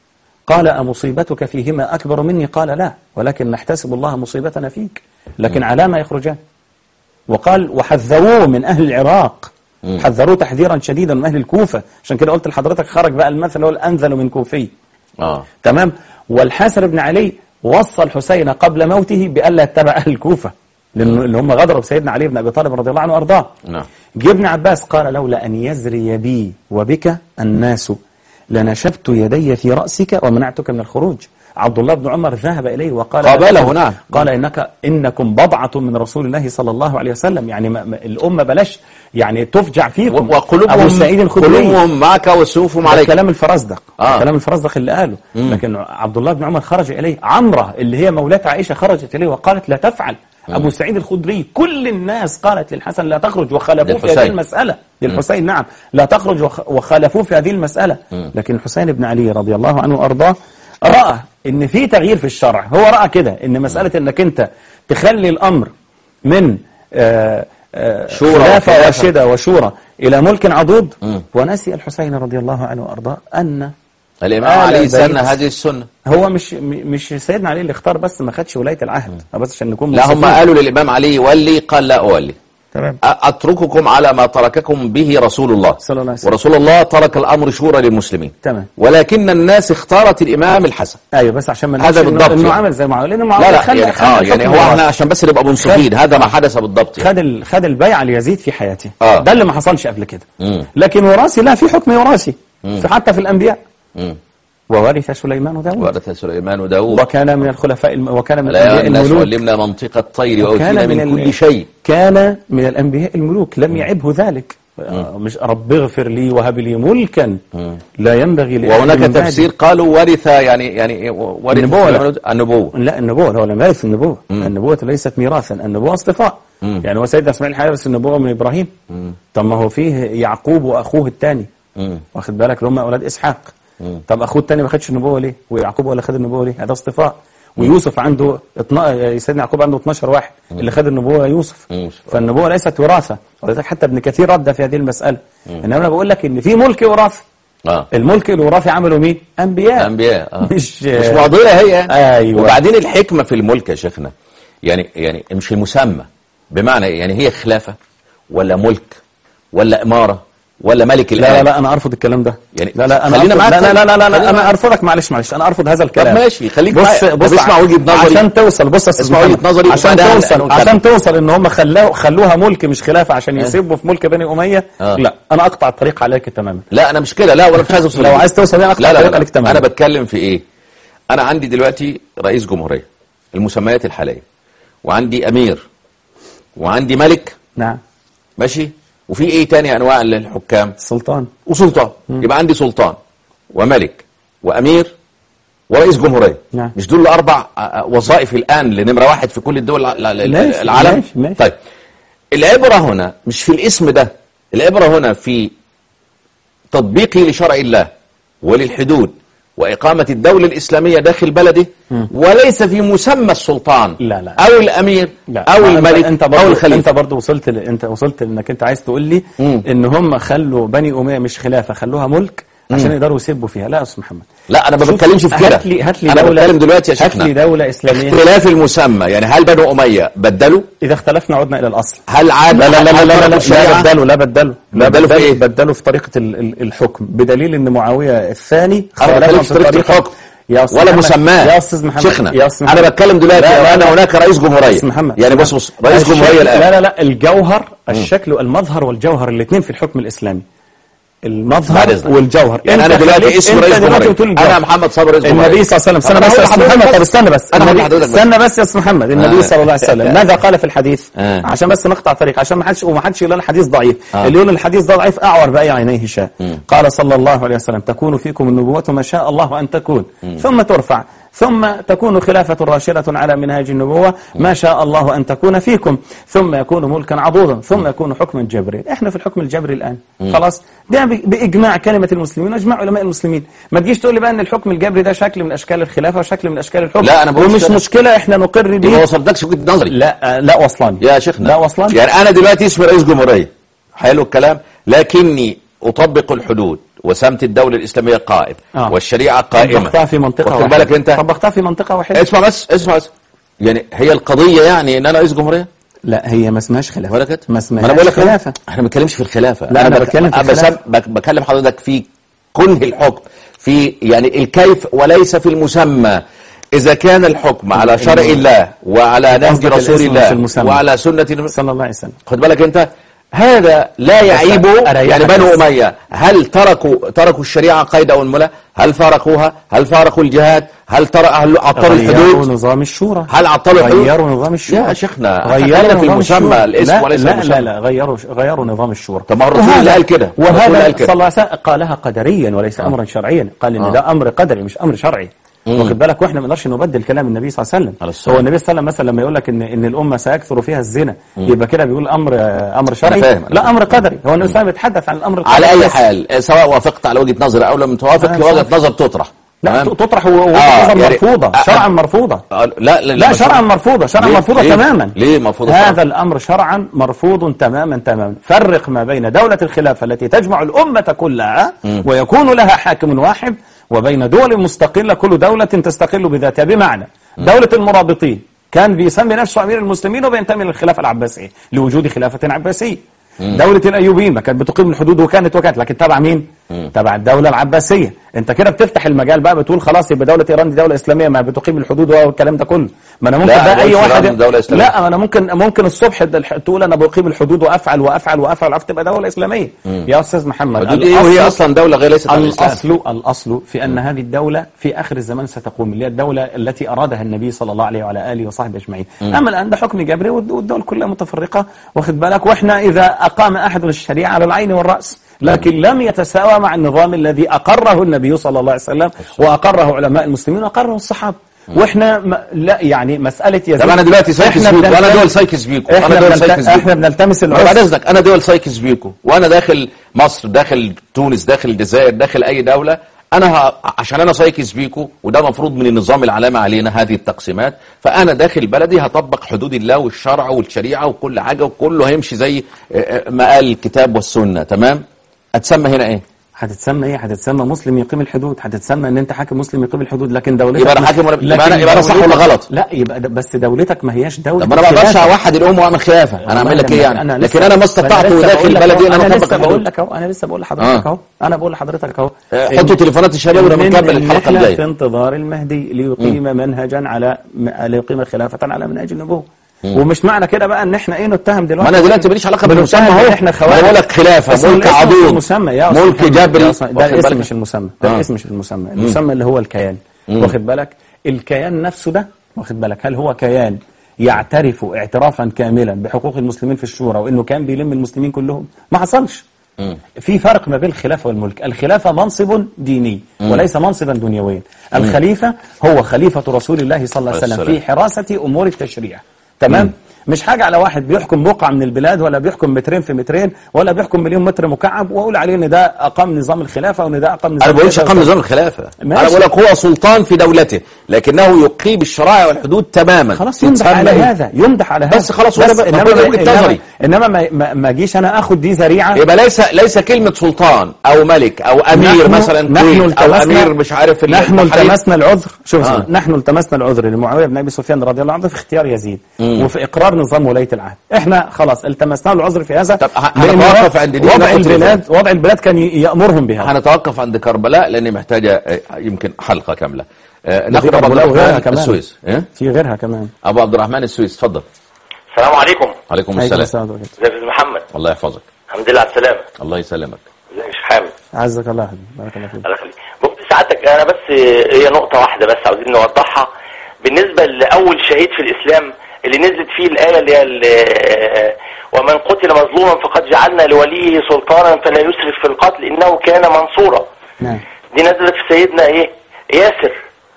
قال أمصيبتك فيهما أكبر مني؟ قال لا، ولكن نحتسب الله مصيبتنا فيك، لكن على ما يخرجان. وقال وحذروه من أهل العراق، حذروه تحذيرا شديدا من أهل الكوفة، عشان كده قلت لحضرتك خرج بقى المثل هو الأنذل من كوفي. آه. تمام. والحسن بن علي وصى الحسين قبل موته بألا يتبع أهل الكوفة، لأن اللي هم غدروا بسيدنا علي بن أبي طالب رضي الله عنه وأرضاه. نعم. جه ابن عباس قال لولا أن يزري بي وبك الناس لنشبت يدي في رأسك ومنعتك من الخروج. عبد الله بن عمر ذهب إليه وقال قابله. نعم. قال إنك إنكم بضعة من رسول الله صلى الله عليه وسلم، يعني ما ما الأمة بلاش يعني تفجع فيكم. أبو وقلوبهم سعيد الخدري قلوبهم معك وسيوفهم عليك. كلام الفرزدق. آه. كلام الفرزدق اللي قاله. مم. لكن عبد الله بن عمر خرج إليه، عمرة اللي هي مولاة عائشة خرجت إليه وقالت لا تفعل. مم. أبو سعيد الخدري، كل الناس قالت للحسن لا تخرج، وخالفوه في هذه المسألة. للحسين نعم لا تخرج وخالفوه في هذه المسألة. مم. لكن الحسين بن علي رضي الله عنه وأرضاه رأى إن في تغيير في الشرع. هو رأى كده إن مسألة إنك أنت تخلي الأمر من آه آه شورى خلافة راشدة وشورى إلى ملك عضوض. مم. ونسي الحسين رضي الله عنه وأرضاه أن الإمام علي سن هذه السنة. هو مش مش سيدنا علي اللي اختار، بس ما خدش ولاية العهد. بس عشان نكون لا، هم قالوا للإمام علي ولي، قال لا أولي. تمام. أترككم على ما ترككم به رسول الله صلى الله عليه وسلم. ورسول الله ترك الأمر شورى للمسلمين. تمام. ولكن الناس اختارت الإمام الحسن. ايوه بس عشان ما هذا نقولش بالضبط انه يعني. عمل زي معاويه، لانه لا معاويه لا خد يعني, خد آه يعني الحكم هو احنا وراثي. عشان بس نبقى منصفين، هذا ما حدث بالضبط يعني. خد ال... خد البيعه ليزيد في حياته. آه. ده اللي ما حصلش قبل كده. مم. لكن وراثي لا، في حكم وراثي في حتى في الانبياء. مم. وورث سليمان داود ورث سليمان داود وكان من الخلفاء الم... وكان من لا الأنبياء الناس الملوك علمنا منطق الطير وكان وأوتينا من, من ال- كل شيء. كان من الأنبياء الملوك لم يعبه ذلك. آه، مش رب اغفر لي وهب لي ملكا لا ينبغي لأحد وهناك من بعدي. تفسير قالوا ورث يعني يعني ورث النبوة لا. سليمان النبوة. لا النبوة هو لم يرث النبوة. النبوة ليست ميراثا، النبوة اصطفاء. مم. يعني هو سيدنا اسماعيل الحقيقة بس النبوة من إبراهيم. طب ما هو فيه يعقوب وأخوه الثاني، مم. واخد بالك اللي هم أولاد إسحاق. طب أخوه الثاني ما خدش النبوة ليه؟ ويعقوب ولا خد النبوة ليه؟ هذا اصطفاء. ويوسف عنده اتنا... سيدنا يعقوب عنده اثناشر واحد اللي خد النبوة يوسف. يوسف. فالنبوة ليست وراثة، ولذلك حتى ابن كثير رد في هذه المسألة. إنما أنا بقول لك إن في ملك وراثة. آه. الملك الوراثي عملوا مين؟ أنبياء. أنبياء آه. مش مش معضلة هي. أيوة. وبعدين الحكمة في الملك يا شيخنا يعني يعني مش المسمى، بمعنى يعني هي خلافة ولا ملك ولا إمارة ولا ملك الآن؟ لا لا لا أنا أرفض الكلام ده. يعني لا لا أنا خلينا أرفض. معاك. لا لا لا لا, لا خلينا أنا معاك. أرفضك معلش معلش أنا أرفض هذا الكلام. طب ماشي خليك بص معايا. بص طب اسمع وجهة نظري عشان توصل بص يا اسمع وجهة نظري عشان وبعدها توصل نتكلم. عشان توصل إن هم خلوها خلوها ملك مش خلافة عشان يسبوا في ملك بني أمية. آه. لا أنا أقطع الطريق عليك تماما. لا أنا مش كده، لا ولا مش عايز أوصل لو ليه. عايز توصل أنا أقطع لا لا الطريق لا عليك تماما. أنا بتكلم في إيه؟ أنا عندي دلوقتي رئيس جمهورية المسميات الحالية، وعندي أمير، وعندي ملك. نعم. ماشي. وفي إيه تاني أنواع الحكام؟ السلطان وسلطان. يبقى عندي سلطان وملك وأمير ورئيس جمهورية. نعم. مش دول الأربع آه، وظائف الآن لنمرة واحد في كل الدول الع- الع- ماشي، العالم. ماشي، ماشي. طيب العبرة هنا مش في الاسم ده، العبرة هنا في تطبيقي لشرع الله وللحدود وإقامة الدولة الإسلامية داخل بلده، وليس في مسمى السلطان لا لا. أو الأمير لا. أو أنت- الملك انت أو برضو الخليفة. انت برضو وصلت ل... انت وصلت انك انت عايز تقول لي مم. ان هم خلوا بني اميه مش خلافه، خلوها ملك عشان يقدروا يسبوا فيها. لا يا استاذ محمد، لا أنا ما شوف، بتكلمش في كده. هات لي هات لي أنا دوله بتكلم دلوقتي يا هات شيخنا لي دوله اسلاميه. اختلاف المسمى، يعني هل بنو أمية بدلوا؟ اذا اختلفنا عدنا الى الاصل. هل عاد لا لا لا لا هل لا لا, تركوا لا, الشريعة؟ لا بدلوا لا بدلوا لا بدلوا في إيه؟ بدلوا في طريقه ال- ال- الحكم، بدليل ان معاويه الثاني أنا بتكلم في طريقة الحكم يا أستاذ ولا محمد- مسماه يا استاذ محمد شيخنا. يا أستاذ محمد. أنا بتكلم دلوقتي لا، لا، أنا لا. هناك رئيس جمهورية. أستاذ محمد يعني بص بص رئيس الشكل- جمهورية الآن. لا لا لا الجوهر الشكل المظهر والجوهر الاثنين في الحكم الاسلامي. بعد المظهر إذنك. والجوهر. يعني أنا أنت دلوقتي خليك- اسم أنت رئيس دلوقتي جمهورية. بتقول الجوهر. أنا محمد صابر رئيس جمهورية. النبي صلى الله عليه وسلم استنى أنا بس يا هقول استاذ لحضرتك محمد بس. طب استنى بس أنا هقول النبي- لحضرتك بس. استنى بس يا استاذ محمد النبي آه. صلى الله عليه وسلم ماذا قال في الحديث؟ آه. عشان بس نقطع طريق عشان ما حدش وما حدش يقول الحديث ضعيف. آه. اللي يقول الحديث ده ضعيف اعور باي عينيه شاء. قال صلى الله عليه وسلم تكون فيكم النبوة ما شاء الله ان تكون ثم ترفع ثم تكون خلافة راشدة على منهاج النبوة ما شاء الله أن تكون فيكم ثم يكون ملكا عضوضا ثم يكون حكما جبري. احنا في الحكم الجبري الآن خلاص ده ب- بإجماع كلمة المسلمين وإجماع علماء المسلمين. ما تجيش تقول لي بقى أن الحكم الجبري ده شكل من أشكال الخلافة وشكل من أشكال الحكم. لا، أنا بقولش ومش كده. مشكلة احنا نقر ما به. وصلتكش وجهة نظري. لا لا وصلان يا شيخنا لا وصلان. يعني أنا دلوقتي اسمي رئيس جمهورية، حلو الكلام، لكني أطبق الحدود وسمت الدولة الإسلامية قائم آه. والشريعة قائمة. طبقتها في منطقة واخد واحدة. بالك أنت؟ طبقتها في منطقة واحدة. اسمع بس اسمع بس يعني هي القضية يعني إن أنا رئيس جمهورية؟ لا هي ما اسمهاش خلافة. ولكن ما ما أنا بقول اسمهاش لك خلافة. احنا ما بنتكلمش في الخلافة. لا، أنا بك- بتكلم في بس- الخلافة. بك- بكلم حضرتك في كنه الحكم، في يعني الكيف وليس في المسمى. إذا كان الحكم على شرع الله وعلى نهج قصدك رسول الاسم مش الله المسمى. وعلى سنة النبي صلى الله عليه وسلم. خد بالك أنت، هذا لا يعيب. أريحك يعني بنو بس. أمية هل تركوا تركوا الشريعة قيد أو الملا؟ هل فارقوها؟ هل فارقوا الجهاد؟ هل تر... هل عطلوا غيروا الحدود؟ نظام الشورى. هل عطلوا الحدود؟ غيروا نظام الشورى يا شيخنا غيروا خلينا في نظام المسمى الشورى. الاسم لا وليس لا المسمى. لا لا غيروا غيروا نظام الشورى. طب ما هو الرسول وهذا- اللي قال كده. الرسول اللي وهذا قال كده. صلى الله عليه وسلم قالها قدريا وليس امرا شرعيا. قال ان آه. ده امر قدري مش امر شرعي. واخد بالك واحنا ما نقدرش نبدل كلام النبي صلى الله عليه عليه وسلم. الصلاة هو النبي صلى الله عليه وسلم مثلا لما يقول لك ان ان الامه سيكثر فيها الزنا يبقى كده بيقول امر امر شرعي. فاهم. لا امر قدري. هو النبي صلى الله عليه وسلم بيتحدث عن الامر القدري على أي بس. حال سواء وافقت على وجهة نظر أو لم توافق آه، لوجهة صح. نظر تطرح. لا تمام؟ تطرح ووجهه آه، نظر يعني- مرفوضه آه، شرعا آه. مرفوضه. آه، لا لا لا شرعا مرفوضة شرعا ليه؟ مرفوضة ليه؟ تماما. ليه مرفوضة هذا شرعاً؟ الأمر شرعا مرفوض تماما تماما. فرق ما بين دولة الخلافة التي تجمع الأمة كلها ويكون لها حاكم واحد وبين دول مستقلة كل دولة تستقل بذاتها. بمعنى دولة المرابطين كان بيسمي نفسه أمير المسلمين وبينتمي للخلافة العباسية لوجود خلافة عباسية. دولة الأيوبيين ما كانت بتقيم الحدود وكانت وكانت لكن تبع مين؟ تبع الدولة العباسية. انت كده بتفتح المجال بقى، بتقول خلاص يبقى دولة ايران دي دولة اسلامية ما بتقيم الحدود والكلام ده كله. ما انا ممكن بقى اي واحد لا انا ممكن ممكن الصبح تقول انا بقيم الحدود وافعل وافعل وافعل وافعل تبقى دولة اسلامية. مم. يا استاذ محمد ايه وهي اصلا دولة غير ليست الاصل الاصل في ان مم. هذه الدولة في اخر الزمان ستقوم، اللي هي الدولة التي ارادها النبي صلى الله عليه وعلى اله وصحبه اجمعين. اما الان ده حكم جبري والدول كلها متفرقة، واخد بالك، واحنا اذا اقام احد الشريعة على العين والراس، لكن لم يتساوى مع النظام الذي أقره النبي صلى الله عليه وسلم وأقره علماء المسلمين وأقره الصحابة. واحنا م... لا يعني مسألة يزيد. طب أنا دلوقتي سايكس بيكو وأنا دول سايكس بيكو احنا, دول بنلت... احنا بنلتمس العذر. بعد إذنك أنا دول سايكس بيكو وأنا داخل مصر، داخل تونس، داخل الجزائر، داخل أي دولة، أنا ه... عشان أنا سايكس بيكو وده مفروض من النظام العالمي علينا هذه التقسيمات، فأنا داخل بلدي هطبق حدود الله والشرع والشريعة وكل حاجة وكله هيمشي زي ما قال الكتاب والسنة. تمام؟ هتسمى هنا ايه؟ هتتسمى ايه؟ هتتسمى مسلم يقيم الحدود، هتتسمى ان انت حاكم مسلم يقيم الحدود. لكن دولتك يبقى انا حاكم ولا يبقى انا يبقى انا صح ولا غلط؟ لا يبقى بس دولتك ما هياش دوله. طب انا ما اقدرش اوحد الام واعمل خلافه، انا اعمل لك ايه يعني؟ أنا لكن انا ما استطعت داخل بلدي ان انا اطبق. انا بقول لك اهو، انا لسه بقول لحضرتك اهو، انا بقول لحضرتك اهو، حطوا تليفونات الشباب ولما نكمل الحلقه الجايه. في انتظار المهدي ليقيم منهجا على ليقيم خلافه على منهج النبوه. ومش معنى كده بقى ان احنا ايه نتهم دلوقتي. ما انا دلوقتي ماليش علاقه بالمسمى اهو، احنا خوارج. بقول لك خلافه، ملك عضوض، ملك جبري، ده الاسم مش المسمى، ده الاسم مش المسمى، المسمى اللي هو الكيان. واخد بالك؟ الكيان نفسه ده، واخد بالك، هل هو كيان يعترف اعترافا كاملا بحقوق المسلمين في الشورى وانه كان بيلم المسلمين كلهم؟ ما حصلش. في فرق ما بين الخلافة والملك. الخلافة منصب ديني وليس منصبا دنيويا. الخليفة هو خليفة رسول الله صلى الله عليه وسلم في حراسة أمور التشريع. تمام؟ مش حاجة على واحد بيحكم بقعة من البلاد ولا بيحكم مترين في مترين ولا بيحكم مليون متر مكعب واقول عليه ان ده اقام نظام الخلافة وان ده اقام نظام. انا بقولش اقام نظام الخلافة، انا بقول لك هو سلطان في دولته لكنه يقيم الشرائع والحدود تماما. خلاص يمدح على هذا، يمدح على هذا بس خلاص. بس انما انما, إنما ما, ما, ما جيش انا اخد دي ذريعة. يبقى ليس ليس كلمة سلطان او ملك او امير مثلا نحن او امير مش عارف. نحن التمسنا العذر، شوف آه. نحن التمسنا العذر لمعاوية بن ابي سفيان رضي الله عنه في اختيار يزيد مم. وفي اقرار نظام ولاية العهد. احنا خلاص التمسنا له العذر في هذا. طب هنتوقف عند دي. وضع البلاد وضع البلاد كان يأمرهم بها. هنتوقف عند كربلاء لان محتاجة يمكن حلقة كاملة. ناخد ابو عبد الرحمن السويس. إيه؟ في غيرها كمان. ابو عبد الرحمن السويس اتفضل. السلام عليكم. عليكم السلام. ازيك يا استاذ محمد؟ الله يحفظك. الحمد لله على السلامة. الله يسلمك. ازيك يا شيخ حامد؟ عزك الله حبيبي، بارك الله فيك. الله يخليك. بص سعادتك انا بس هي نقطة واحدة بس عاوزين نوضحها بالنسبة لأول شهيد في الإسلام اللي نزلت فيه الآية اللي هي ومن قتل مظلوما فقد جعلنا لوليه سلطانا فلا يسرف في القتل إنه كان منصورا. نعم. دي نزلت في سيدنا إيه؟ ياسر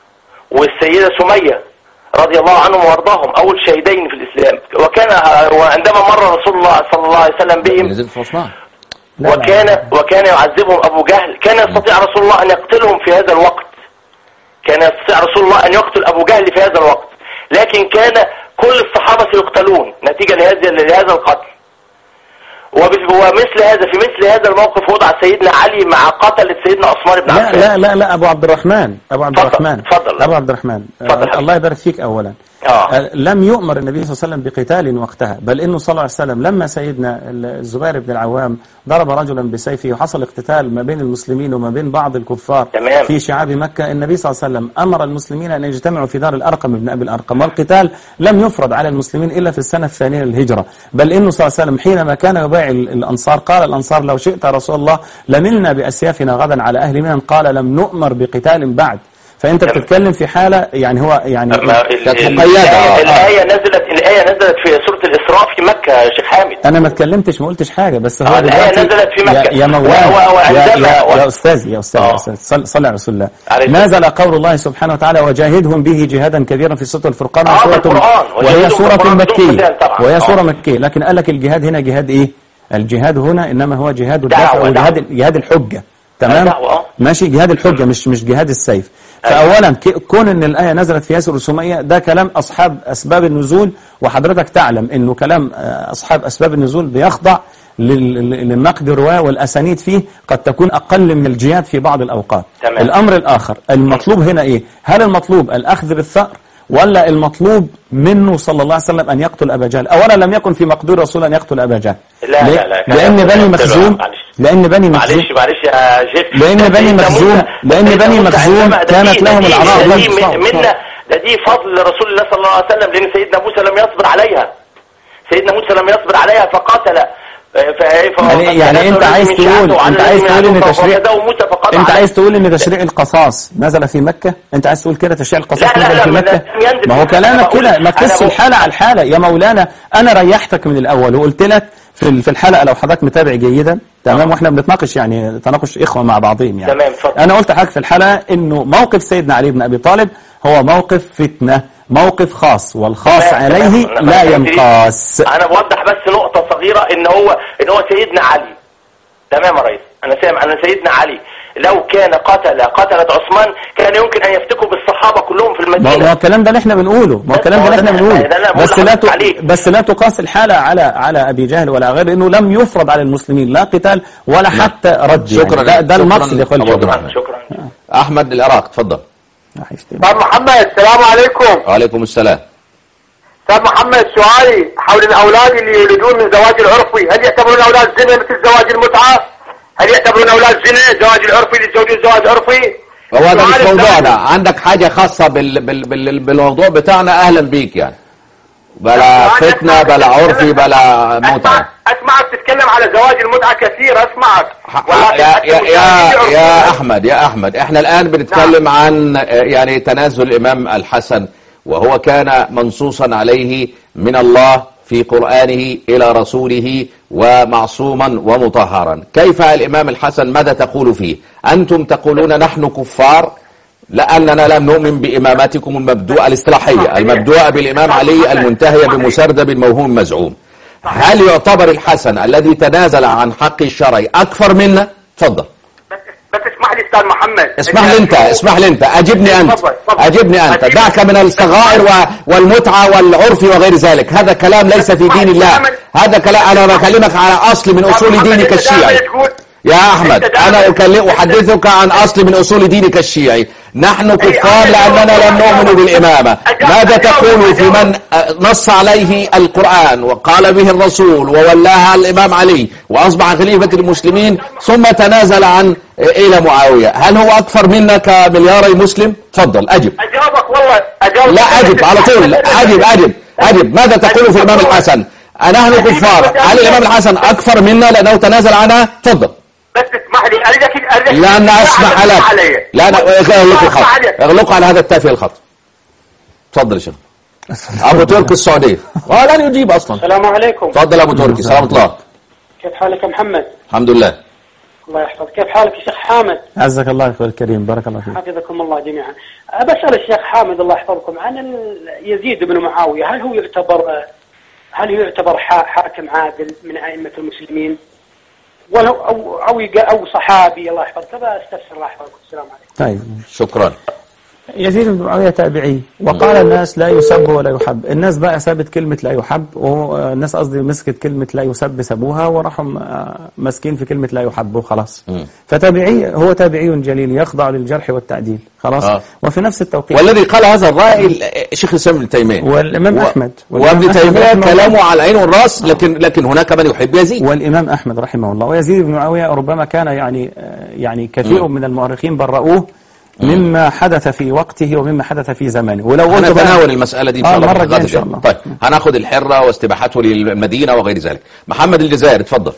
والسيدة سمية رضي الله عنهم وارضاهم، أول شهيدين في الإسلام. وكان وعندما مر رسول الله صلى الله عليه وسلم بهم نزل في عثمان. وكان وكان يعذبهم أبو جهل. كان يستطيع رسول الله أن يقتلهم في هذا الوقت. كان يستطيع رسول الله أن يقتل أبو جهل في هذا الوقت، لكن كان كل الصحابة سيقتلون نتيجة لهذا لهذا القتل. ومثل هذا في مثل هذا الموقف وضع سيدنا علي مع قتلة سيدنا عثمان بن عفان. لا لا لا لا أبو عبد الرحمن أبو عبد الرحمن فضل. أبو عبد الرحمن آه الله يبارك فيك. أولا آه. لم يؤمر النبي صلى الله عليه وسلم بقتال وقتها، بل إنه صلى الله عليه وسلم لما سيدنا الزبير بن العوام ضرب رجلا بسيفه وحصل اقتتال ما بين المسلمين وما بين بعض الكفار تمام. في شعاب مكة، النبي صلى الله عليه وسلم أمر المسلمين أن يجتمعوا في دار الأرقم بن أبي الأرقم، والقتال لم يفرض على المسلمين إلا في السنة الثانية للهجرة. بل إنه صلى الله عليه وسلم حينما كان يبايع الأنصار قال الأنصار لو شئت رسول الله لملنا بأسيافنا غدا على أهل منى، قال لم نؤمر بقتال بعد. فأنت بتتكلم في حالة يعني هو يعني الآية, الآية نزلت الآية نزلت في سورة الإسراء في مكة يا شيخ حامد. أنا ما اتكلمتش ما قلتش حاجة، بس هو الآية نزلت في مكة. يا مولانا يا, يا, يا أستاذ يا أستاذ, يا أستاذ صل, صل على رسول الله. نزل قول الله سبحانه وتعالى وجاهدهم به جهادا كبيرا في سورة الفرقان آه سورة وهي سورة مكية وهي سورة مكية. لكن قال لك الجهاد هنا جهاد إيه؟ الجهاد هنا إنما هو جهاد الدفع وجهاد جهاد الحجة. تمام ماشي، جهاد الحجة مش مش جهاد السيف. فأولا كون ان الآية نزلت في ياسر وسمية ده كلام أصحاب أسباب النزول، وحضرتك تعلم انه كلام أصحاب أسباب النزول بيخضع للنقد الرواية والأسانيد فيه قد تكون أقل من الجهاد في بعض الأوقات. تمام. الأمر الآخر المطلوب هنا إيه؟ هل المطلوب الأخذ بالثأر ولا المطلوب منه صلى الله عليه وسلم أن يقتل أبا جهل؟ أولا لم يكن في مقدور رسول أن يقتل أبا جهل. لا لا لا لأن بني مخزوم لأن بني مخزوم معلش معلش يا جيف، لأن بني مخزوم لأن بني مخزوم كانت لهم العراق. ده دي منا، ده دي فضل رسول الله صلى الله عليه وسلم، لأن سيدنا موسى لم يصبر عليها، سيدنا موسى لم يصبر عليها فقاتل. يعني, يعني انت عايز تقول انت عايز تقول ان تشريع انت عايز تقول ان تشريع القصاص نزل في مكة؟ انت عايز تقول كده تشريع القصاص نزل في مكة؟ ما هو كلامك كده، ما تقيسش الحالة على الحالة يا مولانا. انا ريحتك من الاول وقلت لك في في الحلقة، لو حضرتك متابع جيدا تمام، واحنا بنتناقش يعني تناقش اخوة مع بعضهم يعني تمام. اتفضل. انا قلت لحضرتك في الحلقة انه موقف سيدنا علي بن ابي طالب هو موقف فتنة، موقف خاص، والخاص تمام. عليه تمام. لا ينقاس. انا بوضح بس نقطة صغيرة، ان هو ان هو سيدنا علي. تمام يا ريس، انا سامع. انا سيدنا علي لو كان قتل قتلة عثمان كان يمكن ان يفتكوا بالصحابة كلهم في المدينة. ما هو الكلام ده اللي احنا بنقوله، ما هو الكلام ده اللي احنا بنقوله، بس لا ت... بس لا تقاس الحالة على على ابي جهل ولا غيره، انه لم يفرض على المسلمين لا قتال ولا حتى رد. شكرا. يعني ده, ده المقصد يا اخوان. شكرا. شكرا. احمد العراق تفضل. استاذ محمد السلام عليكم. وعليكم السلام. استاذ محمد، سؤالي حول الاولاد اللي يولدون من زواج العرفي، هل يعتبرون اولاد زنا مثل زواج المتعة؟ هل يعتبرون اولاد زنا زواج العرفي اللي يتزوجون زواج عرفي؟ هو ده مش موضوعنا، عندك حاجة خاصة بال... بال... بال... بالموضوع بتاعنا، اهلا بيك يعني. بلا فتنة بلا عرفي بلا متعة. اسمعك تتكلم على زواج المتعة كثير، اسمعك. يا يا يا, يا احمد يا احمد احنا الان بنتكلم نعم. عن يعني تنازل الامام الحسن، وهو كان منصوصا عليه من الله في قرآنه إلى رسوله ومعصوما ومطهرا. كيف الإمام الحسن ماذا تقول فيه؟ أنتم تقولون نحن كفار لأننا لم نؤمن بإماماتكم المبدوءة الاصطلاحية المبدوءة بالإمام علي المنتهية بمسردب الموهوم مزعوم. هل يعتبر الحسن الذي تنازل عن حق الشرعي أكثر منا؟ تفضل. بس اسمح لي استاذ محمد، اسمح لي انت اسمح لي انت اجبني انت اجبني انت دعك من الصغائر والمتعة والعرف وغير ذلك، هذا كلام ليس في دين الله، هذا كلام. انا بكلمك على اصل من اصول دينك الشيعي يا احمد، انا اكلم احدثك عن اصل من اصول دينك الشيعي. نحن كفار لاننا لم نؤمن بالامامه. ماذا تقول في من نص عليه القران وقال به الرسول وولاها الامام علي واصبح خليفه المسلمين ثم تنازل عن الى معاويه؟ هل هو اكثر منا كملياري مسلم؟ تفضل اجب. اجاوبك والله اجاوبك. لا اجب على طول، اجب اجب اجب. ماذا تقول في الامام الحسن؟ نحن كفار، هل الامام الحسن اكثر منا لانه تنازل عنها؟ تفضل. بس اسمح لي اريدك اريدك لا انا اسمح لك. لا انا اغلق الخط، اغلقوا على هذا التافه الخط. تفضل يا شيخ. ابو تركي السعوديه اه لن يجيب اصلا. السلام عليكم. تفضل ابو تركي. سلام الله. كيف حالك يا محمد؟ الحمد لله. الله يحفظك. كيف حالك يا شيخ حامد؟ عزك الله يا اخوي الكريم، بارك الله فيك. حفظكم الله جميعا. بسأل الشيخ حامد الله يحفظكم عن يزيد بن معاويه، هل هو يعتبر هل هو يعتبر حاكم عادل من ائمه المسلمين؟ ولو أو أو أو صحابي الله يحفظك؟ فاستفسر الله يحفظك. السلام عليكم. طيب شكرا. يزيد بن معاوية تابعي، وقال الناس لا يسب ولا يحب. الناس بقى سابت كلمة لا يحب، والناس قصدي مسكت كلمة لا يسب سبوها وراحوا ماسكين في كلمة لا يحب وخلاص. فتابعي هو تابعي جليل يخضع للجرح والتعديل خلاص. آه. وفي نفس التوقيت والذي قال هذا الرأي الشيخ الإسلام ابن تيمية والإمام و... أحمد وابن تيمية كلامه على العين والرأس، لكن لكن هناك من يحب يزيد والإمام أحمد رحمه الله. ويزيد بن معاوية ربما كان يعني يعني كثير م. من المؤرخين برؤوه مما حدث في وقته ومما حدث في زمانه. ولو قلت هنتناول المسألة دي إن شاء الله مرة جاية إن شاء الله. طيب هناخد الحرة واستباحته للمدينة وغير ذلك. محمد الجزائر اتفضل.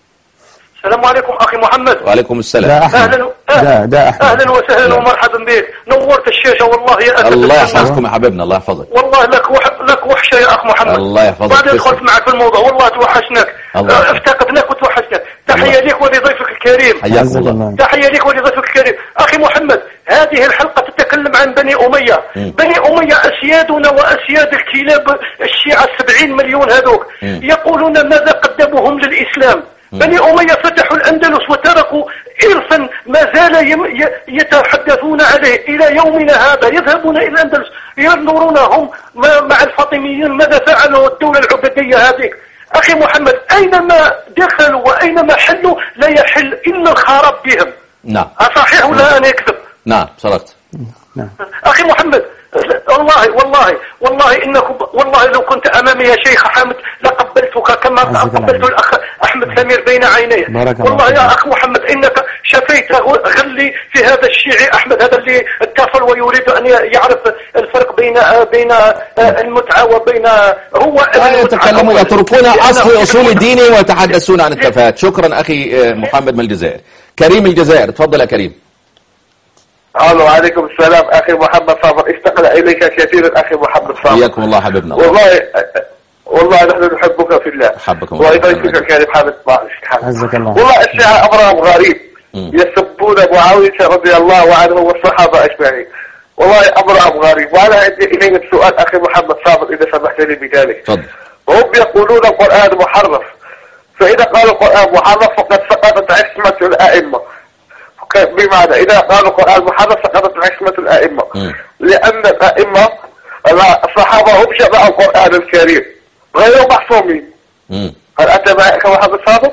السلام عليكم أخي محمد. وعليكم السلام. أهلا أهلا ده أحمد. أهلا وسهلا ومرحبا بك، نورت الشاشة والله يا أسد. الله يحفظكم يا حبيبنا، الله يحفظك. والله لك وح... لك وحشة يا أخ محمد. الله يحفظك. بعد دخلت معك في الموضوع والله توحشناك، افتقدناك وتوحشناك. تحية لك ولضيفك الكريم. حياكم الله. تحية لك ولضيفك الكريم. أخي محمد، هذه الحلقة تتكلم عن بني أمية. م. بني أمية أسيادنا وأسياد الكلاب الشيعة السبعين مليون هذوك م. يقولون ماذا قدموهم للإسلام. بني أمية فتحوا الأندلس وتركوا إرثا ما زال يتحدثون عليه إلى يومنا هذا. يذهبون إلى الأندلس ينظرون هم مع الفاطميين ماذا فعلوا الدولة العبيدية هذه. أخي محمد، أينما دخلوا وأينما حلوا لا يحل إلا الخراب بهم. نعم. أصحيح ولا أنا أكذب؟ نعم صدقت. نعم. أخي محمد، والله والله والله انكم والله لو كنت امامي يا شيخ حامد لقبلتك كما قبلت الاخ احمد سمير بين عينيه. والله يا اخ محمد انك شفيت غلي في هذا الشيعي احمد، هذا اللي التافل ويريد ان يعرف الفرق بين بين المتعه وبين هو يتكلمون يتركون اصل اصول الدين ويتحدثون عن التفاهات. شكرا اخي محمد من الجزائر. كريم الجزائر، تفضل يا كريم. الو وعليكم السلام اخي محمد صابر، اشتقل اليك كثيرا اخي محمد صابر. حياكم الله حبيبنا. والله والله نحن نحبك في الله. حبكم الله. ويبارك فيك كريم حامد عزك الله. والله الشيعة امرهم غريب، يسبون معاوية رضي الله عنه والصحابة اجمعين، والله امرهم غريب. وانا عندي اليهم سؤال اخي محمد صابر اذا سمحت لي بذلك. تفضل. هم يقولون القرآن محرف، فاذا قالوا القرآن محرف فقد سقطت عصمة الائمة. بمعنى إذا قالوا القرآن محرف سقطت عصمة الأئمة، لأن الأئمة الصحابة هم جمعوا القرآن الكريم غير محصومين. هل أنت معي محمد صابر؟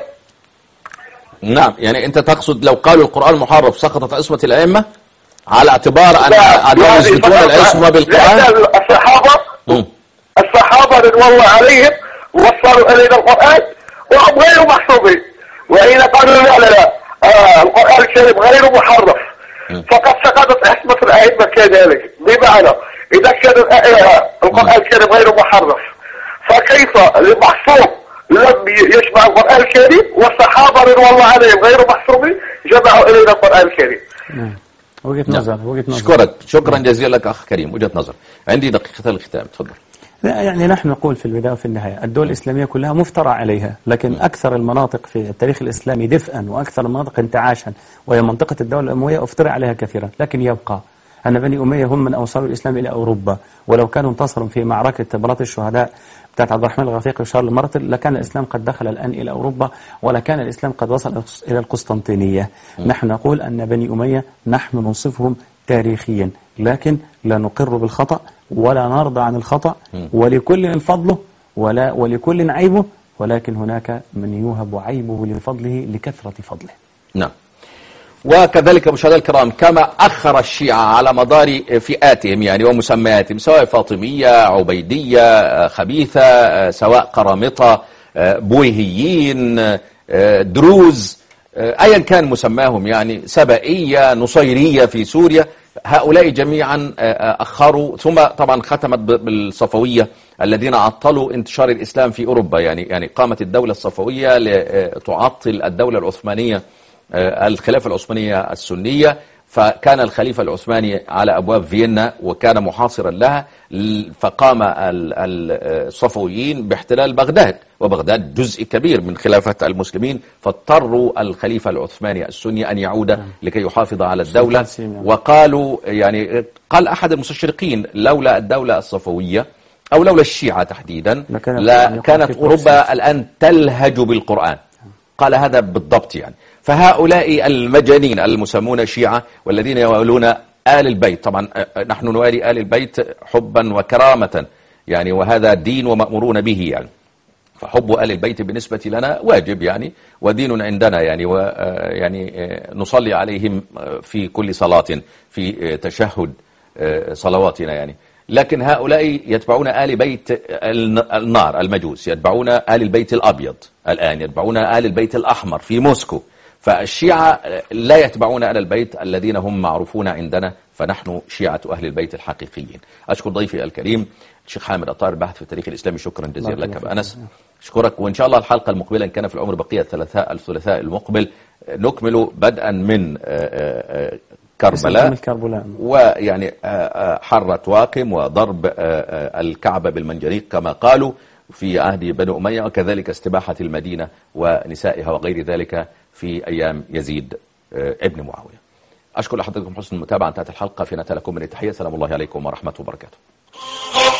نعم، يعني أنت تقصد لو قالوا القرآن محرف سقطت عصمة الأئمة على اعتبار أن أنهم يثبتون العصمة بالقرآن؟ الصحابة الصحابة رضوان الله عليهم وصلوا إلينا القرآن وهم غير محصومين، وإذا قالوا لا لا لا آه القرآن الكريم غير محرف فقد سقطت عصمة الأئمة كذلك. بمعنى إذا كان القرآن الكريم غير محرف فكيف المحصوم لم يجمع القرآن الكريم والصحابة رضوان الله عليهم غير محصومين جمعوا إلينا القرآن الكريم؟ وجهة نظر وجهة نظر. أشكرك شكرا جزيلا لك أخ كريم، وجهة نظر. عندي دقيقتين الختام، تفضل. لا يعني نحن نقول في البداية وفي النهاية الدول الإسلامية كلها مفترى عليها، لكن أكثر المناطق في التاريخ الإسلامي دفئا وأكثر المناطق انتعاشا وهي منطقة الدولة الأموية افترى عليها كثيرا. لكن يبقى أن بني أمية هم من أوصلوا الإسلام إلى أوروبا، ولو كانوا انتصروا في معركة بلاط الشهداء بتاعت عبد الرحمن الغفيقي وشارل مارتل لكان الإسلام قد دخل الآن إلى أوروبا، ولكان الإسلام قد وصل إلى القسطنطينية. نحن نقول أن بني أمية نحن ننصفهم تاريخيا، لكن لا نقر بالخطأ ولا نرضى عن الخطأ، ولكل فضله ولا ولكل عيبه، ولكن هناك من يوهب عيبه لفضله لكثرة فضله. نعم. وكذلك مشاهدينا الكرام كما أخر الشيعة على مدار فئاتهم يعني ومسمياتهم سواء فاطمية، عبيدية، خبيثة، سواء قرامطة، بويهيين، دروز، أيا كان مسماهم يعني سبائية، نصيرية في سوريا، هؤلاء جميعا أخروا. ثم طبعا ختمت بالصفوية الذين عطلوا انتشار الإسلام في أوروبا. يعني يعني قامت الدولة الصفوية لتعطل الدولة العثمانية، الخلافة العثمانية السنية، فكان الخليفة العثماني على أبواب فيينا وكان محاصرا لها، فقام الصفويين باحتلال بغداد، وبغداد جزء كبير من خلافة المسلمين، فاضطروا الخليفة العثماني السني أن يعود لكي يحافظ على الدولة. وقالوا يعني قال أحد المستشرقين لولا الدولة الصفوية أو لولا الشيعة تحديدا لكانت أوروبا الآن تلهج بالقرآن. قال هذا بالضبط يعني. فهؤلاء المجانين المسمون شيعة والذين يوالون آل البيت، طبعا نحن نوالي آل البيت حبا وكرامة يعني، وهذا دين ومأمورون به يعني، فحب آل البيت بالنسبة لنا واجب يعني ودين عندنا يعني، ويعني نصلي عليهم في كل صلاة في تشهد صلواتنا يعني. لكن هؤلاء يتبعون آل بيت النار المجوس، يتبعون آل البيت الأبيض الآن، يتبعون آل البيت الأحمر في موسكو. فالشيعة لا يتبعون آل البيت الذين هم معروفون عندنا، فنحن شيعة أهل البيت الحقيقيين. أشكر ضيفي الكريم الشيخ حامد الطاهر الباحث في التاريخ الإسلامي، شكرا جزيلا لك بأنس. أشكرك، وإن شاء الله الحلقة المقبلة إن كان في العمر بقية الثلاثاء الثلاثاء المقبل نكمل بدءا من كربلاء، ويعني حرة واقم وضرب الكعبة بالمنجنيق كما قالوا في عهد بني أمية، وكذلك استباحة المدينة ونسائها وغير ذلك في أيام يزيد ابن معاوية. أشكر لحضراتكم حسن المتابعة. انتهت الحلقة، في نهاية لكم من التحية، سلام الله عليكم ورحمة وبركاته.